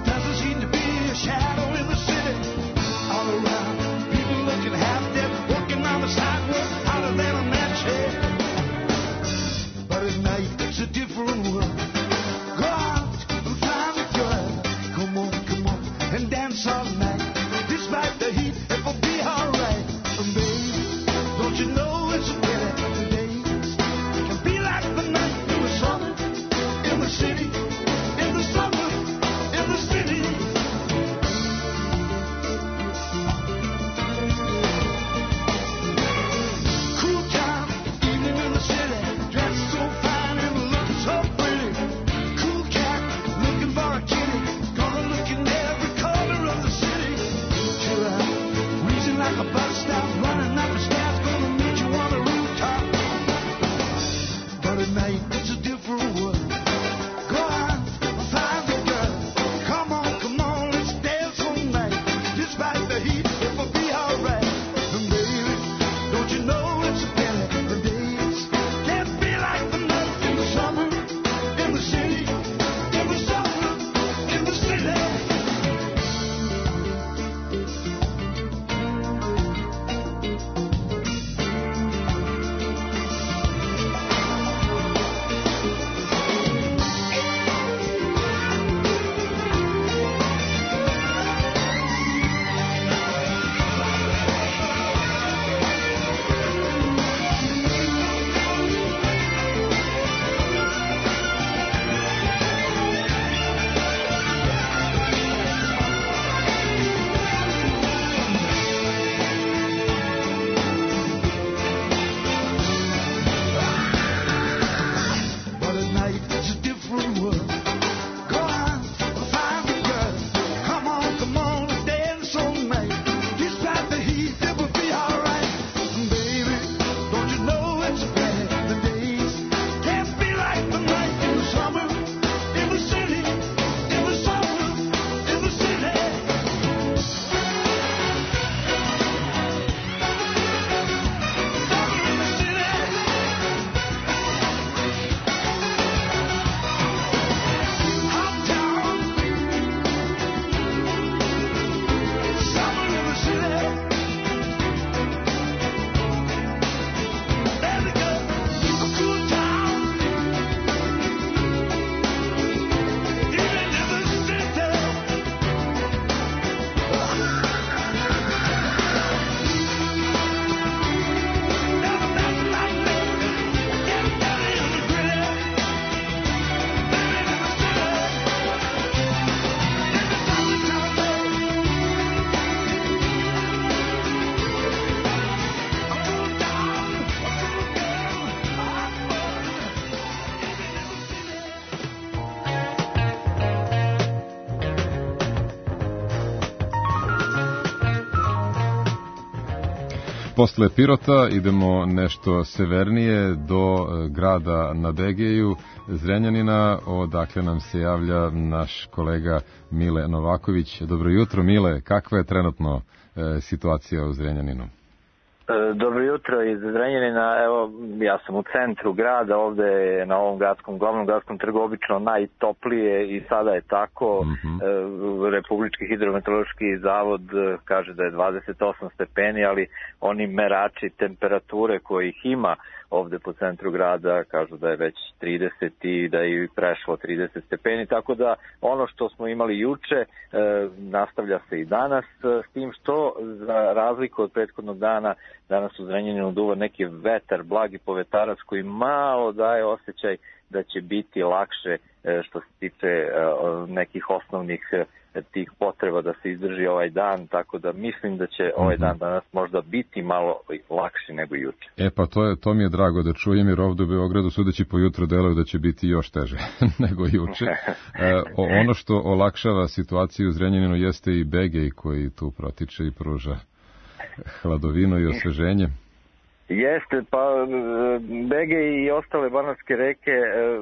posle Pirota idemo nešto severnije do grada na Begeju, Zrenjanina, odakle nam se javlja naš kolega Mile Novaković. Dobro jutro, Mile, kakva je trenutno e, situacija u Zrenjaninu? Dobro jutro iz Zrenjanina, evo ja sam u centru grada, ovde je na ovom gradskom, glavnom gradskom trgu obično najtoplije i sada je tako. Mm-hmm. Republički hidrometeorološki zavod kaže da je dvadeset osam stepeni, ali oni merači temperature kojih ima ovde po centru grada kažu da je već trideset i da je prešlo trideset stepeni, tako da ono što smo imali juče e, nastavlja se i danas, s tim što za razliku od prethodnog dana danas u Zrenjaninu duva neki vetar, blagi povetarac koji malo daje osjećaj da će biti lakše e, što se tiče e, nekih osnovnih e, tih potreba da se izdrži ovaj dan, tako da mislim da će ovaj dan danas možda biti malo lakši nego juče. E pa to, je, to mi je drago da čujem, jer ovdje u Beogradu sudeći po jutru deluje da će biti još teže nego juče. E, ono što olakšava situaciju u Zrenjaninu jeste i Begej koji tu protiče i pruža hladovinu i osveženje. Jeste, pa Begej i ostale banatske reke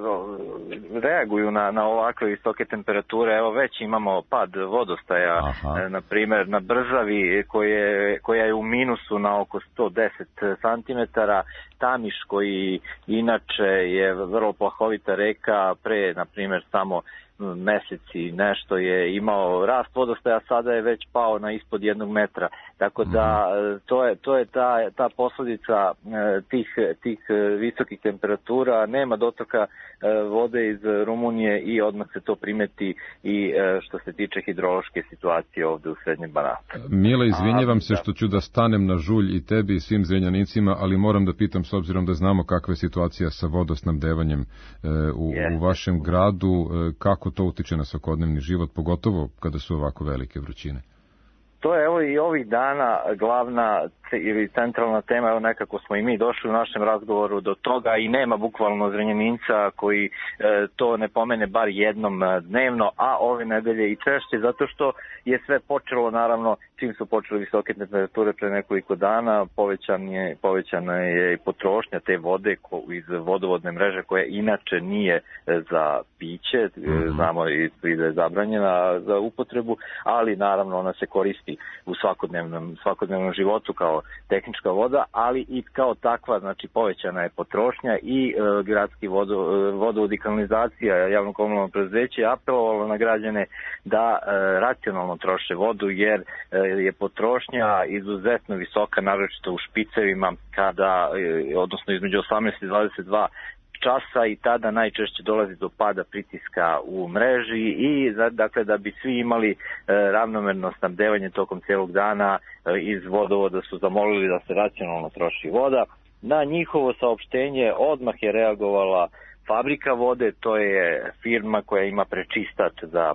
reaguju na, na ovakve visoke temperature. Evo već imamo pad vodostaja, Aha. na primjer na Brzavi koje, koja je u minusu na oko sto deset santimetara. Tamiš koji inače je vrlo plahovita reka, pre na primjer samo meseci nešto je imao rast vodostaja, sada je već pao na ispod jednog metra. Tako da to je, to je ta, ta posljedica tih, tih visokih temperatura, nema dotoka vode iz Rumunije i odmah se to primeti i što se tiče hidrološke situacije ovde u Srednjem Banatu. Mile, izvinjavam se što ću da stanem na žulj i tebi i svim Zrenjanicima, ali moram da pitam, s obzirom da znamo kakva je situacija sa vodosnabdevanjem u, u vašem gradu, kako to utiče na svakodnevni život, pogotovo kada su ovako velike vrućine? To je evo i ovih dana glavna ili centralna tema, evo nekako smo i mi došli u našem razgovoru do toga i nema bukvalno Zrenjaninca koji e, to ne pomene bar jednom dnevno, a ove nedelje i češće, zato što je sve počelo naravno čim su počeli visoke temperature pre nekoliko dana, povećan je, povećana je i potrošnja te vode ko, iz vodovodne mreže koja inače nije za piće, mm-hmm. znamo i da je zabranjena za upotrebu, ali naravno ona se koristi u svakodnevnom, svakodnevnom životu kao tehnička voda, ali i kao takva, znači povećana je potrošnja i e, gradski vodo, vodovod i kanalizacija, javno komunalno preduzeće je apelovalo na građane da e, racionalno troše vodu, jer e, je potrošnja izuzetno visoka, naročito u špicevima, kada, e, odnosno između osamnaest i dvadeset dva časa i tada najčešće dolazi do pada pritiska u mreži i dakle da bi svi imali e, ravnomerno snabdevanje tokom cijelog dana e, iz vodovoda su zamolili da se racionalno troši voda. Na njihovo saopštenje odmah je reagovala Fabrika vode, to je firma koja ima prečistač za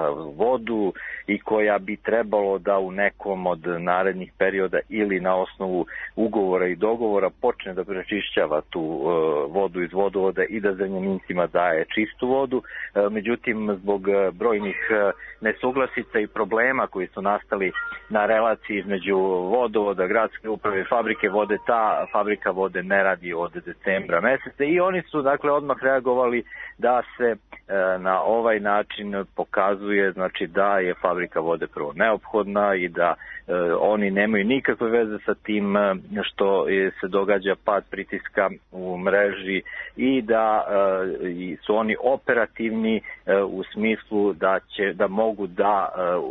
vodu i koja bi trebalo da u nekom od narednih perioda ili na osnovu ugovora i dogovora počne da prečišćava tu uh, vodu iz vodovoda i da Zrenjanincima daje čistu vodu. Uh, međutim, zbog brojnih uh, nesuglasica i problema koji su nastali na relaciji između vodovoda, gradske uprave i Fabrike vode, ta Fabrika vode ne radi od decembra meseca i oni su dakle odmah reagovali da se uh, na ovaj način pokazuje Kazuje, znači da je Fabrika vode prvo neophodna i da e, oni nemaju nikakve veze sa tim što je, se događa pad pritiska u mreži i da e, i su oni operativni e, u smislu da će da mogu da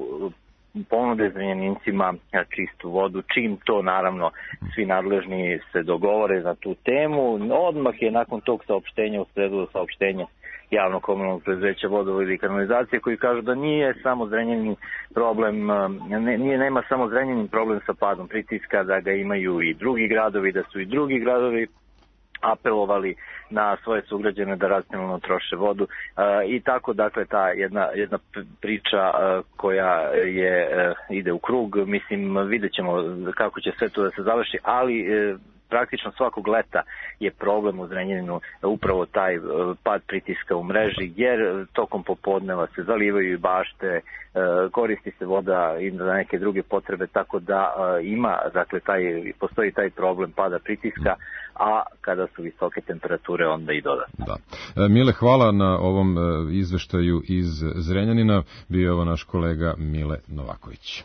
e, ponude Zrenjanincima čistu vodu, čim to naravno svi nadležni se dogovore za tu temu. Odmah je nakon tog saopštenja usledilo saopštenje javno komunalnog preduzeća vodovoda i kanalizacije koji kažu da nije samo Zrenjanin problem, ne, nije nema samo Zrenjanin problem sa padom pritiska, da ga imaju i drugi gradovi, da su i drugi gradovi apelovali na svoje sugrađane da racionalno troše vodu uh, i tako dakle ta jedna jedna priča uh, koja je uh, ide u krug, mislim vidjet ćemo kako će sve to da se završi, ali uh, praktično svakog leta je problem u Zrenjaninu upravo taj pad pritiska u mreži, jer tokom popodneva se zalivaju i bašte, koristi se voda i za neke druge potrebe, tako da ima, dakle, taj, postoji taj problem pada pritiska, a kada su visoke temperature onda i dodatno. Da. E, Mile, hvala na ovom e, izveštaju iz Zrenjanina. Bio je ovo naš kolega Mile Novaković.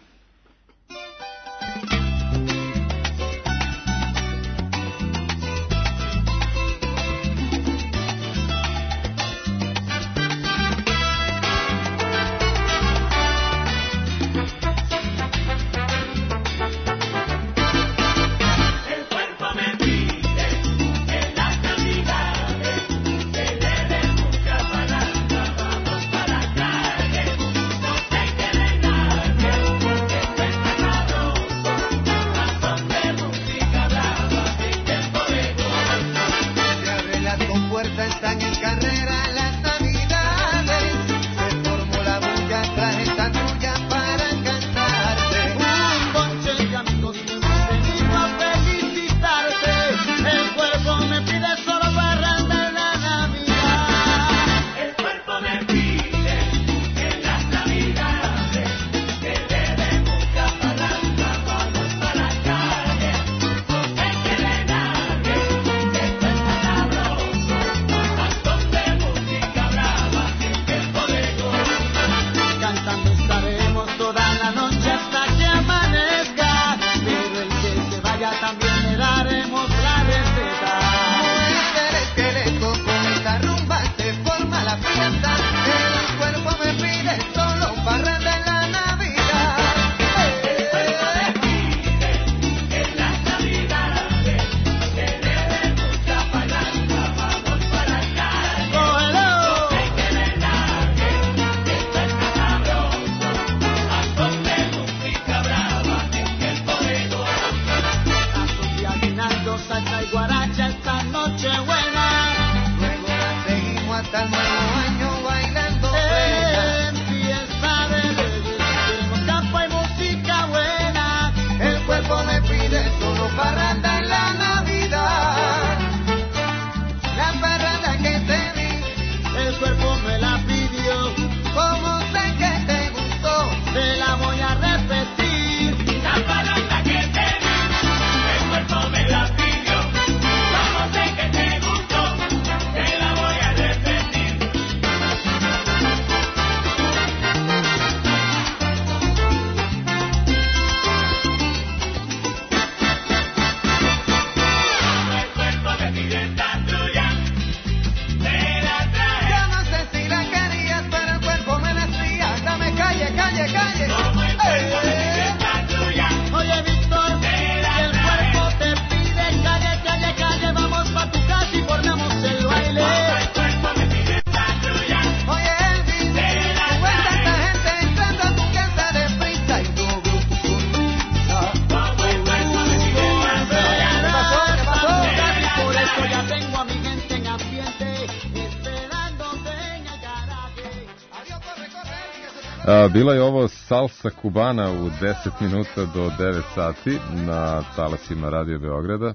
Bila je ovo Salsa Kubana u deset minuta do devet sati na talasima Radio Beograda.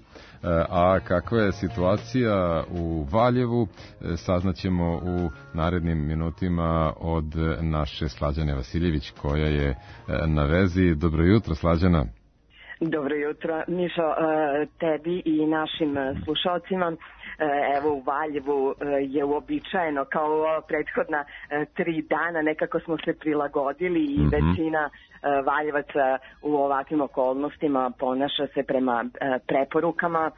A kakva je situacija u Valjevu saznaćemo u narednim minutima od naše Slađane Vasiljević koja je na vezi. Dobro jutro, Slađana. Dobro jutro, Mišo, tebi i našim slušalcima. Evo u Valjevu je uobičajeno kao prethodna tri dana, nekako smo se prilagodili i mm-hmm. većina Valjevaca u ovakvim okolnostima ponaša se prema preporukama.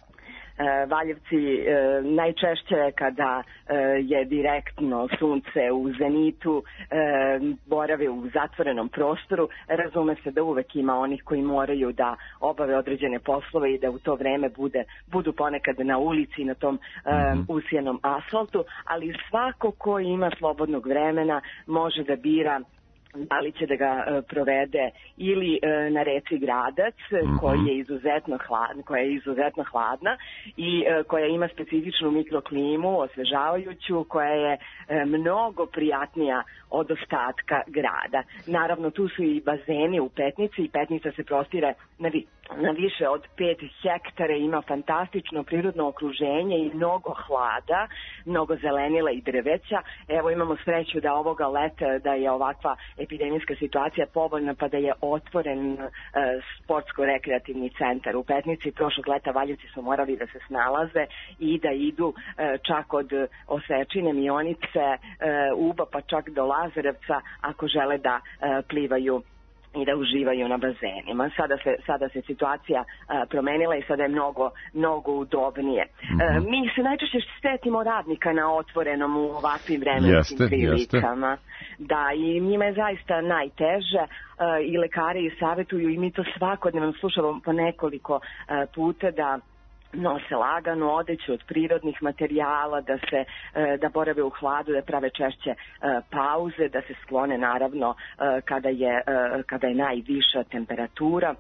Valjevci najčešće kada je direktno sunce u zenitu borave u zatvorenom prostoru, razume se da uvek ima onih koji moraju da obave određene poslove i da u to vreme bude, budu ponekad na ulici na tom um, usijanom asfaltu, ali svako ko ima slobodnog vremena može da bira da li će da ga uh, provede ili uh, na reci Gradac, mm-hmm. koji je izuzetno hladna, koja je izuzetno hladna i uh, koja ima specifičnu mikroklimu, osvežavajuću, koja je uh, mnogo prijatnija od ostatka grada. Naravno, tu su i bazeni u Petnici i Petnica se prostire na, vi, na više od pet hektara, ima fantastično prirodno okruženje i mnogo hlada, mnogo zelenila i drveća. Evo imamo sreću da ovoga leta da je ovakva epidemijska situacija povoljna pa da je otvoren e, sportsko-rekreativni centar u Petnici. Prošlog leta Valjevci su morali da se snalaze i da idu e, čak od Osečine, Mionice, e, Uba pa čak do Lazarevca ako žele da e, plivaju i da uživaju na bazenima. Sada se, sada se situacija a, promenila i sada je mnogo, mnogo udobnije. Mm-hmm. E, mi se najčešće sretimo radnika na otvorenom u ovakvim vremenskim jeste, prilikama. Jeste. Da, i njima je zaista najteže a, i lekari savjetuju i mi to svakodnevno slušamo po nekoliko a, puta da nose laganu odeću od prirodnih materijala, da se da borave u hladu, da prave češće pauze, da se sklone naravno kada je kada je najviša temperatura.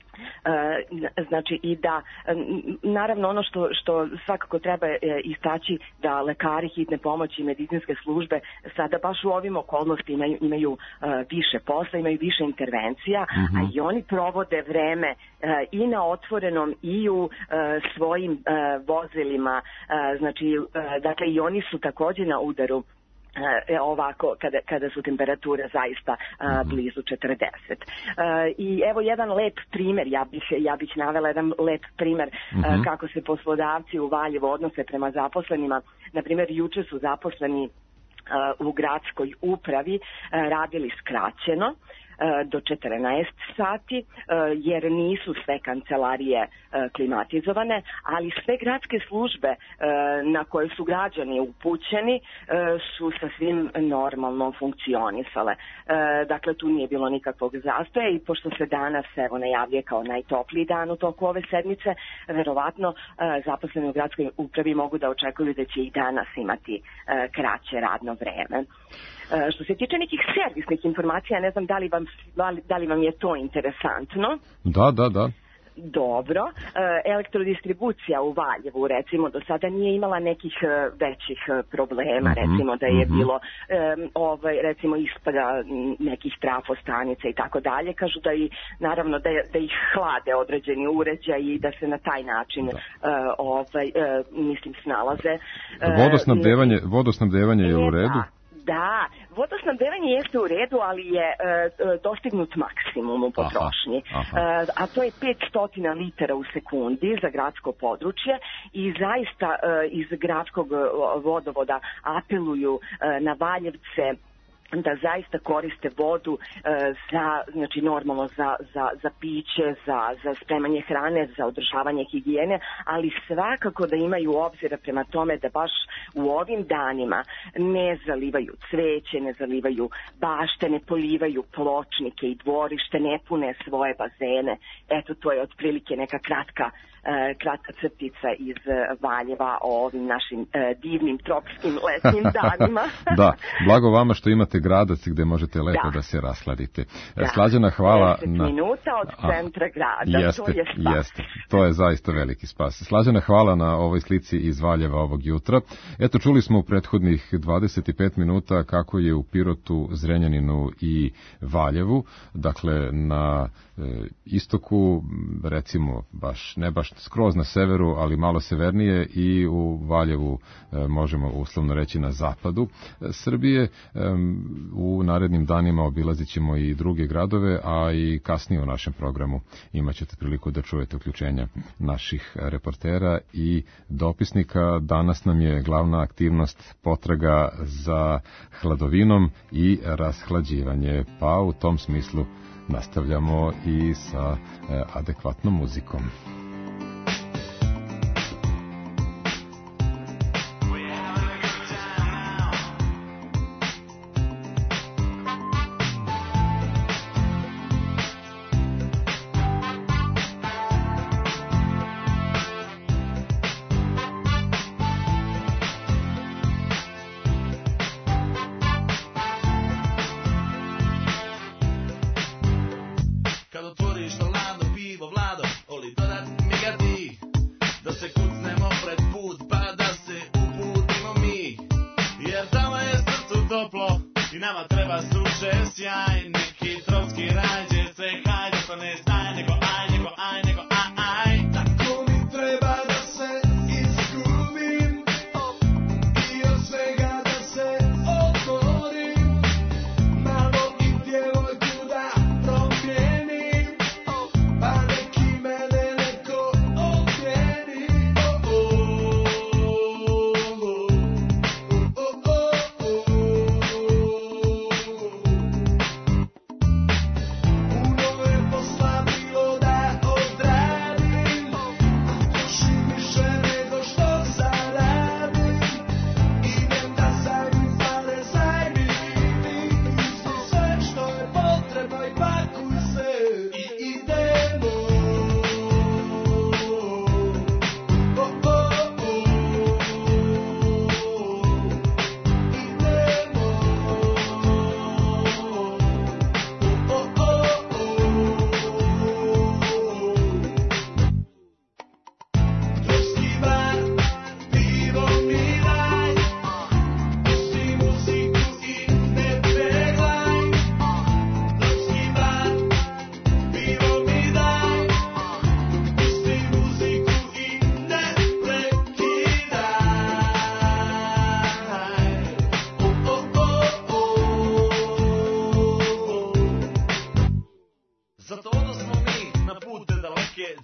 Znači i da naravno ono što, što svakako treba istaći da lekari hitne pomoći i medicinske službe sada baš u ovim okolnostima imaju, imaju više posla, imaju više intervencija, mm-hmm. a i oni provode vreme i na otvorenom i u svojim vozilima, znači dakle i oni su također na udaru E, ovako kada, kada su temperature zaista a, blizu četrdeset. A, I evo jedan lep primjer, ja bih, ja bih navela jedan lep primjer mm-hmm. a, kako se poslodavci u Valjevu odnose prema zaposlenima. Na primjer, juče su zaposleni a, u gradskoj upravi a, radili skraćeno do četrnaest sati, jer nisu sve kancelarije klimatizovane, ali sve gradske službe na koje su građani upućeni su sasvim normalno funkcionisale. Dakle, tu nije bilo nikakvog zastoja i pošto se danas evo najavljuje kao najtopliji dan u toku ove sedmice, verovatno zaposleni u gradskoj upravi mogu da očekuju da će i danas imati kraće radno vreme. Što se tiče nekih servisnih informacija, ne znam da li vam, da li vam je to interesantno. Da, da, da. Dobro. Elektrodistribucija u Valjevu, recimo, do sada nije imala nekih većih problema, mm-hmm. recimo da je mm-hmm. bilo ovaj, recimo ispada nekih trafostanica i tako dalje. Kažu da i naravno da, da ih hlade određeni uređaj i da se na taj način uh, ovaj, uh, mislim snalaze. Vodosnabdevanje, vodosnabdevanje je u redu? Da, vodosnabdevanje jeste u redu, ali je e, dostignut maksimum u potrošnji. Aha, aha. E, a to je petsto litara u sekundi za gradsko područje i zaista e, iz gradskog vodovoda apeluju e, na Valjevce da zaista koriste vodu e, za, znači normalno za, za, za piće, za, za spremanje hrane, za održavanje higijene, ali svakako da imaju obzira prema tome da baš u ovim danima ne zalivaju cveće, ne zalivaju bašte, ne polivaju pločnike i dvorište, ne pune svoje bazene. Eto, to je otprilike neka kratka kratka crtica iz Valjeva o ovim našim divnim tropskim letnjim danima. Da, blago vama što imate gradac gde možete lepo da, da se rasladite. Da. Slađana, hvala. deset na... minuta od centra grada, jeste, to je spas. Jeste, to je zaista veliki spas. Slađana, hvala na ovoj slici iz Valjeva ovog jutra. Eto, čuli smo u prethodnih dvadeset pet minuta kako je u Pirotu, Zrenjaninu i Valjevu, dakle na e, istoku, recimo, baš, ne baš skroz na severu, ali malo severnije, i u Valjevu e, možemo uslovno reći na zapadu e, Srbije. E, u narednim danima obilazit ćemo i druge gradove, a i kasnije u našem programu imat ćete priliku da čujete uključenja naših reportera i dopisnika. Danas nam je glavna aktivnost potraga za hladovinom i rashlađivanje, pa u tom smislu nastavljamo i sa e, adekvatnom muzikom. I nama treba suše sjaj, neki tropski rađe, sve hajde, to ne staj, nego aj, nego aj, nego aj.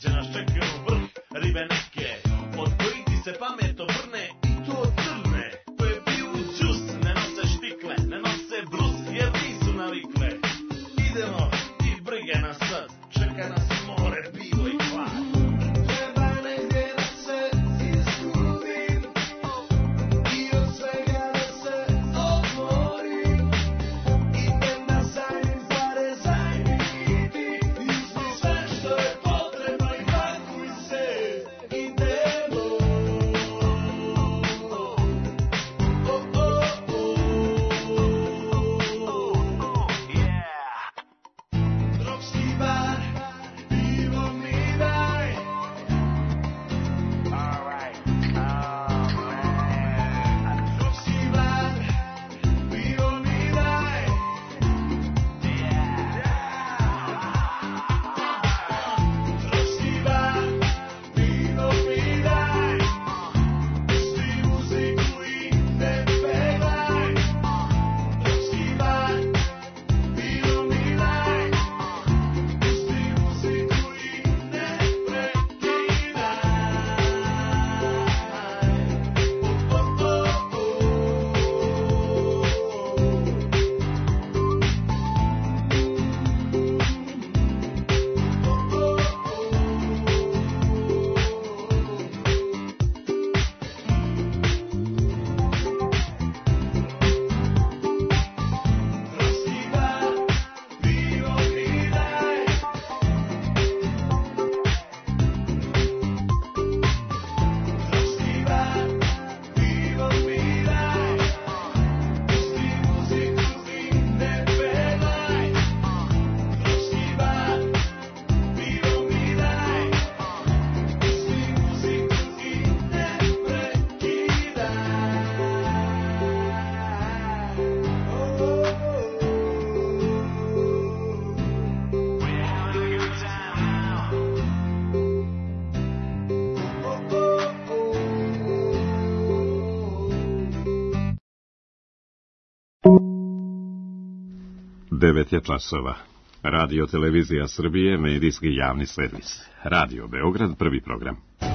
gdje nas čekaju vrh ribe neke, od kojih ti se pamet obrne i to crne, koje piju džus, ne nose štikle, ne nose brus, jer nisu navikle. Idemo i brige nas sad, čeka nas more, pivo i klad. Treba negdje da se izgubim i od svega da se odmorim. Idem na sajnim pare, sajnim idi, izmi sve što je potrebno i pakuj se. Idemo. Oh, oh, oh. Yeah. Tropski bar, pivo mi daj. Alright, oh man. Tropski bar, pivo mi daj. Yeah. Tropski bar, pivo mi daj. Pusti muziku i ne pevaj. Tropski bar, pivo mi daj. Pusti muziku i ne prekidaj. Oh, oh, oh, Tropski bar, pivo mi daj. Tropski bar, pivo mi daj. Pusti muziku i ne pevaj. Tropski bar, pivo mi daj. Pusti muziku i ne prekidaj. We're having a good time now. Devet je časova. Radio Televizija Srbije, medijski javni servis. Radio Beograd, prvi program.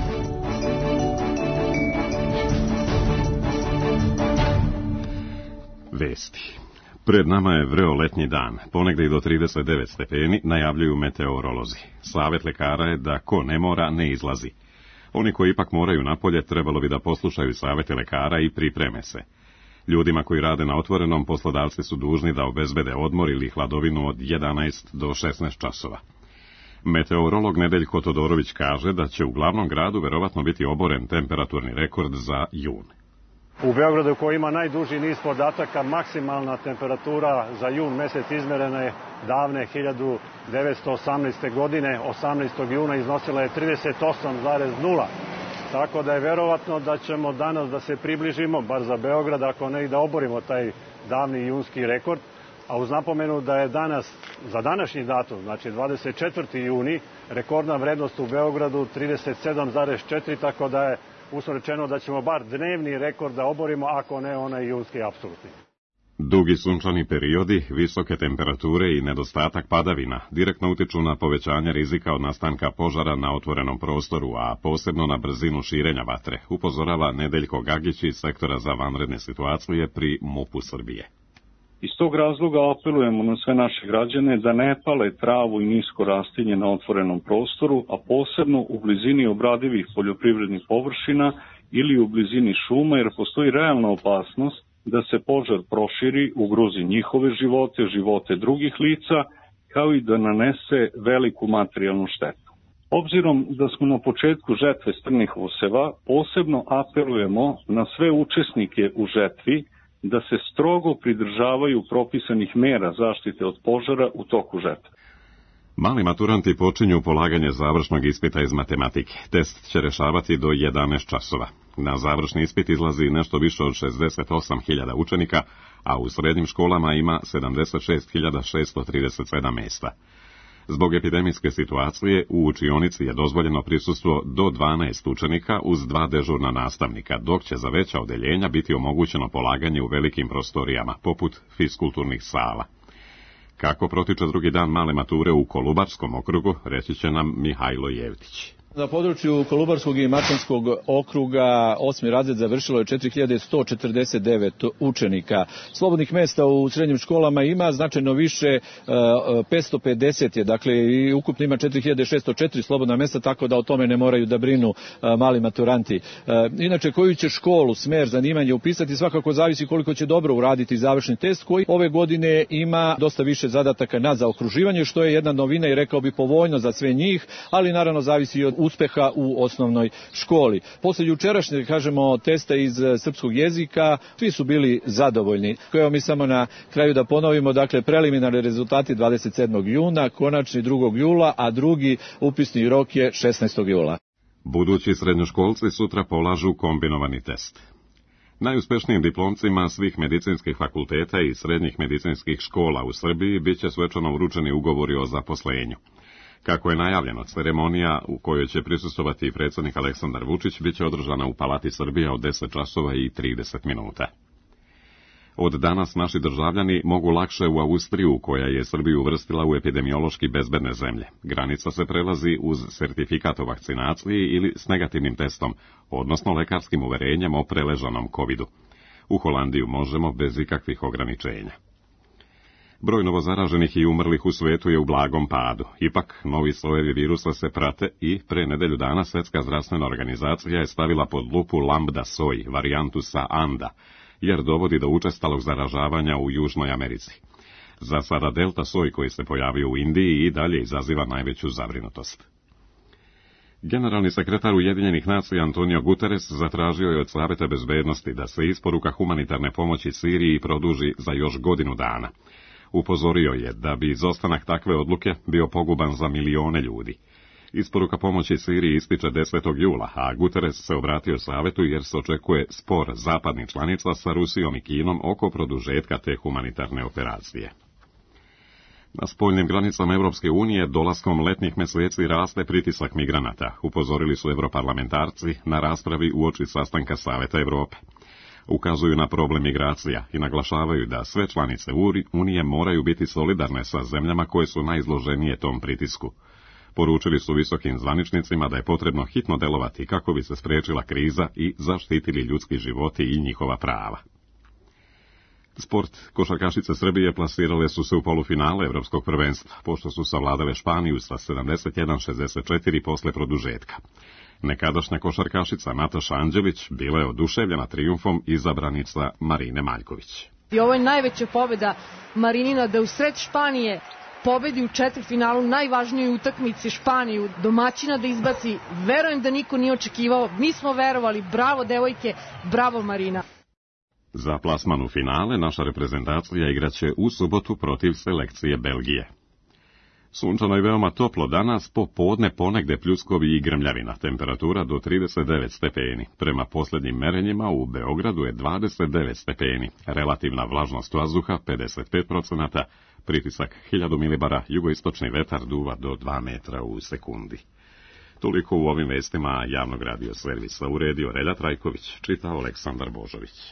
Vesti. Pred nama je vreo letnji dan, ponegde i do trideset devet stepeni, najavljuju meteorolozi. Savet lekara je da ko ne mora, ne izlazi. Oni koji ipak moraju napolje, trebalo bi da poslušaju savete lekara i pripreme se. Ljudima koji rade na otvorenom, poslodavci su dužni da obezbede odmor ili hladovinu od jedanaest do šesnaest časova. Meteorolog Nedeljko Todorović kaže da će u glavnom gradu verovatno biti oboren temperaturni rekord za jun. U Beogradu, koji ima najduži niz podataka, maksimalna temperatura za jun mesec izmerena je davne hiljadu devetsto osamnaeste. godine, osamnaestog juna iznosila je trideset osam zarez nula. Tako da je verovatno da ćemo danas da se približimo, bar za Beograd, ako ne i da oborimo taj davni junski rekord. A uz napomenu da je danas, za današnji datum, znači dvadeset četvrti juni, rekordna vrednost u Beogradu trideset sedam zarez četiri, tako da je uslovno rečeno da ćemo bar dnevni rekord da oborimo, ako ne onaj junski apsolutni. Dugi sunčani periodi, visoke temperature i nedostatak padavina direktno utiču na povećanje rizika od nastanka požara na otvorenom prostoru, a posebno na brzinu širenja vatre, upozorava Nedeljko Gagić iz sektora za vanredne situacije pri MUP-u Srbije. Iz tog razloga apelujemo na sve naše građane da ne pale travu i nisko rastinje na otvorenom prostoru, a posebno u blizini obradivih poljoprivrednih površina ili u blizini šuma, jer postoji realna opasnost da se požar proširi, ugrozi njihove živote, živote drugih lica, kao i da nanese veliku materijalnu štetu. Obzirom da smo na početku žetve strnih useva, posebno apelujemo na sve učesnike u žetvi da se strogo pridržavaju propisanih mera zaštite od požara u toku žetve. Mali maturanti počinju polaganje završnog ispita iz matematike. Test će rešavati do jedanaest časova. Na završni ispit izlazi nešto više od šezdeset osam hiljada učenika, a u srednjim školama ima sedamdeset šest hiljada šesto trideset sedam mesta. Zbog epidemijske situacije u učionici je dozvoljeno prisustvo do dvanaest učenika uz dva dežurna nastavnika, dok će za veća odeljenja biti omogućeno polaganje u velikim prostorijama, poput fiskulturnih sala. Kako protiče drugi dan male mature u Kolubarskom okrugu, reći će nam Mihajlo Jevtić. Na području Kolubarskog i Mačvanskog okruga osmi razred završilo je četiri hiljade sto četrdeset devet učenika. Slobodnih mesta u srednjim školama ima značajno više, petsto pedeset je, dakle i ukupno ima četiri hiljade šesto četiri slobodna mesta, tako da o tome ne moraju da brinu mali maturanti. Inače, koju će školu, smer, zanimanje upisati, svakako zavisi koliko će dobro uraditi završni test, koji ove godine ima dosta više zadataka na zaokruživanje, što je jedna novina i rekao bi povoljno za sve njih, ali naravno zavisi i od uspeha u osnovnoj školi. Posle jučerašnje, kažemo, testa iz srpskog jezika, svi su bili zadovoljni. Evo mi samo na kraju da ponovimo, dakle, preliminarni rezultati dvadeset sedmog juna, konačni drugog jula, a drugi upisni rok je šesnaestog jula. Budući srednjoškolci sutra polažu kombinovani test. Najuspešnijim diplomcima svih medicinskih fakulteta i srednjih medicinskih škola u Srbiji bit će svečano uručeni ugovori o zaposlenju. Kako je najavljeno, ceremonija u kojoj će prisustvovati predsjednik Aleksandar Vučić bit će održana u Palati Srbija od deset časova i trideset minuta. Od danas naši državljani mogu lakše u Austriju, koja je Srbiju uvrstila u epidemiološki bezbedne zemlje. Granica se prelazi uz sertifikat o vakcinaciji ili s negativnim testom, odnosno lekarskim uverenjem o preležanom covidu. U Holandiju možemo bez ikakvih ograničenja. Broj novozaraženih i umrlih u svetu je u blagom padu. Ipak, novi sojevi virusa se prate i pre nedelju dana Svjetska zdravstvena organizacija je stavila pod lupu lambda soj, varijantu sa Anda, jer dovodi do učestalog zaražavanja u Južnoj Americi. Za sada delta soj koji se pojavio u Indiji i dalje izaziva najveću zabrinutost. Generalni sekretar Ujedinjenih nacija Antonio Guterres zatražio je od Saveta bezbednosti da se isporuka humanitarne pomoći Siriji produži za još godinu dana. Upozorio je da bi izostanak takve odluke bio poguban za milione ljudi. Isporuka pomoći Siriji ističe desetog jula, a Guterres se obratio Savetu jer se očekuje spor zapadnih članica sa Rusijom i Kinom oko produžetka te humanitarne operacije. Na spoljnim granicama Evropske unije dolaskom letnjih meseci raste pritisak migranata, upozorili su europarlamentarci na raspravi uoči sastanka Saveta Evrope. Ukazuju na problem migracija i naglašavaju da sve članice Unije moraju biti solidarne sa zemljama koje su najizloženije tom pritisku. Poručili su visokim zvaničnicima da je potrebno hitno delovati kako bi se spriječila kriza i zaštitili ljudski životi i njihova prava. Sport. Košarkašice Srbije plasirale su se u polufinale Evropskog prvenstva, pošto su savladale Španiju sa sedamdeset jedan šezdeset četiri posle produžetka. Nekadašnja košarkašica Nataša Anđelić bila je oduševljena trijumfom izabranica Marine Maljković. I ovo je najveća pobjeda Marinina, da u sred Španije pobedi u četvrtfinalu najvažnijoj utakmici Španiju, domaćina da izbaci. Verujem da niko nije očekivao, mi smo verovali, bravo devojke, bravo Marina. Za plasman u finale naša reprezentacija igraće u subotu protiv selekcije Belgije. Sunčano i veoma toplo danas, popodne ponegde pljuskovi i grmljavina, temperatura do trideset devet stepeni. Prema posljednjim merenjima u Beogradu je dvadeset devet stepeni, relativna vlažnost vazduha pedeset pet procenata, pritisak hiljadu milibara, jugoistočni vetar duva do dva metra u sekundi. Toliko u ovim vestima javnog radio servisa, uredio Relja Trajković, čitao Aleksandar Božović.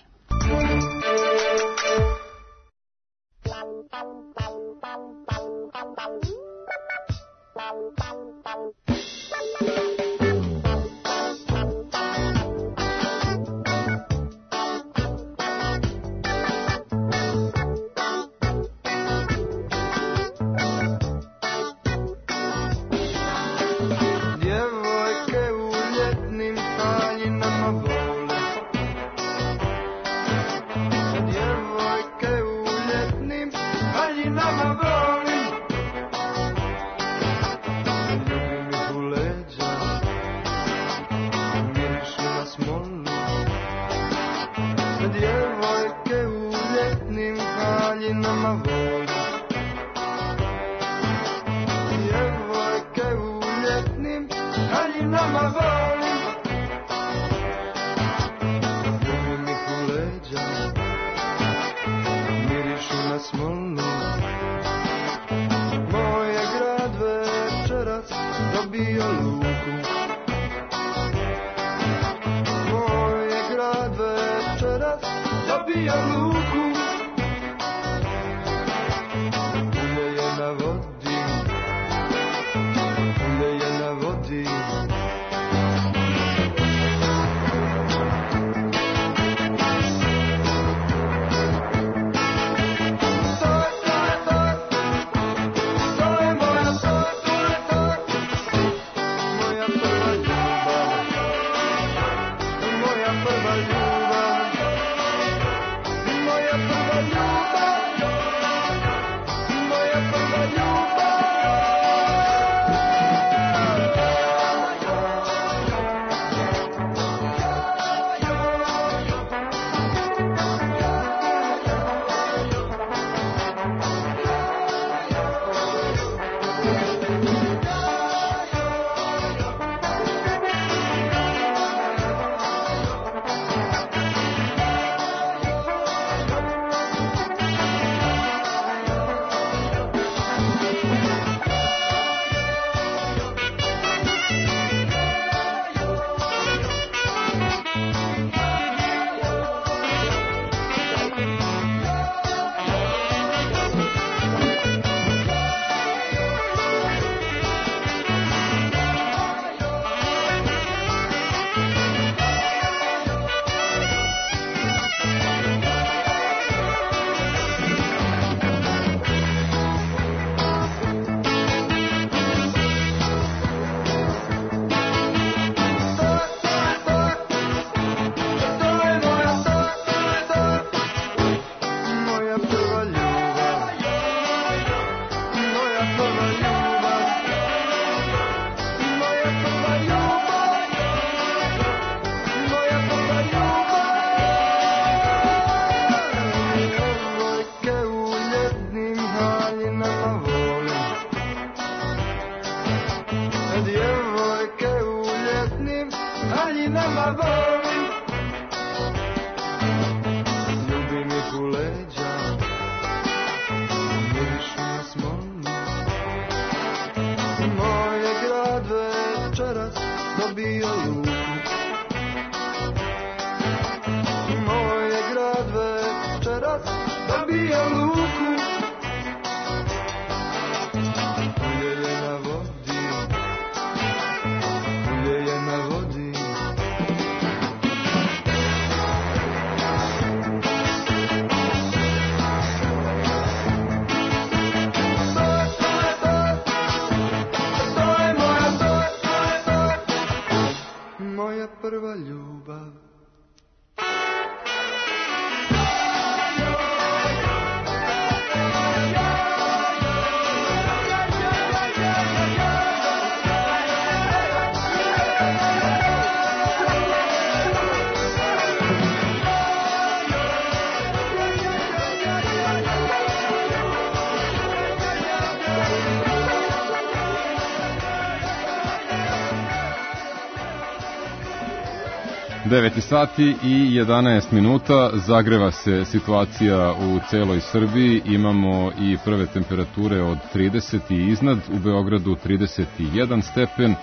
haljinama volim. Djevojke u ljetnim haljinama volim. Ljubi mi ku leđa, miriš mi smolni. Moj je grad večeras dobio luku. Moj je grad večeras dobio luku. Ulje je na vodi, ulje je na vodi. Moja prva ljubav. devet sati i jedanaest minuta, zagreva se situacija u celoj Srbiji, imamo i prve temperature od trideset i iznad, u Beogradu trideset jedan stepen,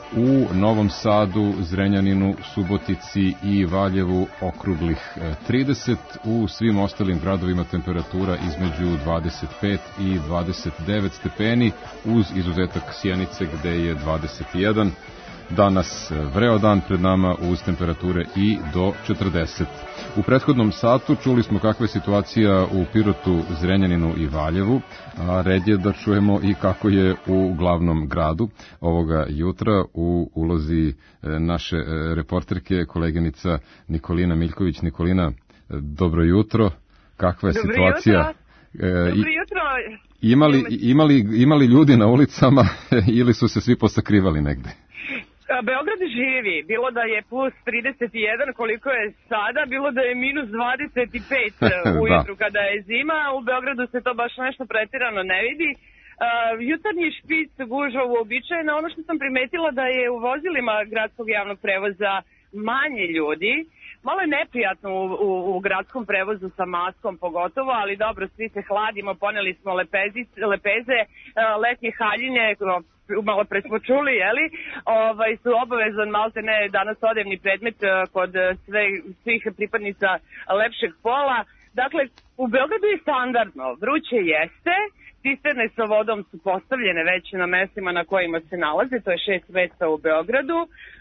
u Novom Sadu, Zrenjaninu, Subotici i Valjevu okruglih trideset, u svim ostalim gradovima temperatura između dvadeset pet i dvadeset devet stepeni, uz izuzetak Sjenice gde je dvadeset jedan. Danas vreo dan pred nama uz temperature i do četrdeset. U prethodnom satu čuli smo kakva je situacija u Pirotu, Zrenjaninu i Valjevu, a red je da čujemo i kako je u glavnom gradu ovoga jutra u ulozi naše reporterke, koleginica Nikolina Miljković. Nikolina, dobro jutro, kakva je dobro situacija? Jutro. E, dobro jutro. Imali, imali, imali ljudi na ulicama ili su se svi posakrivali negde? Beograd živi, bilo da je plus trideset jedan koliko je sada, bilo da je minus dvadeset pet ujutru kada je zima, u Beogradu se to baš nešto pretirano ne vidi. Uh, jutarnji špic gužva uobičajena, ono što sam primetila da je u vozilima gradskog javnog prevoza manje ljudi. Malo je neprijatno u, u, u gradskom prevozu sa maskom pogotovo, ali dobro, svi se hladimo, poneli smo lepezi, lepeze, letnje haljine, malo pre smo čuli, jeli, ovaj, su obavezan malte ne danas odevni predmet kod sve, svih pripadnica lepšeg pola. Dakle, u Beogradu je standardno, vruće jeste, cisterne sa vodom su postavljene već na mestima na kojima se nalaze, to je šest mesta u Beogradu.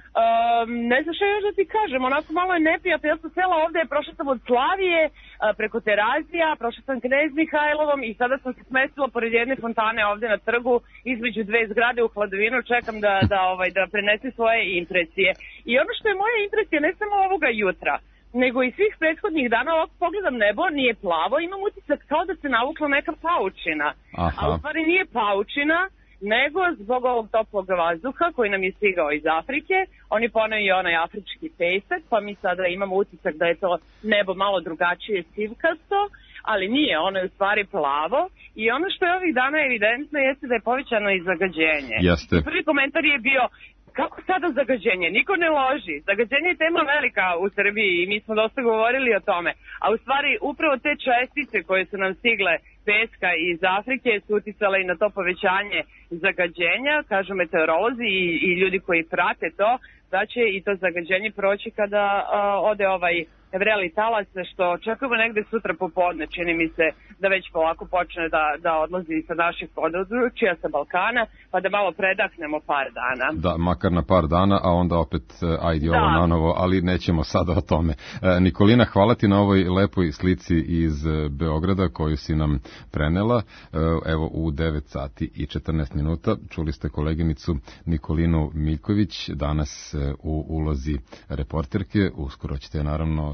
Um, ne znam što još da ti kažem, onako malo je neprijatno, ja sam sela ovde, prošla sam od Slavije, preko Terazija, prošla sam Knez Mihajlovom i sada sam se smestila pored jedne fontane ovde na trgu, između dve zgrade u Hladovinu, čekam da, da, ovaj, da prenese svoje impresije. I ono što je moja impresija, ne samo ovoga jutra, nego i svih prethodnih dana, ovako pogledam nebo, nije plavo, imam utisak kao da se navukla neka paučina. Aha. A u stvari nije paučina, nego zbog ovog toplog vazduha koji nam je stigao iz Afrike, on je poneo i onaj afrički pesak, pa mi sada imamo utisak da je to nebo malo drugačije sivkasto, ali nije, ono je u stvari plavo i ono što je ovih dana evidentno jeste da je povećano i zagađenje. Jeste. Prvi komentar je bio, kako sada zagađenje? Niko ne loži. Zagađenje je tema velika u Srbiji i mi smo dosta govorili o tome. A u stvari upravo te čestice koje su nam stigle peska iz Afrike su uticale i na to povećanje zagađenja, kažu meteorolozi i, i ljudi koji prate to, da će i to zagađenje proći kada a, ode ovaj vreli talas, što očekujemo negde sutra popodne, čini mi se da već polako počne da, da odlazi sa naših područja, sa Balkana, pa da malo predahnemo par dana. Da, makar na par dana, a onda opet ajde ovo na novo, ali nećemo sada o tome. E, Nikolina, hvala ti na ovoj lepoj slici iz Beograda koju si nam prenela. E, evo u devet sati i četrnaest minuta čuli ste koleginicu Nikolinu Miljković, danas u ulozi reporterke, uskoro ćete naravno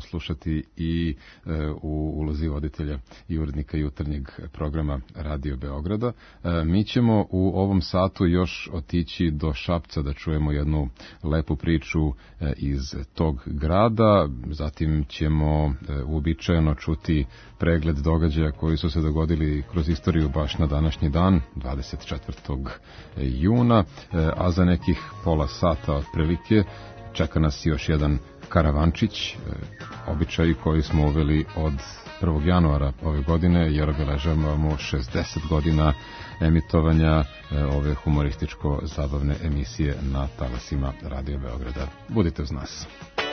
slušati i e, u ulozi voditelja i urednika jutarnjeg programa Radio Beograda. E, mi ćemo u ovom satu još otići do Šapca da čujemo jednu lepu priču e, iz tog grada, zatim ćemo e, uobičajeno čuti pregled događaja koji su se dogodili kroz istoriju baš na današnji dan, dvadeset četvrtog juna, e, a za nekih pola sata otprilike čeka nas još jedan karavančić, običaj koji smo uveli od prvog januara ove godine, jer obeležavamo šezdeset godina emitovanja ove humorističko-zabavne emisije na talasima Radio Beograda. Budite uz nas.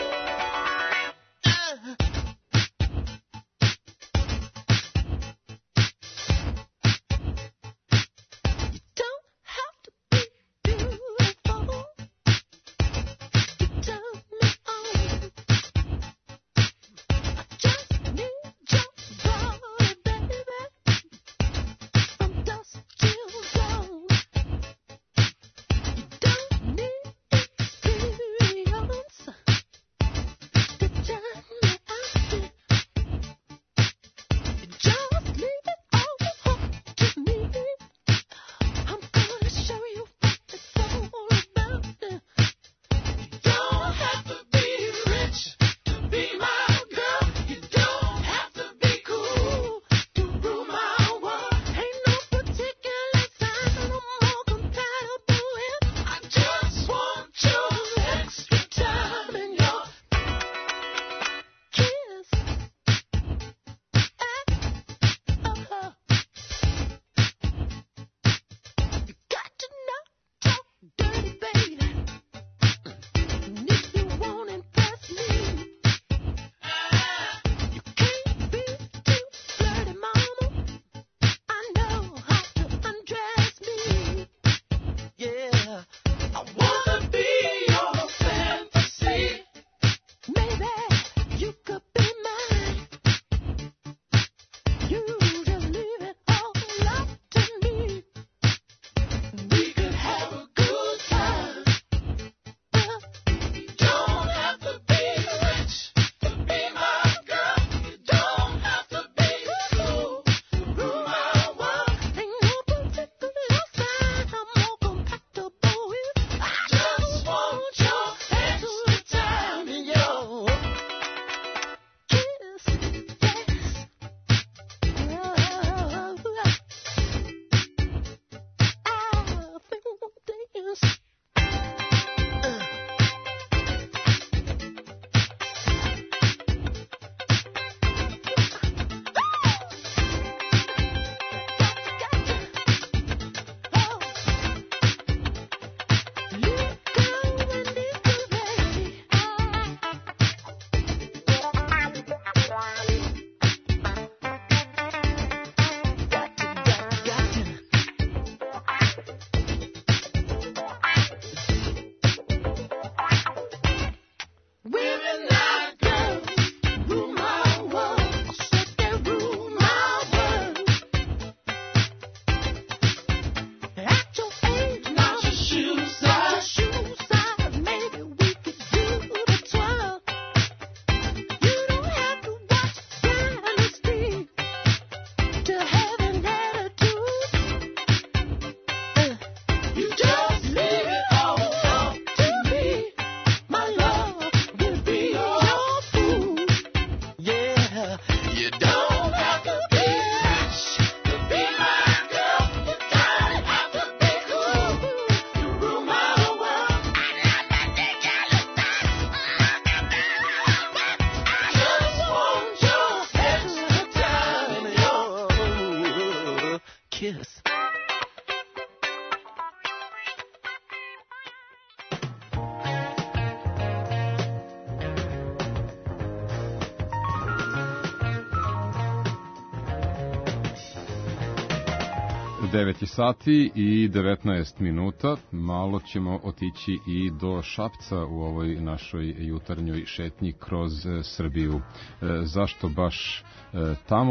devet sati i devetnaest minuta. Malo ćemo otići i do Šapca u ovoj našoj jutarnjoj šetnji kroz Srbiju. E, zašto baš e, tamo?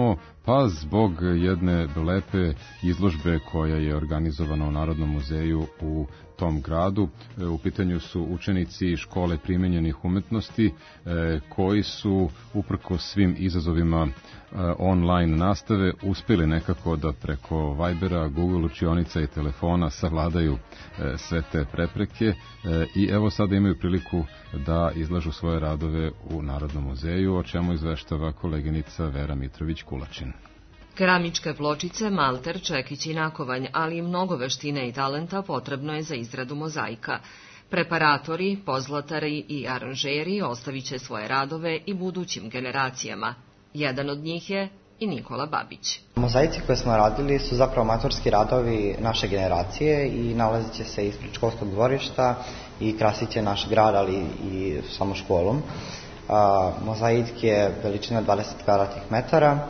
Pa zbog jedne lepe izložbe koja je organizovana u Narodnom muzeju u tom gradu. U pitanju su učenici škole primenjenih umetnosti koji su uprkos svim izazovima online nastave uspjeli nekako da preko Vibera, Google učionica i telefona savladaju sve te prepreke i evo sada imaju priliku da izlažu svoje radove u Narodnom muzeju, o čemu izveštava koleginica Vera Mitrović-Kulačin. Keramičke pločice, malter, čekić i nakovanj, ali i mnogo veštine i talenta potrebno je za izradu mozaika. Preparatori, pozlatari i aranžeri ostavit će svoje radove i budućim generacijama. Jedan od njih je i Nikola Babić. Mozaici koje smo radili su zapravo amatorski radovi naše generacije i nalazit će se ispred školskog dvorišta i krasit će naš grad, ali i samo školom. A, mozaik je veličina dvadeset kvadratnih metara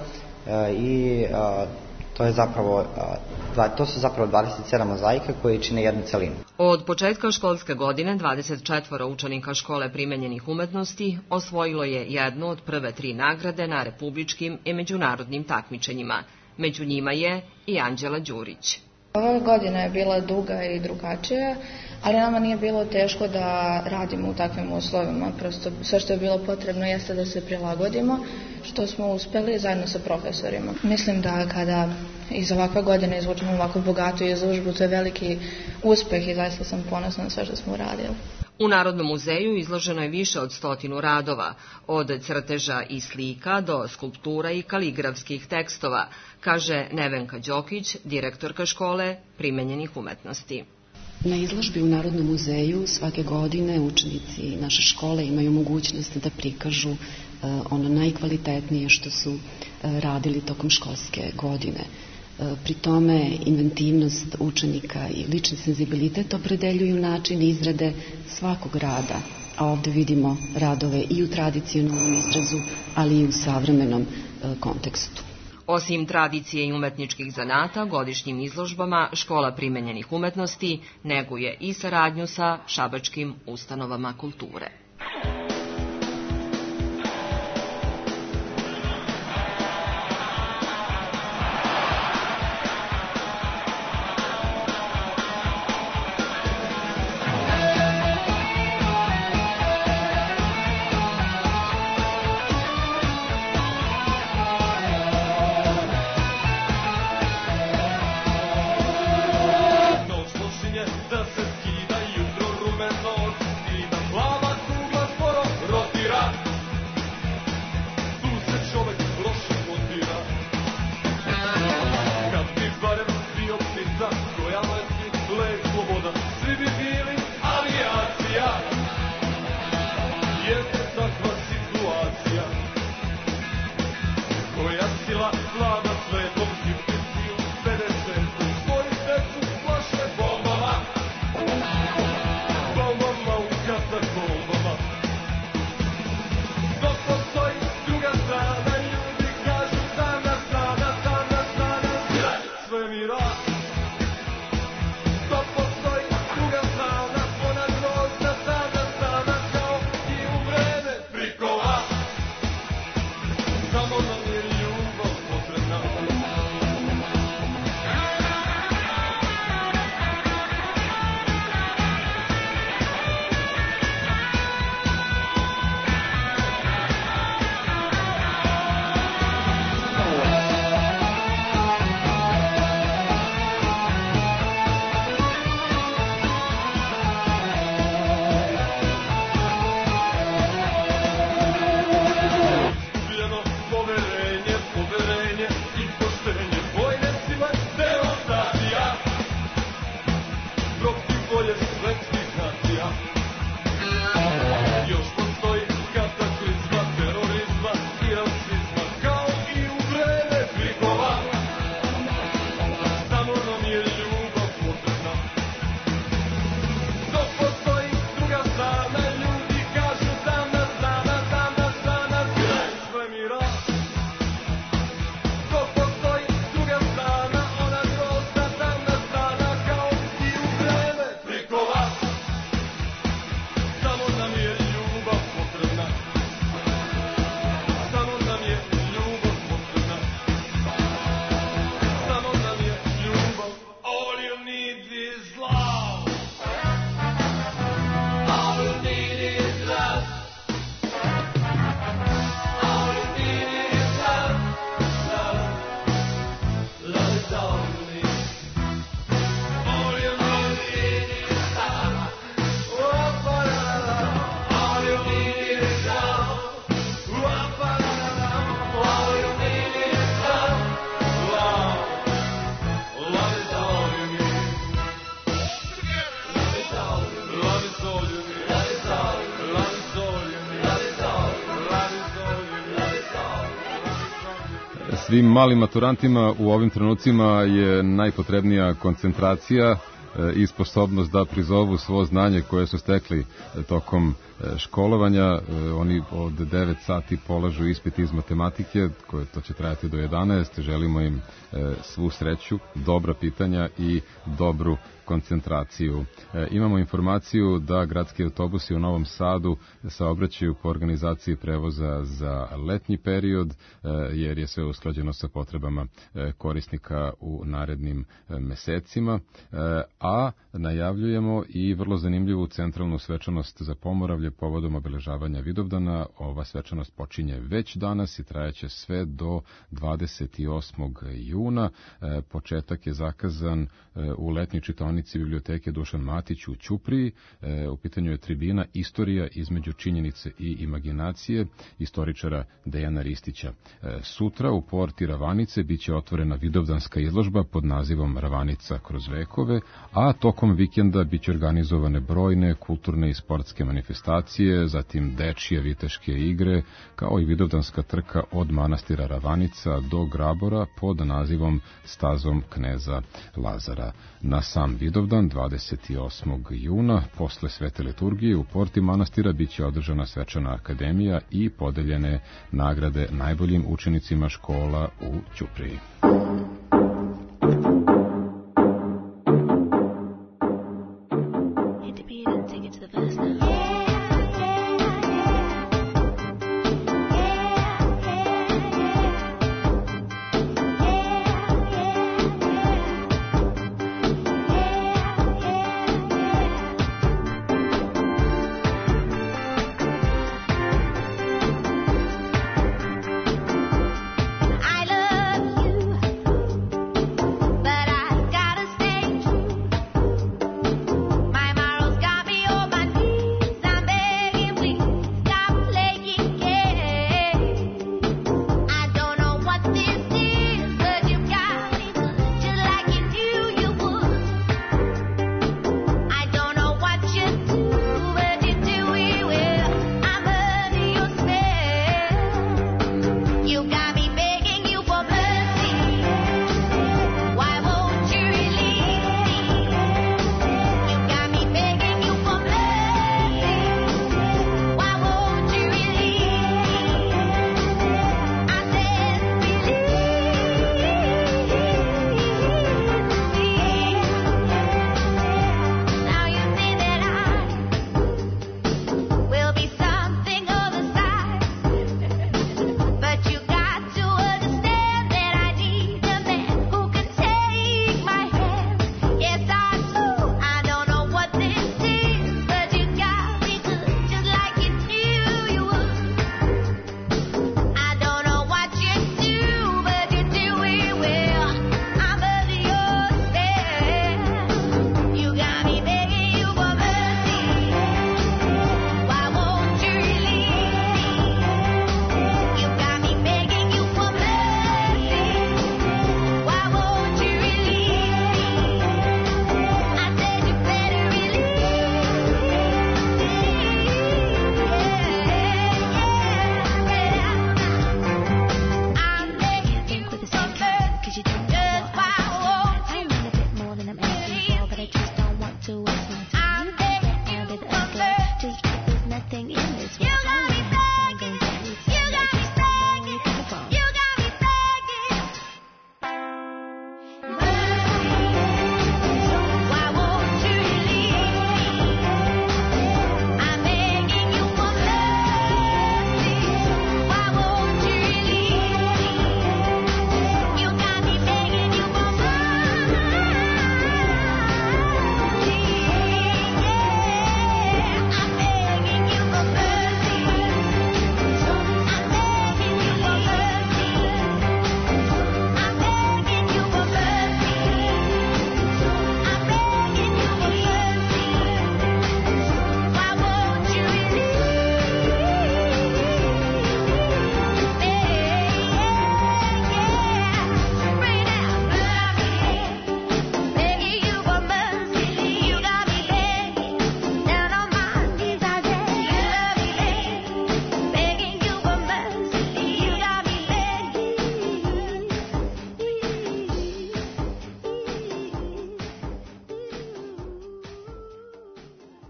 i a, to je zapravo a, to su zapravo dvadeset sedam mozaika koji čine jednu celinu. Od početka školske godine dvadeset četvoro učenika škole primenjenih umetnosti osvojilo je jednu od prve tri nagrade na republičkim i međunarodnim takmičenjima. Među njima je i Anđela Đurić. Ova godina je bila duga i drugačija, ali nama nije bilo teško da radimo u takvim uslovima. Prosto sve što je bilo potrebno jeste da se prilagodimo, što smo uspeli zajedno sa profesorima. Mislim da kada iz ovakve godine izvučemo ovako bogatu izložbu, to je veliki uspeh i zaista sam ponosna na sve što smo uradili. U Narodnom muzeju izloženo je više od stotinu radova, od crteža i slika do skulptura i kaligrafskih tekstova, kaže Nevenka Đokić, direktorka škole primenjenih umetnosti. Na izložbi u Narodnom muzeju svake godine učenici naše škole imaju mogućnost da prikažu ono najkvalitetnije što su radili tokom školske godine. Pri tome inventivnost učenika i lični senzibilitet opredeljuju način izrade svakog rada, a ovdje vidimo radove i u tradicionalnom izrazu, ali i u savremenom kontekstu. Osim tradicije i umetničkih zanata, godišnjim izložbama Škola primenjenih umetnosti neguje i saradnju sa šabačkim ustanovama kulture. svim malim maturantima u ovim trenucima je najpotrebnija koncentracija i sposobnost da prizovu svo znanje koje su stekli tokom školovanja. Oni od devet sati polažu ispit iz matematike, koje to će trajati do jedanaest. Želimo im svu sreću, dobra pitanja i dobru koncentraciju. E, imamo informaciju da gradski autobusi u Novom Sadu saobraćaju po organizaciji prevoza za letnji period, e, jer je sve usklađeno sa potrebama e, korisnika u narednim e, mesecima, e, a najavljujemo i vrlo zanimljivu centralnu svečanost za Pomoravlje povodom obeležavanja Vidovdana. Ova svečanost počinje već danas i trajaće sve do dvadeset osmog juna. E, početak je zakazan e, u letnjoj čitaonici biblioteke Dušan Matić u Ćupriji. E, u pitanju je tribina Istorija između činjenice i imaginacije istoričara Dejana Ristića. E, sutra u porti Ravanice biće otvorena vidovdanska izložba pod nazivom Ravanica kroz vekove, a tokom vikenda biće organizovane brojne kulturne i sportske manifestacije, zatim dečije viteške igre, kao i vidovdanska trka od manastira Ravanica do Grabora pod nazivom Stazom kneza Lazara. Na sam Vidovdan, dvadeset osmog juna, posle svete liturgije u porti manastira biće održana svečana akademija i podeljene nagrade najboljim učenicima škola u Ćupriji. I love you.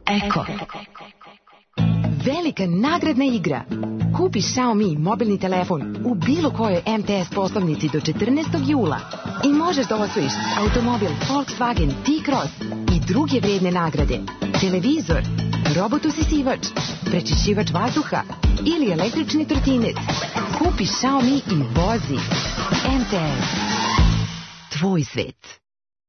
Eko. Velika nagradna igra. Kupi Xiaomi mobilni telefon u bilo kojoj M T S poslovnici do četrnaestog jula i možeš da osvojiš automobil Volkswagen T-Cross i druge vredne nagrade, televizor, robot usisivač, prečišćivač vazduha ili električni trotinet. Kupi Xiaomi i vozi. M T S. Tvoj svet.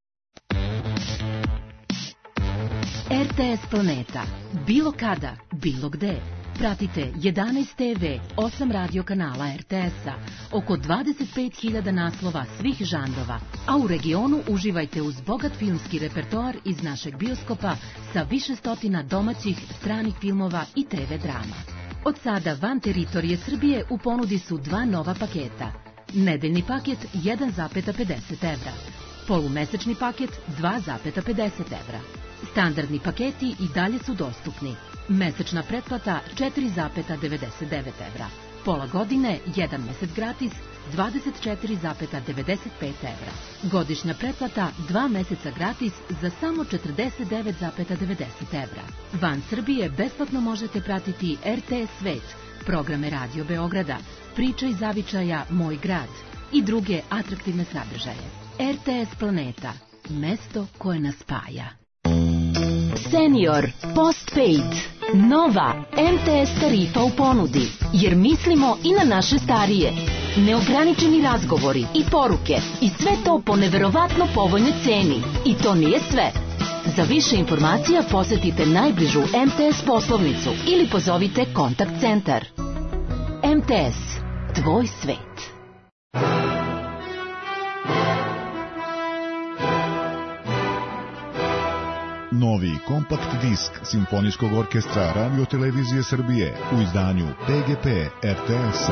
R T S Planeta. Bilo kada, bilo gde. Pratite jedanaest te ve, osam radio kanala R T S-a, oko dvadeset pet hiljada naslova svih žanrova, a u regionu uživajte uz bogat filmski repertoar iz našeg bioskopa sa više stotina domaćih, stranih filmova i te ve drama. Od sada van teritorije Srbije u ponudi su dva nova paketa. Nedeljni paket jedan zarez pedeset evra, polumesečni paket dva zarez pedeset evra. Standardni paketi i dalje su dostupni. Mesečna pretplata četiri zarez devedeset devet evra. Pola godine, jedan mesec gratis, dvadeset četiri zarez devedeset pet evra. Godišnja pretplata, dva meseca gratis za samo četrdeset devet zarez devedeset evra. Van Srbije besplatno možete pratiti R T S Svet, programe Radio Beograda, Priča iz zavičaja Moj grad i druge atraktivne sadržaje. R T S Planeta, mesto koje nas spaja. Senior Postpaid. Nova M T S tarifa u ponudi, jer mislimo i na naše starije. Neograničeni razgovori i poruke i sve to po neverovatno povoljnoj ceni. I to nije sve. Za više informacija posetite najbližu M T S poslovnicu ili pozovite kontakt centar. M T S. Tvoj svet. Novi kompakt disk Simfonijskog orkestra Radio-televizije Srbije u izdanju P G P R T S-a.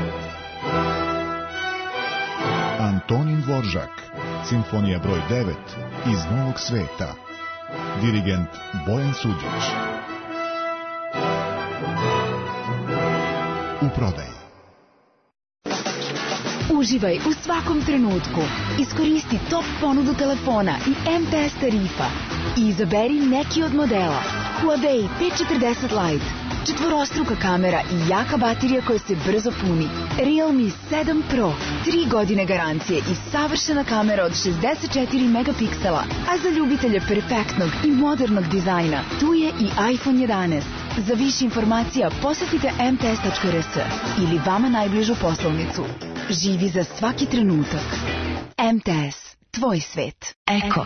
Antonin Dvoržak, Simfonija broj devet iz Novog sveta. Dirigent Bojan Suđić. U prodaji. Uživaj u svakom trenutku. Iskoristi top ponudu telefona i M T S tarifa i izaberi neki od modela. Huawei P četrdeset Lite, četvorostruka kamera i jaka baterija koja se brzo puni. Realme sedam Pro, tri godine garancije i savršena kamera od šezdeset četiri megapiksela. A za ljubitelje perfektnog i modernog dizajna, tu je i iPhone jedanaest. Za više informacija posetite m t s tačka r s ili vama najbližu poslovnicu. Živi za svaki trenutak. M T S. Tvoj svet. Eko.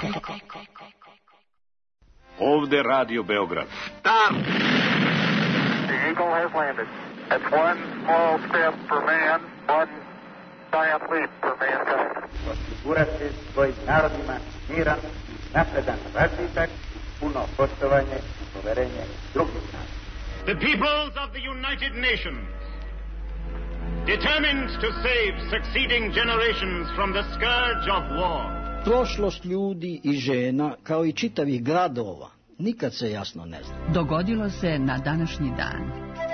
Ovde Radio Beograd. Stop! The Eagle has landed. That's one small step for man, one giant leap for mankind. Osigurati svojim narodima miran, napredan razvitak, puno poštovanje i poverenje drugih naroda. The peoples of the United Nations, determined to save succeeding generations from the scourge of war. Prošlost ljudi i žena, kao i čitavih gradova, nikad se jasno ne zna. Dogodilo se na današnji dan.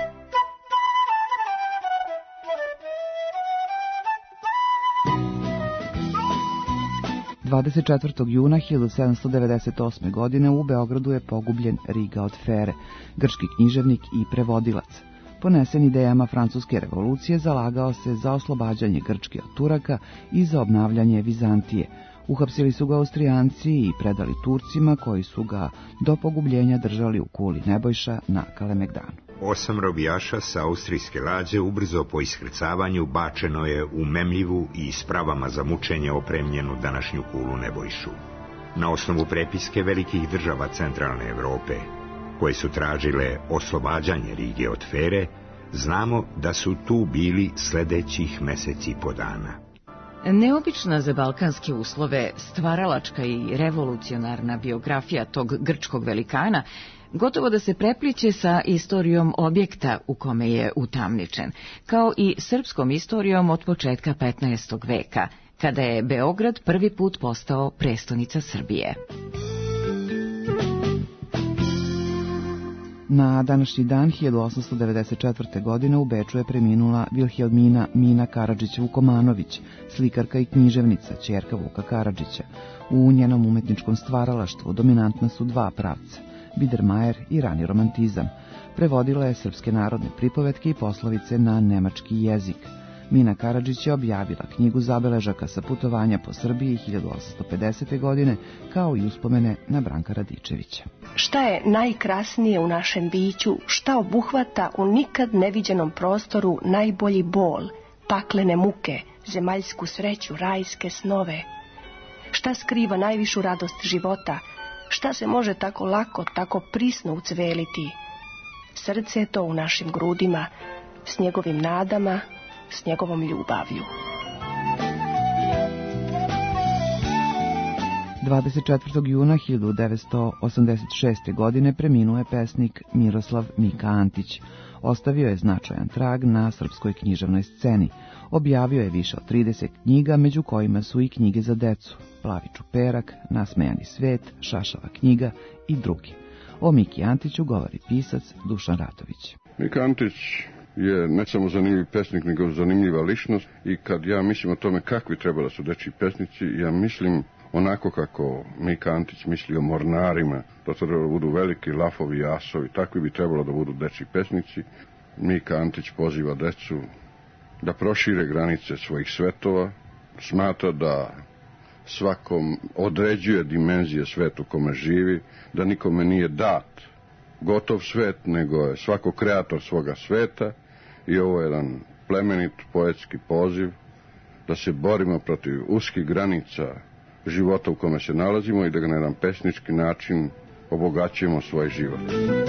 dvadeset četvrtog juna hiljadu sedamsto devedeset osme. godine u Beogradu je pogubljen Riga od Fere, grčki književnik i prevodilac. Ponesen idejama francuske revolucije, zalagao se za oslobađanje Grčke od Turaka i za obnavljanje Vizantije. Uhapsili su ga Austrijanci i predali Turcima, koji su ga do pogubljenja držali u kuli Nebojša na Kalemegdanu. Osam robijaša sa austrijske lađe ubrzo po iskrcavanju bačeno je u memljivu i ispravama za mučenje opremljenu današnju kulu Nebojšu. Na osnovu prepiske velikih država centralne Evrope, koje su tražile oslobađanje Rige od Fere, znamo da su tu bili sledećih meseci po dana. Neobična za balkanske uslove, stvaralačka i revolucionarna biografija tog grčkog velikana gotovo da se prepliče sa istorijom objekta u kome je utamničen, kao i srpskom istorijom od početka petnaestog veka, kada je Beograd prvi put postao prestonica Srbije. Na današnji dan hiljadu osamsto devedeset četvrte. godine u Beču je preminula Vilhelmina Mina Karadžić-Vukomanović, slikarka i književnica, ćerka Vuka Karadžića. U njenom umetničkom stvaralaštvu dominantna su dva pravca: Biedermeier i rani romantizam. Prevodila je srpske narodne pripovetke i poslovice na nemački jezik. Mina Karadžić je objavila knjigu zabeležaka sa putovanja po Srbiji hiljadu osamsto pedesete. godine, kao i uspomene na Branka Radičevića. Šta je najkrasnije u našem biću, šta obuhvata u nikad neviđenom prostoru najbolji bol, paklene muke, zemaljsku sreću, rajske snove? Šta skriva najvišu radost života? Šta se može tako lako, tako prisno ucveliti? Srce je to u našim grudima, s njegovim nadama, s njegovom ljubavlju. dvadeset četvrtog juna hiljadu devetsto osamdeset šeste. godine preminuo je pesnik Miroslav Mika Antić. Ostavio je značajan trag na srpskoj književnoj sceni. Objavio je više od trideset knjiga, među kojima su i knjige za decu, Plavi čuperak, Nasmejani svet, Šašava knjiga i drugi. O Miki Antiću govori pisac Dušan Ratović. Mika Antić je ne samo zanimljiv pesnik, nego zanimljiva ličnost i kad ja mislim o tome kakvi treba da su dečji pesnici, ja mislim onako kako Mika Antić misli o mornarima, da to treba da budu veliki lafovi i asovi, takvi bi trebalo da budu dečji pesnici. Mika Antić poziva decu da prošire granice svojih svetova, smatra da svakom određuje dimenzije svetu kome živi, da nikome nije dat gotov svet, nego je svako kreator svoga sveta i ovo je jedan plemenit poetski poziv da se borimo protiv uskih granica života u kome se nalazimo i da ga na jedan pesnički način obogaćujemo svoj život.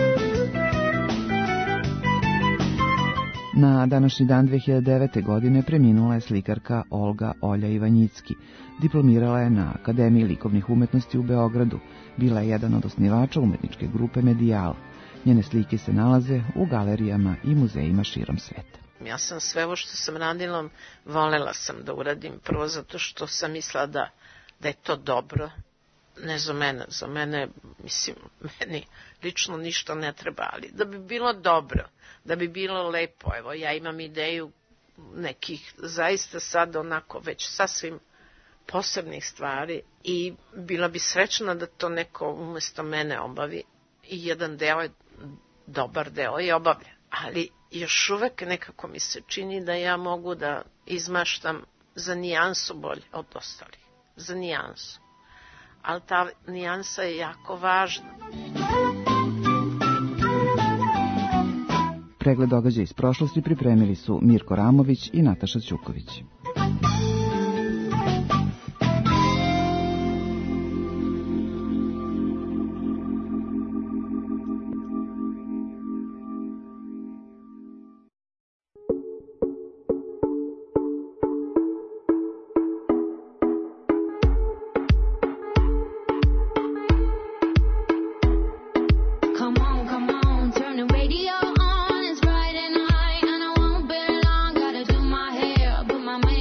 Na današnji dan dve hiljade devete. godine preminula je slikarka Olga Olja Ivanjicki. Diplomirala je na Akademiji likovnih umetnosti u Beogradu. Bila je jedan od osnivača umetničke grupe Medijal. Njene slike se nalaze u galerijama i muzejima širom sveta. Ja sam sve ovo što sam radila, volela sam da uradim, prvo zato što sam mislila da, da je to dobro. Ne za mene, za mene, mislim, meni lično ništa ne treba, ali da bi bilo dobro, da bi bilo lepo. Evo, ja imam ideju nekih zaista sad onako već sasvim posebnih stvari i bila bi srećna da to neko umjesto mene obavi i jedan deo je, dobar deo je obavljen. Ali još uvek nekako mi se čini da ja mogu da izmaštam za nijansu bolje od ostalih, za nijansu. Ali ta nijansa je jako važna. Pregled događaja iz prošlosti pripremili su Mirko Ramović i Nataša Ćuković. My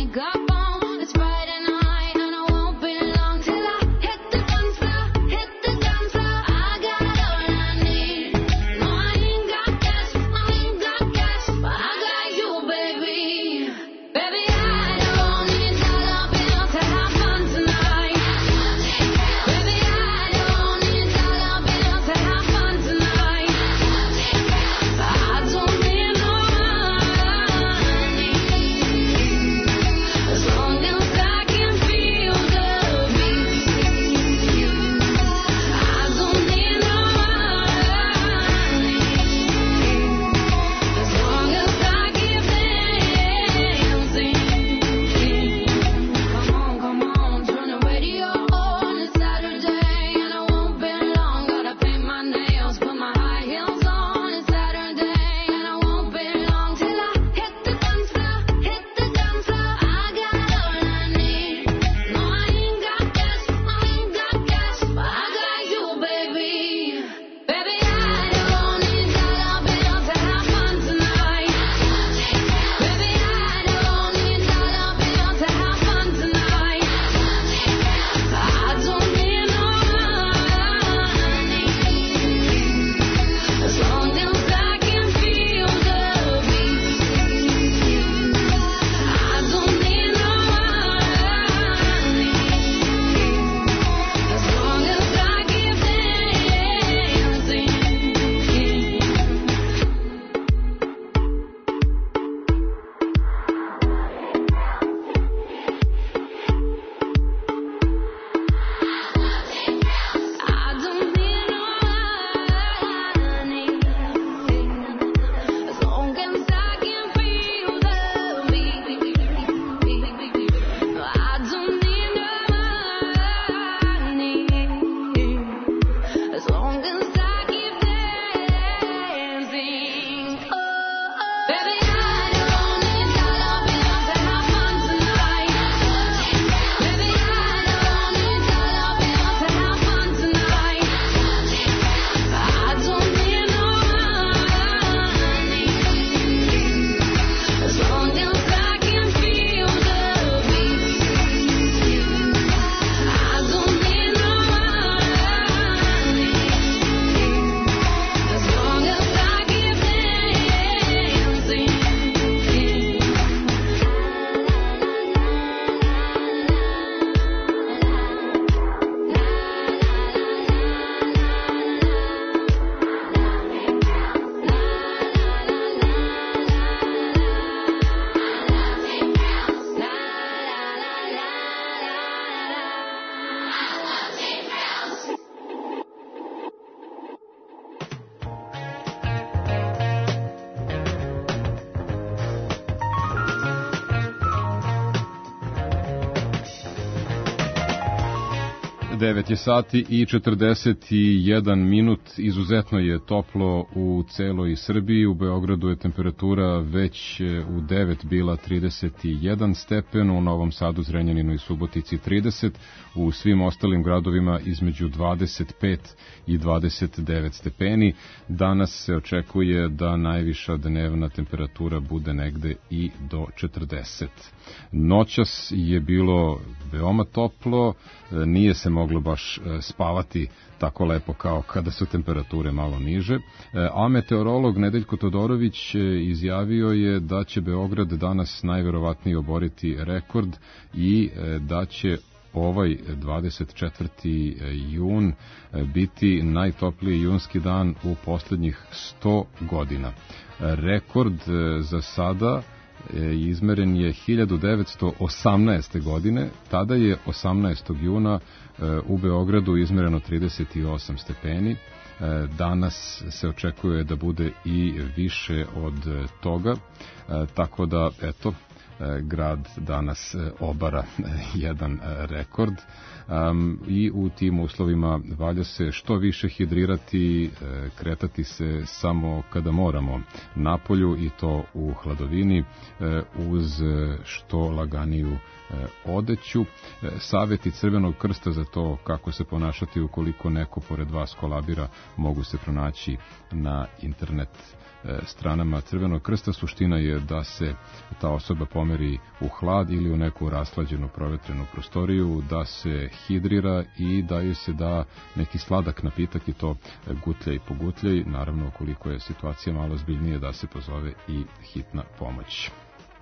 devet je sati i četrdeset jedan minut, izuzetno je toplo u celoj Srbiji, u Beogradu je temperatura već u devet bila trideset jedan stepen, u Novom Sadu, Zrenjaninu i Subotici trideset, u svim ostalim gradovima između dvadeset pet i dvadeset devet stepeni. Danas se očekuje da najviša dnevna temperatura bude negde i do četrdeset. Noćas je bilo veoma toplo, nije se moglo baš spavati tako lepo kao kada su temperature malo niže, a meteorolog Nedeljko Todorović izjavio je da će Beograd danas najverovatnije oboriti rekord i da će ovaj dvadeset četvrti jun biti najtopliji junski dan u poslednjih sto godina. Rekord za sada izmeren je hiljadu devetsto osamnaeste. godine, tada je osamnaestog juna u Beogradu izmereno trideset osam stepeni, danas se očekuje da bude i više od toga, tako da, eto, grad danas obara jedan rekord. Um, i u tim uslovima valja se što više hidrirati, kretati se samo kada moramo napolju i to u hladovini uz što laganiju odeću. Saveti Crvenog krsta za to kako se ponašati ukoliko neko pored vas kolabira mogu se pronaći na internet stranama Crvenog krsta. Suština je da se ta osoba pomeri u hlad ili u neku rashlađenu provetrenu prostoriju, da se hidrira i da joj se da neki sladak napitak i to gutljaj po gutljaj. Naravno, ukoliko je situacija malo zbiljnije, da se pozove i hitna pomoć.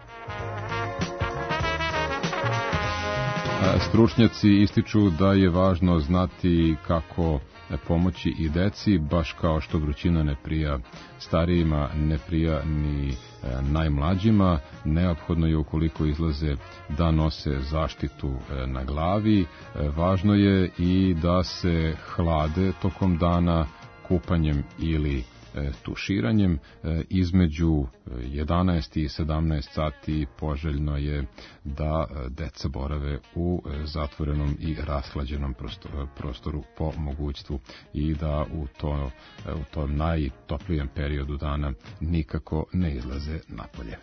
Stručnjaci ističu da je važno znati kako pomoći i deci, baš kao što vrućina ne prija starijima, ne prija ni najmlađima. Neophodno je, ukoliko izlaze, da nose zaštitu na glavi. Važno je i da se hlade tokom dana kupanjem ili tuširanjem. Između jedanaest i sedamnaest sati poželjno je da deca borave u zatvorenom i rashlađenom prostoru po mogućstvu i da u, to, u tom najtoplijem periodu dana nikako ne izlaze napolje.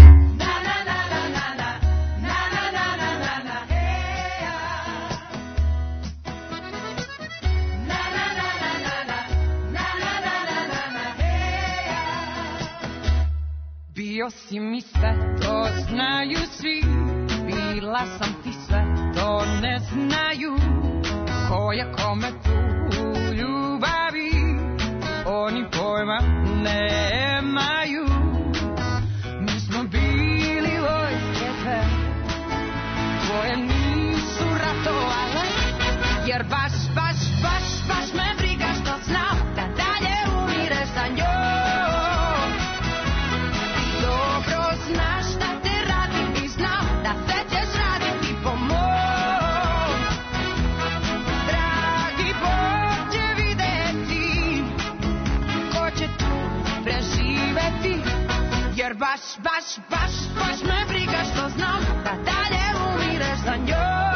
Bio si mi sve, to znaju svi, bila sam ti sve, to ne znaju, koja kome tu ljubavi, oni pojma nemaju. Mi smo bili vojske dve, tvoje nisu ratovale, jer baš, baš, baš, baš me briga što znam da dalje umireš za njom. Znaš da te radim i znam da sve ćeš raditi po mom. Dragi Bog će videti ko će tu preživeti, jer baš, baš, baš, baš me briga što znam da dalje umireš za njom.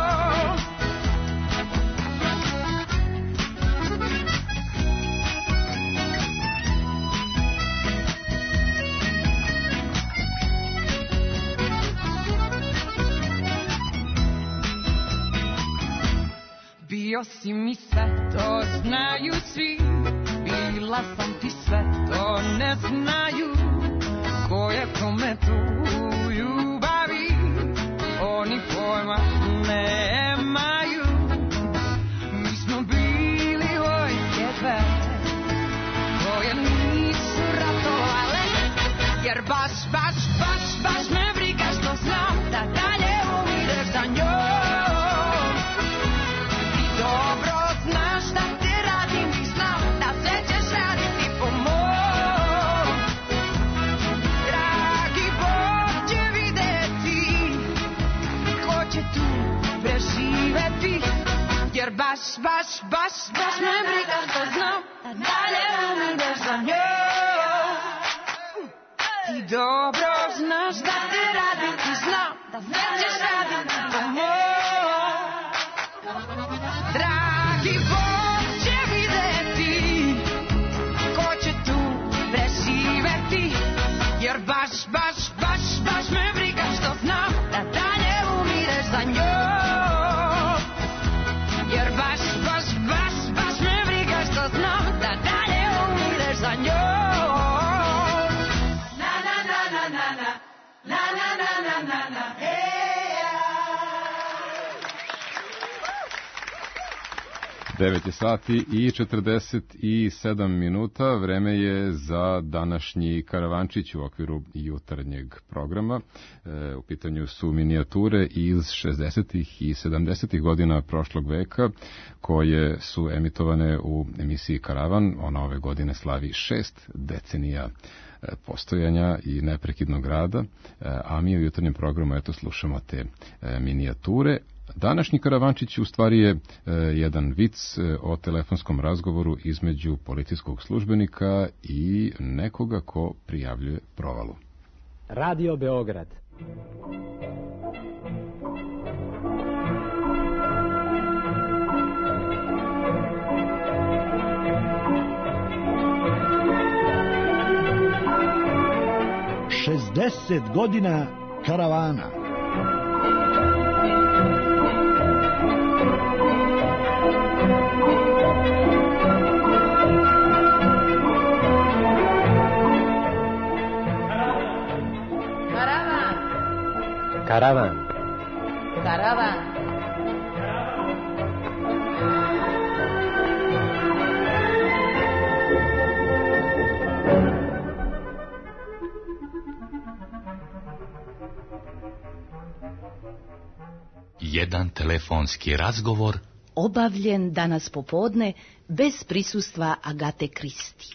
Bio si mi sve, to znaju svi, bila sam ti sve, to ne znaju, koja kome tu ljubavi, oni pojma nemaju. Mi smo bili vojske dve, koje nisu ratovale, jer baš, baš, baš, baš me briga što znam da dalje umireš za njom. Dobro znaš da te radim i znam da sve ćeš raditi po mom. Dragi Bog će videti ko će tu preživeti, jer baš, baš, baš, baš me briga što znam da dalje umireš za njom. Ti dobro znaš da te radim i znam da sve ćeš raditi po mom. Dragi devet je sati i četrdeset sedam minuta, vreme je za današnji karavančić u okviru jutarnjeg programa. E, u pitanju su minijature iz šezdesetih i sedamdesetih godina prošlog veka, koje su emitovane u emisiji Karavan. Ona ove godine slavi šest decenija postojanja i neprekidnog rada, a mi u jutarnjem programu eto slušamo te minijature. Današnji karavančić u stvari je e, jedan vic e, o telefonskom razgovoru između policijskog službenika i nekoga ko prijavljuje provalu. Radio Beograd. šezdeset godina karavana. Karavan. Karavan. Jedan telefonski razgovor obavljen danas popodne bez prisustva Agate Kristi.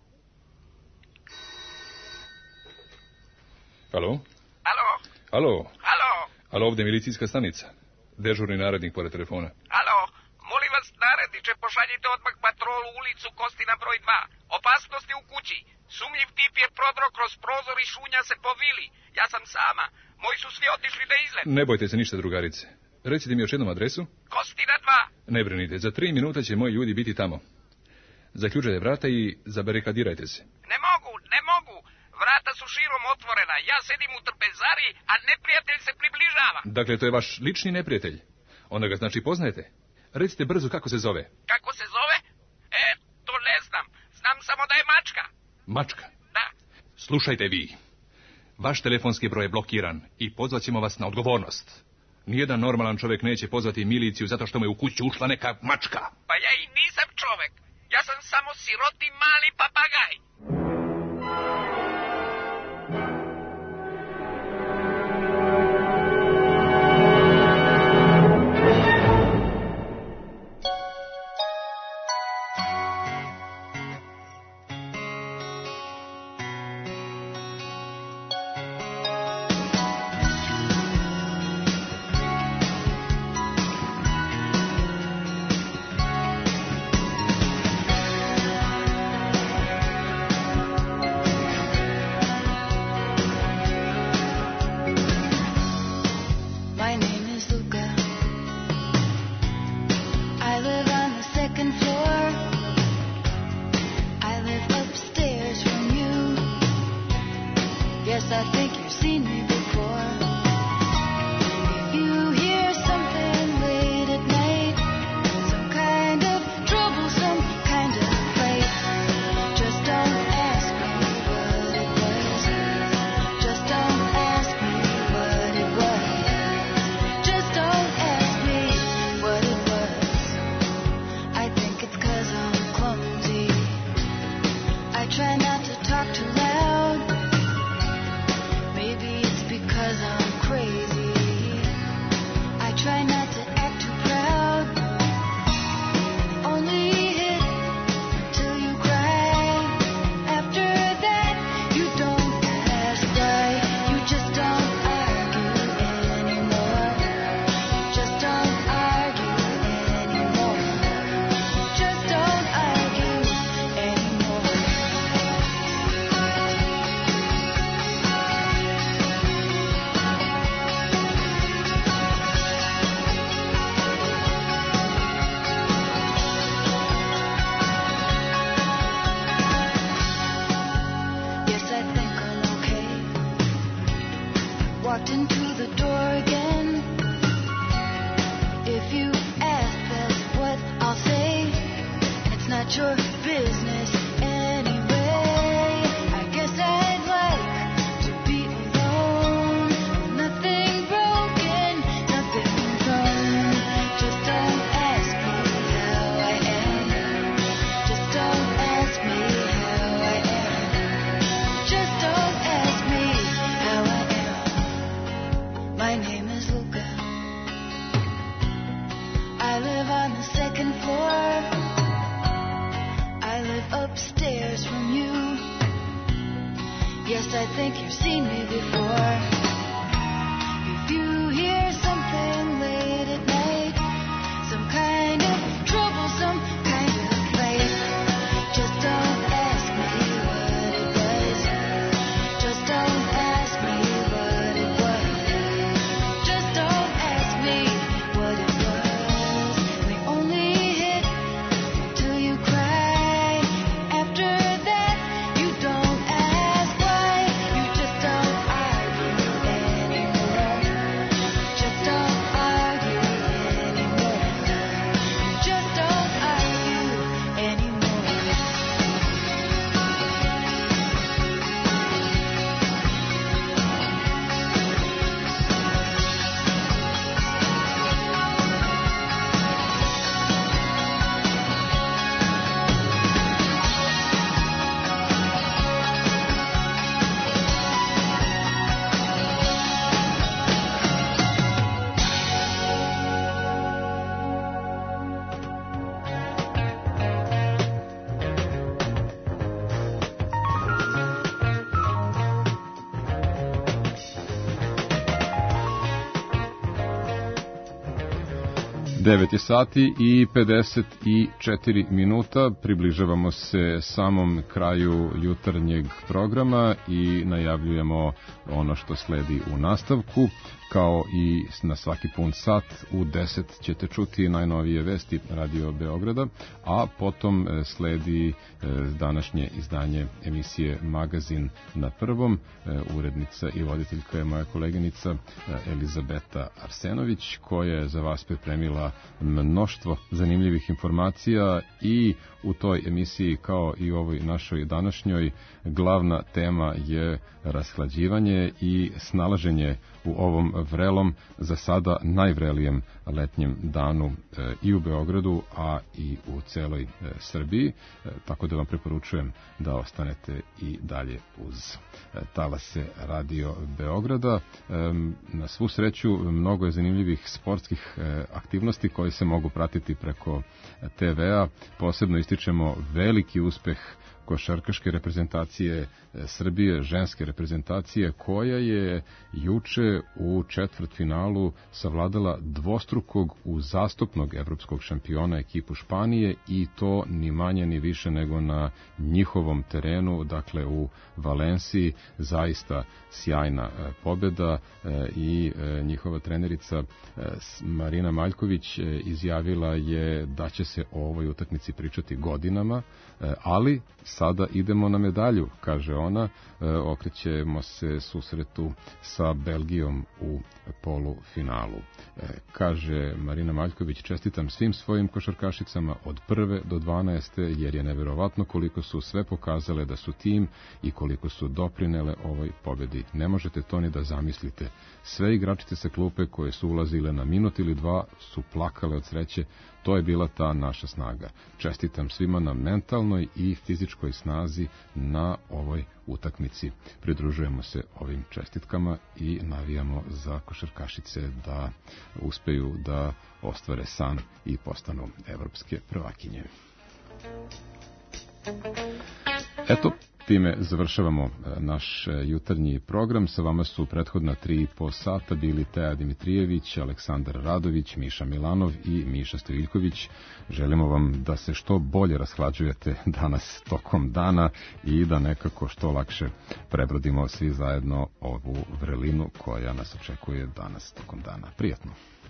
Alo? Alo? Alo? Alo? Alo, ovdje milicijska stanica. Dežurni narednik pored telefona. Alo? Molim vas, naredniče, pošaljite odmah patrolu u ulicu Kostina broj dva. Opasnosti u kući. Sumnjiv tip je prodro kroz prozor i šunja se po vili. Ja sam sama. Moji su svi otišli na izlet. Ne bojte se ništa, drugarice. Recite mi još jednom adresu. Kostina dva. Ne brinite, za tri minuta će moji ljudi biti tamo. Zaključajte vrata i zabarikadirajte se. Ne mogu, ne mogu. Vrata su širom otvorena. Ja sedim u trpezari, a neprijatelj se približava. Dakle, to je vaš lični neprijatelj. Onda ga znači poznajete. Recite brzo kako se zove. Kako se zove? E, to ne znam. Znam samo da je mačka. Mačka? Da. Slušajte vi. Vaš telefonski broj je blokiran i pozvat ćemo vas na odgovornost. Nijedan normalan čovjek neće pozvati miliciju zato što mu je u kuću ušla neka mačka. Pa ja i nisam čovjek. Ja sam samo siroti mali papagaj. Just don't ask me how I think you've seen me before. If you hear something late at night, some kind of trouble, some kind of fight, just don't ask me what it was. Just don't ask me what it was. Just don't ask me what it was. They only hit till you cry. After that, you don't ask why. You just don't argue anymore. Just don't argue anymore. Just don't argue anymore. devet je sati i pedeset četiri minuta, približavamo se samom kraju jutarnjeg programa i najavljujemo ono što sledi u nastavku. Kao i na svaki pun sat u deset ćete čuti najnovije vesti Radio Beograda, a potom sledi današnje izdanje emisije Magazin na prvom. Urednica i voditeljka je moja koleginica Elizabeta Arsenović, koja je za vas pripremila mnoštvo zanimljivih informacija i u toj emisiji, kao i u ovoj našoj današnjoj, glavna tema je rashlađivanje i snalaženje u ovom vrelom, za sada najvrelijem letnjem danu e, i u Beogradu, a i u celoj e, Srbiji, e, tako da vam preporučujem da ostanete i dalje uz e, talase Radio Beograda. E, na svu sreću, mnogo je zanimljivih sportskih e, aktivnosti koje se mogu pratiti preko te vea. Posebno ističemo veliki uspeh košarkaške reprezentacije Srbije, ženske reprezentacije, koja je juče u četvrtfinalu savladala dvostrukog uzastopnog evropskog šampiona ekipu Španije, i to ni manje ni više nego na njihovom terenu, dakle u Valenciji. Zaista sjajna pobjeda i njihova trenerica Marina Maljković izjavila je da će se o ovoj utakmici pričati godinama, ali sada idemo na medalju, kaže ona. Okrećemo se susretu sa Belgijom u polufinalu. Kaže Marina Maljković: čestitam svim svojim košarkašicama od prve do dvanaeste, jer je neverovatno koliko su sve pokazale da su tim i koliko su doprinele ovoj pobedi. Ne možete to ni da zamislite. Sve igračice sa klupe koje su ulazile na minut ili dva su plakale od sreće. To je bila ta naša snaga. Čestitam svima na mentalnoj i fizičkoj snazi na ovoj utakmici. Pridružujemo se ovim čestitkama i navijamo za košarkašice da uspeju da ostvare san i postanu evropske prvakinje. Eto, time završavamo naš jutarnji program. Sa vama su prethodna tri i po sata bili Teja Dimitrijević, Aleksandar Radović, Miša Milanov i Miša Stojiljković. Želimo vam da se što bolje rashlađujete danas tokom dana i da nekako što lakše prebrodimo svi zajedno ovu vrelinu koja nas očekuje danas tokom dana. Prijatno!